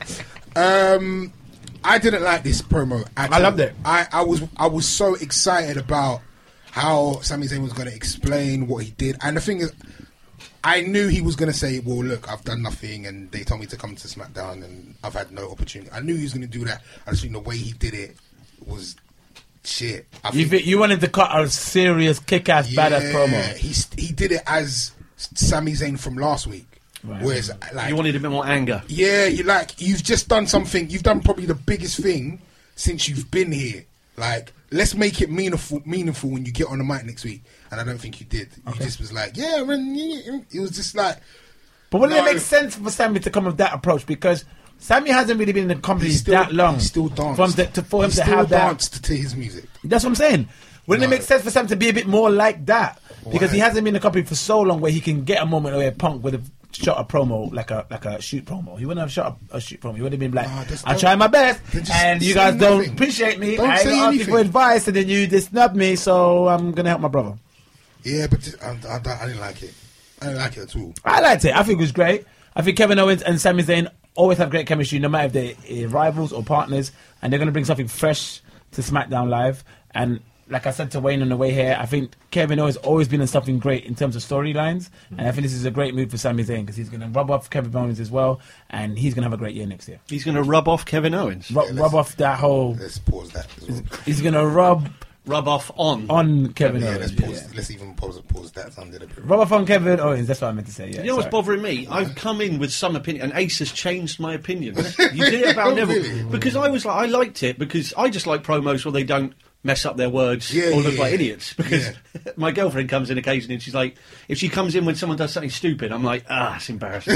Speaker 2: Um, I didn't like this promo. At
Speaker 3: I
Speaker 2: all.
Speaker 3: loved it.
Speaker 2: I, I was I was so excited about how Sami Zayn was going to explain what he did, and the thing is, I knew he was going to say, "Well, look, I've done nothing, and they told me to come to SmackDown, and I've had no opportunity." I knew he was going to do that. I just think the way he did it was shit. I
Speaker 3: You,
Speaker 2: think-
Speaker 3: thi- you wanted to cut a serious, kick-ass, badass promo.
Speaker 2: He st- he did it as Sami Zayn from last week,
Speaker 3: Right.
Speaker 2: whereas like
Speaker 4: You wanted a bit more anger.
Speaker 2: yeah, you like you've just done something. You've done probably the biggest thing since you've been here. Like, let's make it meaningful. Meaningful when you get on the mic next week. And I don't think you did. You just was like, yeah, man, yeah. It was just like,
Speaker 3: But wouldn't
Speaker 2: No.
Speaker 3: it make sense for Sammy to come with that approach? Because Sammy hasn't really been in the company
Speaker 2: he still
Speaker 3: that long.
Speaker 2: He still danced.
Speaker 3: From the, to, for him
Speaker 2: he
Speaker 3: to
Speaker 2: still
Speaker 3: have that.
Speaker 2: danced to his music.
Speaker 3: That's what I'm saying. Wouldn't
Speaker 2: No.
Speaker 3: it make sense for Sam to be a bit more like that? Because
Speaker 2: Why?
Speaker 3: he hasn't been in the company for so long where he can get a moment where Punk would have shot a promo, like a like a shoot promo. He wouldn't have shot a, a shoot promo. He would have been like,
Speaker 2: Nah, just
Speaker 3: I
Speaker 2: don't-
Speaker 3: try my best,
Speaker 2: then just
Speaker 3: and you
Speaker 2: say
Speaker 3: guys don't
Speaker 2: nothing.
Speaker 3: appreciate me.
Speaker 2: Don't
Speaker 3: I
Speaker 2: say
Speaker 3: asked you for
Speaker 2: anything.
Speaker 3: advice, and then you just snubbed me, so I'm going to help my brother.
Speaker 2: Yeah, but just, I, I, I didn't like it. I didn't like it at all.
Speaker 3: I liked it. I think it was great. I think Kevin Owens and Sami Zayn always have great chemistry, no matter if they're uh, rivals or partners, and they're going to bring something fresh to SmackDown Live. And like I said to Wayne on the way here, I think Kevin Owens has always been in something great in terms of storylines, and I think this is a great move for Sami Zayn because he's going to rub off Kevin Owens as well, and he's going to have a great year next year.
Speaker 4: He's going to rub off Kevin Owens.
Speaker 3: Rub,
Speaker 2: let's-
Speaker 3: rub off that whole.
Speaker 2: Let's pause that as well.
Speaker 3: He's going to rub
Speaker 4: Rub off on.
Speaker 3: on Kevin
Speaker 2: Yeah,
Speaker 3: Owens.
Speaker 2: let's pause.
Speaker 3: yeah.
Speaker 2: Let's even pause, pause that under the
Speaker 3: Rub off on Kevin Owens. That's what I meant to say. Yeah.
Speaker 4: You know what's
Speaker 3: sorry.
Speaker 4: bothering me? I've come in with some opinion, and Ace has changed my opinion. You did it about Neville
Speaker 2: Really?
Speaker 4: because I was like, I liked it because I just like promos where they don't mess up their words
Speaker 2: Yeah,
Speaker 4: or look
Speaker 2: yeah,
Speaker 4: like
Speaker 2: yeah.
Speaker 4: idiots. Because my girlfriend comes in occasionally, and she's like, if she comes in when someone does something stupid, I'm like, ah, it's embarrassing.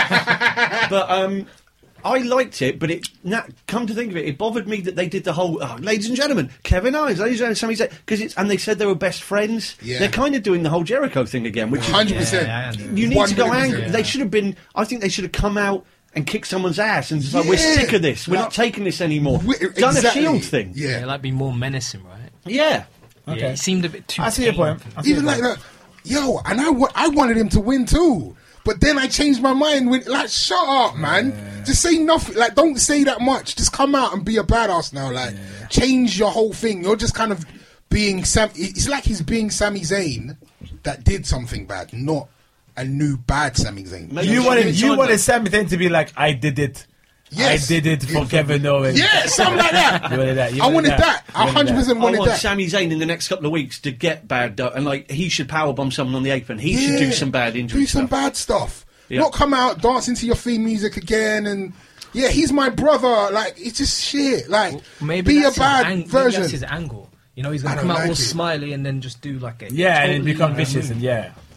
Speaker 4: But um, I liked it, but it. Na- come to think of it, it bothered me that they did the whole, oh, ladies and gentlemen, Kevin Owens, ladies and gentlemen, Sami Zayn, because it's and they said they were best friends.
Speaker 2: Yeah.
Speaker 4: They're kind of doing the whole Jericho thing again, which is
Speaker 2: Hundred percent.
Speaker 5: Yeah, yeah, yeah.
Speaker 4: you need to go
Speaker 2: one hundred
Speaker 4: angry.
Speaker 2: percent.
Speaker 4: They should have been. I think they should have come out and kicked someone's ass and just like, we're
Speaker 2: Yeah.
Speaker 4: sick of this. We're
Speaker 2: Like-
Speaker 4: not taking this anymore.
Speaker 2: We-
Speaker 4: Done
Speaker 2: exactly.
Speaker 4: a Shield thing.
Speaker 2: Yeah.
Speaker 5: Yeah, like be more menacing, right?
Speaker 4: Yeah.
Speaker 3: Okay.
Speaker 5: Yeah, he seemed a bit too.
Speaker 3: I see your
Speaker 5: tame.
Speaker 3: point. I see your
Speaker 2: Even like
Speaker 3: point.
Speaker 2: that, yo, and I, wa- I wanted him to win too. But then I changed my mind. When, like, shut up, man. Just say nothing. Like, don't say that much. Just come out and be a badass now. Like, change your whole thing. You're just kind of being Sam. It's like he's being Sami Zayn that did something bad, not a new bad Sami Zayn.
Speaker 4: Maybe
Speaker 3: You
Speaker 4: Yeah,
Speaker 3: wanted
Speaker 4: yeah,
Speaker 3: you
Speaker 4: yeah.
Speaker 3: wanted Sami Zayn to be like, I did it.
Speaker 2: Yes.
Speaker 3: I did it for
Speaker 2: Yeah.
Speaker 3: Kevin Owens.
Speaker 2: Yeah, something like that.
Speaker 3: You wanted that. You
Speaker 2: I wanted that.
Speaker 3: You
Speaker 2: I
Speaker 3: wanted
Speaker 2: hundred percent
Speaker 4: I
Speaker 2: wanted
Speaker 4: want
Speaker 2: that.
Speaker 4: Sami Zayn in the next couple of weeks to get bad do- and like he should powerbomb someone on the apron. He should do
Speaker 2: Yeah.
Speaker 4: some bad injury
Speaker 2: Do some
Speaker 4: stuff.
Speaker 2: bad stuff.
Speaker 4: Yeah.
Speaker 2: Not come out dancing to your theme music again and yeah, he's my brother. Like it's just shit. Like
Speaker 5: Maybe
Speaker 2: be a
Speaker 5: that's his
Speaker 2: bad
Speaker 5: ang- maybe
Speaker 2: version.
Speaker 5: that's his angle. You know, he's
Speaker 2: I
Speaker 5: gonna
Speaker 2: don't
Speaker 5: come out
Speaker 2: like
Speaker 5: all
Speaker 2: it.
Speaker 5: smiley and then just do like a
Speaker 3: Yeah, and
Speaker 5: totally
Speaker 3: then become
Speaker 5: different
Speaker 3: vicious
Speaker 5: move.
Speaker 3: and yeah.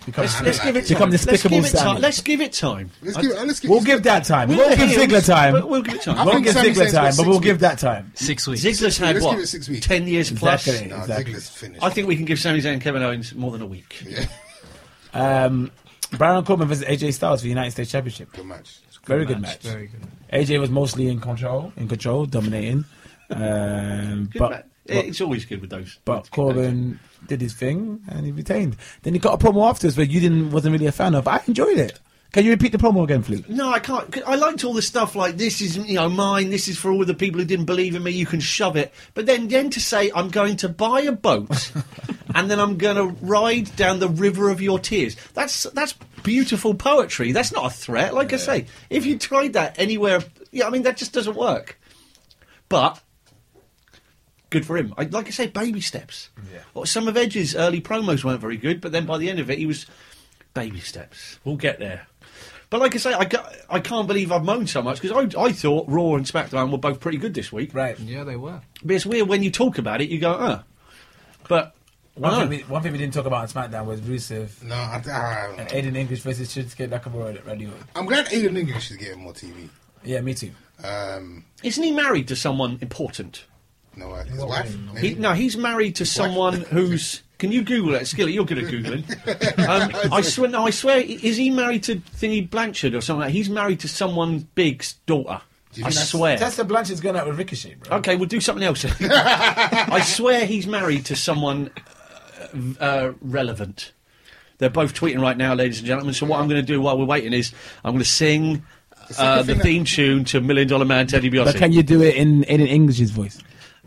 Speaker 3: become,
Speaker 4: Let's,
Speaker 2: I
Speaker 4: let's
Speaker 2: don't
Speaker 4: give
Speaker 2: like
Speaker 4: it
Speaker 2: it.
Speaker 4: time.
Speaker 3: Become
Speaker 4: Let's
Speaker 3: despicable
Speaker 4: give it time.
Speaker 3: Sammy.
Speaker 4: Let's give it time.
Speaker 2: Let's give, uh, let's give
Speaker 3: We'll give that time. We
Speaker 4: We're
Speaker 3: won't give
Speaker 4: the heels,
Speaker 3: Ziggler time.
Speaker 4: but we'll give it time.
Speaker 2: I
Speaker 3: We won't
Speaker 2: think
Speaker 3: give
Speaker 2: Sami
Speaker 3: Ziggler
Speaker 2: Zayn's got
Speaker 3: time, but
Speaker 2: six
Speaker 3: we'll give
Speaker 2: weeks.
Speaker 3: that time.
Speaker 5: Six weeks.
Speaker 4: Ziggler's had
Speaker 2: Let's
Speaker 4: what?
Speaker 2: give it six weeks.
Speaker 4: Ten years plus.
Speaker 3: Exactly.
Speaker 2: No,
Speaker 3: exactly.
Speaker 2: Ziggler's finished.
Speaker 4: I think we can give Sami Zayn and Kevin Owens more than a week.
Speaker 2: Yeah,
Speaker 3: Um, Baron Corbin versus A J Styles for the United States Championship.
Speaker 2: good match.
Speaker 3: Very good match.
Speaker 5: Very good.
Speaker 3: A J was mostly in control, in control, dominating. Um,
Speaker 4: Good
Speaker 3: but
Speaker 4: ma- it's always good with those.
Speaker 3: but
Speaker 4: with
Speaker 3: Corbin did his thing and he retained. Then he got a promo afterwards where you didn't wasn't really a fan of. I enjoyed it. Can you repeat the promo again, Flute?
Speaker 4: No, I can't. 'Cause I liked all the stuff like this is, you know, mine. This is for all the people who didn't believe in me. You can shove it. But then, then to say I'm going to buy a boat and then I'm going to ride down the river of your tears. That's that's beautiful poetry. That's not a threat. Like I say, if you tried that anywhere, yeah, I mean that just doesn't work. But good for him. I, like I say, baby steps.
Speaker 3: Yeah.
Speaker 4: Well, some of Edge's early promos weren't very good, but then by the end of it, he was baby steps. We'll get there. But like I say, I, ca- I can't believe I've moaned so much because I, I thought Raw and SmackDown were both pretty good this week.
Speaker 3: Right.
Speaker 5: Yeah, they were.
Speaker 4: But it's weird when you talk about it, you go, ah. But
Speaker 3: One,
Speaker 4: no.
Speaker 3: thing we, one thing we didn't talk about on SmackDown was Rusev
Speaker 2: No, I, I,
Speaker 3: and Aiden English versus Shinsuke Nakamura at Radio.
Speaker 2: I'm glad Aiden English is getting more T V.
Speaker 3: Yeah, me too.
Speaker 2: Um,
Speaker 4: Isn't he married to someone important?
Speaker 2: no, uh, his
Speaker 3: What
Speaker 2: wife.
Speaker 3: way? No.
Speaker 4: He, no, he's married to someone who's. Can you Google it, Skillet? You're good at googling. Um, I swear, no, I swear, is he married to Thingy Blanchard or something? Like that? He's married to someone big's daughter.
Speaker 2: Do you
Speaker 4: I
Speaker 2: think that's-
Speaker 4: swear.
Speaker 3: Tessa Blanchard's going out with Ricochet, bro.
Speaker 4: Okay, we'll do something else. I swear he's married to someone uh, uh, relevant. They're both tweeting right now, ladies and gentlemen. So what I'm going to do while we're waiting is I'm going to sing uh, the
Speaker 2: thing that-
Speaker 4: theme tune to Million Dollar Man Teddy
Speaker 3: But
Speaker 4: Biasi.
Speaker 3: can you do it in Aiden English's voice?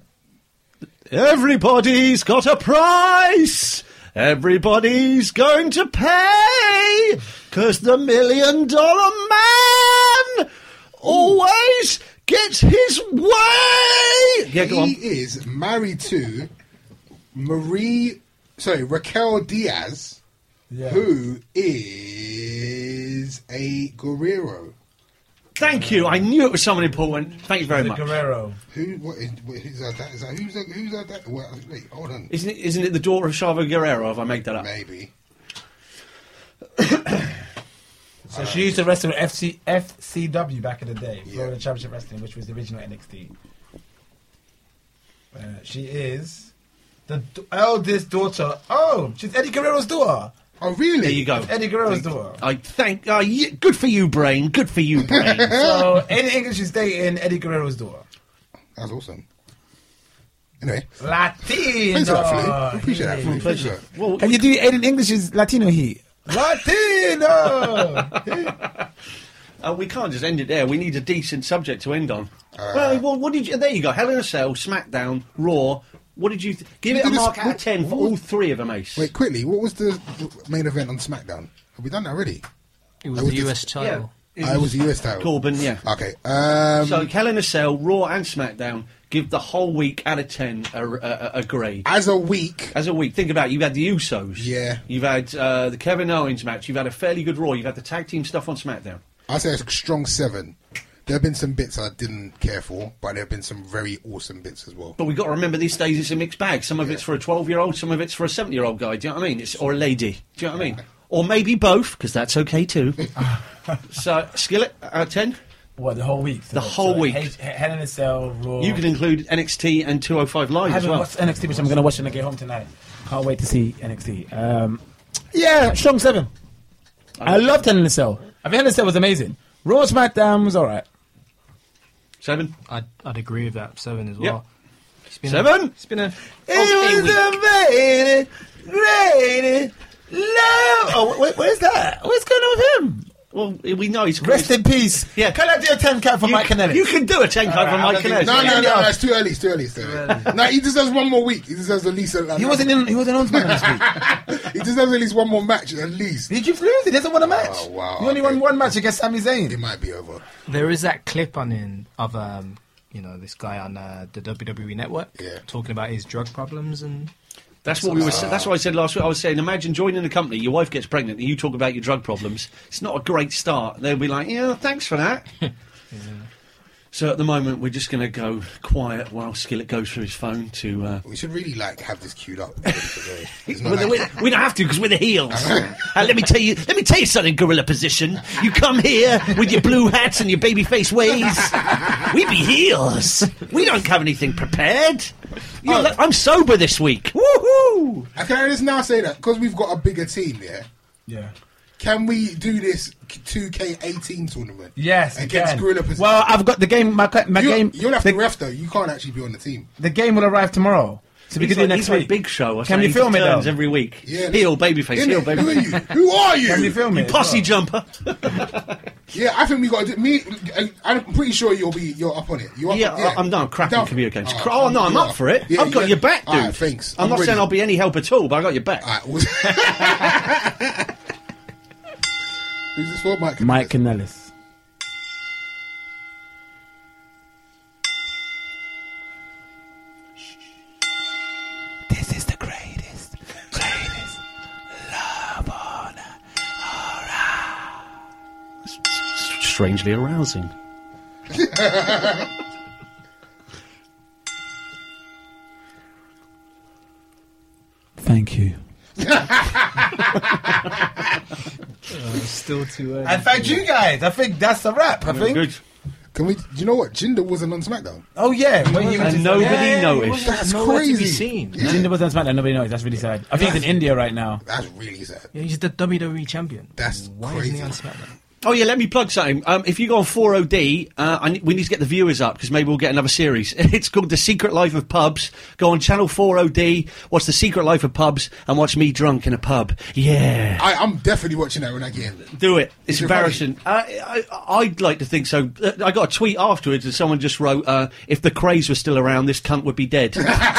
Speaker 4: Everybody's got a price. Everybody's going to pay. 'Cause the Million Dollar Man always gets his way. Yeah, go on.
Speaker 2: He is married to Marie, sorry, Raquel Diaz,
Speaker 3: Yeah.
Speaker 2: who is a Guerrero.
Speaker 4: Thank you. I knew it was someone important. Thank you very much.
Speaker 3: Guerrero.
Speaker 2: Who? What is? What, who's that? Is that who's that? Who's that? that well, wait, hold on.
Speaker 4: Isn't it, isn't it the daughter of Chavo Guerrero? Have I made that up?
Speaker 2: Maybe.
Speaker 3: So she used to wrestle at F C, F C W back in the day,
Speaker 2: Yeah.
Speaker 3: Florida Championship Wrestling, which was the original N X T. Uh, she is the d- eldest daughter. Oh, she's Eddie Guerrero's daughter.
Speaker 2: Oh, really?
Speaker 4: There you go.
Speaker 3: Eddie Guerrero's daughter.
Speaker 4: I thank. Uh, y- good for you, brain. Good for you, brain.
Speaker 3: So Aiden English is dating Eddie Guerrero's daughter.
Speaker 2: That's awesome. Anyway,
Speaker 3: Latino.
Speaker 2: thanks for that, Philly. I appreciate that, Philly. Thanks for
Speaker 4: Pleasure.
Speaker 2: that.
Speaker 4: Well,
Speaker 3: Can you do Aiden English's Latino heat? Latino.
Speaker 4: Uh, we can't just end it there. We need a decent subject to end on. well, well, what did you? There you go. Hell in a Cell, SmackDown, Raw. What did you th- give
Speaker 2: We
Speaker 4: it a
Speaker 2: did this-
Speaker 4: mark out of
Speaker 2: what-
Speaker 4: ten for
Speaker 2: what-
Speaker 4: all three of them, Ace?
Speaker 2: Wait, quickly, what was the main event on SmackDown? Have we done that already?
Speaker 5: It was
Speaker 2: I was
Speaker 5: the
Speaker 2: just-
Speaker 5: U S title.
Speaker 4: It
Speaker 2: I was the U S title.
Speaker 4: Corbin, yeah.
Speaker 2: Okay. Um,
Speaker 4: So Hell in a Cell, Raw, and SmackDown give the whole week out of ten a, a, a grade.
Speaker 2: as a week,
Speaker 4: As a week, think about it. You've had the Usos.
Speaker 2: Yeah.
Speaker 4: You've had uh, the Kevin Owens match. You've had a fairly good Raw. You've had the tag team stuff on SmackDown.
Speaker 2: I say it's a strong seven. There have been some bits I didn't care for, but there have been some very awesome bits as well.
Speaker 4: But we've got to remember these days it's a mixed bag. Some of it's for a twelve-year-old, some of it's for a seventy-year-old guy. Do you know what I mean? It's, or a lady. Do you know what I mean? Or maybe both, because that's okay too. So, Skillet, out of ten?
Speaker 3: What, the whole week? So,
Speaker 4: The whole
Speaker 3: so
Speaker 4: week.
Speaker 3: H- Hell in a Cell, Raw.
Speaker 4: You can include N X T and two oh five Live
Speaker 3: I
Speaker 4: as
Speaker 3: haven't
Speaker 4: well.
Speaker 3: watched N X T, which I'm going to watch when I get home tonight. Can't wait to see N X T. Um, yeah, strong seven. I loved Hell in a Cell. I think Hell in a Cell was amazing. Raw SmackDown was alright.
Speaker 4: Seven?
Speaker 5: I'd, I'd agree with that. Seven as well. It's been
Speaker 4: Seven?
Speaker 5: A, it's been a
Speaker 3: It
Speaker 5: okay
Speaker 3: was
Speaker 5: week.
Speaker 3: a great love. Oh, wait, where's that? What's going on with him?
Speaker 4: Well, we know he's...
Speaker 3: Rest in peace.
Speaker 4: Yeah.
Speaker 3: Can I do a ten count for
Speaker 4: you,
Speaker 3: Mike Canellis?
Speaker 4: You can do a ten count for
Speaker 3: Alright,
Speaker 4: Mike
Speaker 3: I'm
Speaker 4: Canellis.
Speaker 3: gonna
Speaker 2: No, no, no,
Speaker 3: Yeah.
Speaker 2: no, it's too early. It's too early. It's too early. No, he deserves one more week. He deserves at least. A,
Speaker 3: He wasn't in. He wasn't on SmackDown this week.
Speaker 2: He deserves at least one more match, at least.
Speaker 3: Did you lose? He doesn't want a match.
Speaker 2: Oh, wow,
Speaker 3: He only
Speaker 2: okay.
Speaker 3: won one match against Sami
Speaker 2: It
Speaker 3: Zayn.
Speaker 2: might be over.
Speaker 5: There is that clip on in of um, you know, this guy on uh, the W W E Network
Speaker 2: Yeah.
Speaker 5: talking about his drug problems and
Speaker 4: That's what we were. sa- That's what I said last week. I was saying, imagine joining a company, your wife gets pregnant, and you talk about your drug problems. It's not a great start. They'll be like, "Yeah, thanks for that." So at the moment, we're just going to go quiet while Skillet goes through his phone to. Uh,
Speaker 2: We should really like have this queued up. It's not
Speaker 4: Well,
Speaker 2: like-
Speaker 4: we, we don't have to because we're the heels. uh, let me tell you. Let me tell you something. Gorilla position. You come here with your blue hats and your baby face ways. We be heels. We don't have anything prepared. You know,
Speaker 2: Oh.
Speaker 4: I'm sober this week. Woohoo!
Speaker 2: Uh, Can I just now say that because we've got a bigger team, yeah?
Speaker 3: Yeah.
Speaker 2: Can we do this two K eighteen tournament?
Speaker 3: Yes,
Speaker 2: against
Speaker 3: again.
Speaker 2: Gorilla Position.
Speaker 3: Well, I've got the game. My, my
Speaker 2: you,
Speaker 3: game.
Speaker 2: You'll have
Speaker 3: the,
Speaker 2: to ref though. You can't actually be on the team.
Speaker 3: the game will arrive tomorrow, so we
Speaker 4: He's
Speaker 3: can do
Speaker 4: like,
Speaker 3: next
Speaker 4: he's like
Speaker 3: week.
Speaker 4: Big Show. or
Speaker 3: Can
Speaker 4: something.
Speaker 3: you film
Speaker 4: He
Speaker 3: it,
Speaker 4: turns
Speaker 3: though?
Speaker 4: every week?
Speaker 2: Yeah.
Speaker 4: Heel, babyface.
Speaker 2: Innit?
Speaker 4: Heel,
Speaker 2: Who are
Speaker 4: babyface.
Speaker 2: you? Who are you?
Speaker 3: Can you film it? as
Speaker 4: Posse
Speaker 3: well?
Speaker 4: jumper.
Speaker 2: Yeah, I think we got to do. Me, I- I'm pretty sure you'll be. You're up on it. You're up
Speaker 4: Yeah,
Speaker 2: on,
Speaker 4: I- I'm not cracking
Speaker 2: Down-
Speaker 4: computer games.
Speaker 2: Alright,
Speaker 4: oh no, I'm
Speaker 2: you
Speaker 4: up
Speaker 2: are.
Speaker 4: for it.
Speaker 2: Yeah,
Speaker 4: I've got
Speaker 2: yeah.
Speaker 4: your back, dude.
Speaker 2: Alright, thanks.
Speaker 4: I'm,
Speaker 2: I'm
Speaker 4: not
Speaker 2: ready.
Speaker 4: saying I'll be any help at all, but I got your back.
Speaker 2: Alright, was- Who's this for, Mike?
Speaker 3: Mike Canellis. This is the greatest, greatest love on
Speaker 4: Strangely arousing.
Speaker 3: Thank you.
Speaker 5: Still too early.
Speaker 3: And thank you guys. I think that's a wrap. I think.
Speaker 4: Good.
Speaker 2: Can we? Do you know what? Jinder wasn't on SmackDown.
Speaker 3: Oh yeah, when you were
Speaker 4: And
Speaker 3: just-
Speaker 4: nobody
Speaker 3: yeah,
Speaker 4: noticed.
Speaker 2: That's
Speaker 5: Nowhere to be
Speaker 2: crazy.
Speaker 5: seen.
Speaker 2: Yeah.
Speaker 3: Jinder was on SmackDown. Nobody knows. That's really sad. I think he's in India right now.
Speaker 2: That's really sad.
Speaker 5: Yeah, he's the W W E champion.
Speaker 2: That's
Speaker 5: Why
Speaker 2: crazy.
Speaker 5: isn't he on SmackDown?
Speaker 4: Oh yeah, let me plug something. Um, if you go on four O D, uh, I, ne- we need to get the viewers up because maybe we'll get another series. It's called The Secret Life of Pubs. Go on channel four O D, watch The Secret Life of Pubs, and watch me drunk in a pub. Yeah,
Speaker 2: I, I'm definitely watching that when I get in.
Speaker 4: do it. It's
Speaker 2: Is it
Speaker 4: embarrassing. Uh, I, I'd like to think so. Uh, I got a tweet afterwards and someone just wrote, uh, "If the Krays were still around, this cunt would be dead."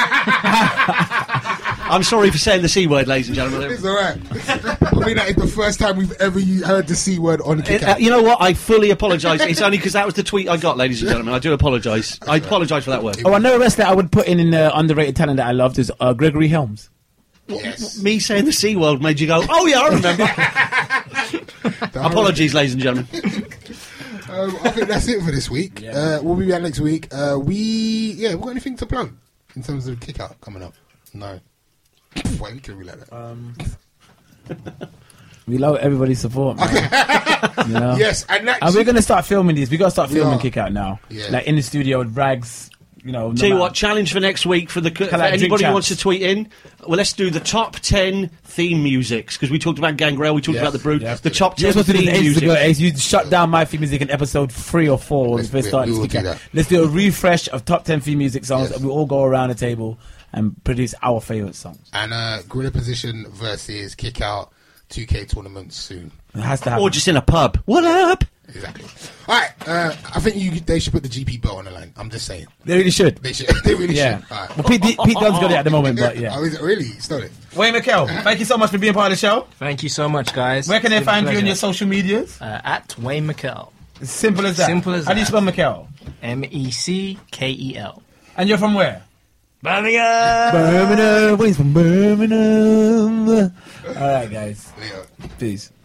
Speaker 4: I'm sorry for saying the C word, ladies and gentlemen.
Speaker 2: It's all right. I mean, that is the first time we've ever u- heard the C word on Kick
Speaker 4: Uh,
Speaker 2: Out.
Speaker 4: you know what? I fully apologise. It's only because that was the tweet I got, ladies and gentlemen. I do apologise. I apologise for that word.
Speaker 3: Oh, another wrestler I would put in in the underrated talent that I loved is uh, Gregory Helms.
Speaker 2: Yes.
Speaker 4: Me saying the C word made you go, oh yeah, I remember. Apologies, ladies and gentlemen.
Speaker 2: Um, I think that's it for this week. Uh, we'll be back next week. Uh, we, yeah, we got anything to plug in terms of Kick Out coming up? No. Why we can be like that?
Speaker 3: Um, we love everybody's support, man. You know?
Speaker 2: Yes, and that's
Speaker 3: And we're gonna start filming these. We gotta start
Speaker 2: We
Speaker 3: filming
Speaker 2: are.
Speaker 3: Kick Out now.
Speaker 2: Yeah.
Speaker 3: Like in the studio with rags. You know. no
Speaker 4: Tell you
Speaker 3: matter-
Speaker 4: what, challenge for next week for the for
Speaker 3: Can I drink
Speaker 4: anybody who
Speaker 3: champs?
Speaker 4: wants to tweet in. Well, let's do the top ten theme musics because we talked about Gangrel, we talked
Speaker 2: Yes,
Speaker 4: about the Brood.
Speaker 3: yes.
Speaker 4: The top
Speaker 3: You were
Speaker 4: ten
Speaker 3: supposed to do
Speaker 4: theme
Speaker 3: this ages
Speaker 4: music.
Speaker 3: ago. Ace. You shut down my theme music in episode three or four when we
Speaker 2: Let's-
Speaker 3: first
Speaker 2: we-
Speaker 3: started.
Speaker 2: we will
Speaker 3: Kick
Speaker 2: do
Speaker 3: Out.
Speaker 2: that.
Speaker 3: Let's do a refresh of top ten theme music songs,
Speaker 2: Yes.
Speaker 3: and we all go around the table and produce our favorite songs.
Speaker 2: and uh, Gorilla Position versus Kick Out two K tournament soon.
Speaker 3: It has to happen.
Speaker 4: Or just in a pub. What up?
Speaker 2: Exactly. All right. Uh, I think you they should put the G P belt on the line. I'm just saying
Speaker 3: They really should.
Speaker 2: they should. They really
Speaker 3: Yeah.
Speaker 2: should. All right.
Speaker 3: Well, Pete, Pete Dunne's got it at the moment, but yeah.
Speaker 2: Oh, is it really? You stole it.
Speaker 3: Wayne McKell, thank you so much for being part of the show.
Speaker 5: Thank you so much, guys.
Speaker 3: Where can they
Speaker 5: It's been a
Speaker 3: find you on
Speaker 5: pleasure.
Speaker 3: your social medias?
Speaker 5: Uh, at Wayne McKell.
Speaker 3: It's simple as that.
Speaker 5: Simple as
Speaker 3: How do you
Speaker 5: that.
Speaker 3: spell McKell?
Speaker 5: M E C K E L.
Speaker 3: And you're from where?
Speaker 5: Birmingham!
Speaker 3: Birmingham. Wayne's from Birmingham. All right, guys.
Speaker 2: Leo.
Speaker 3: Peace.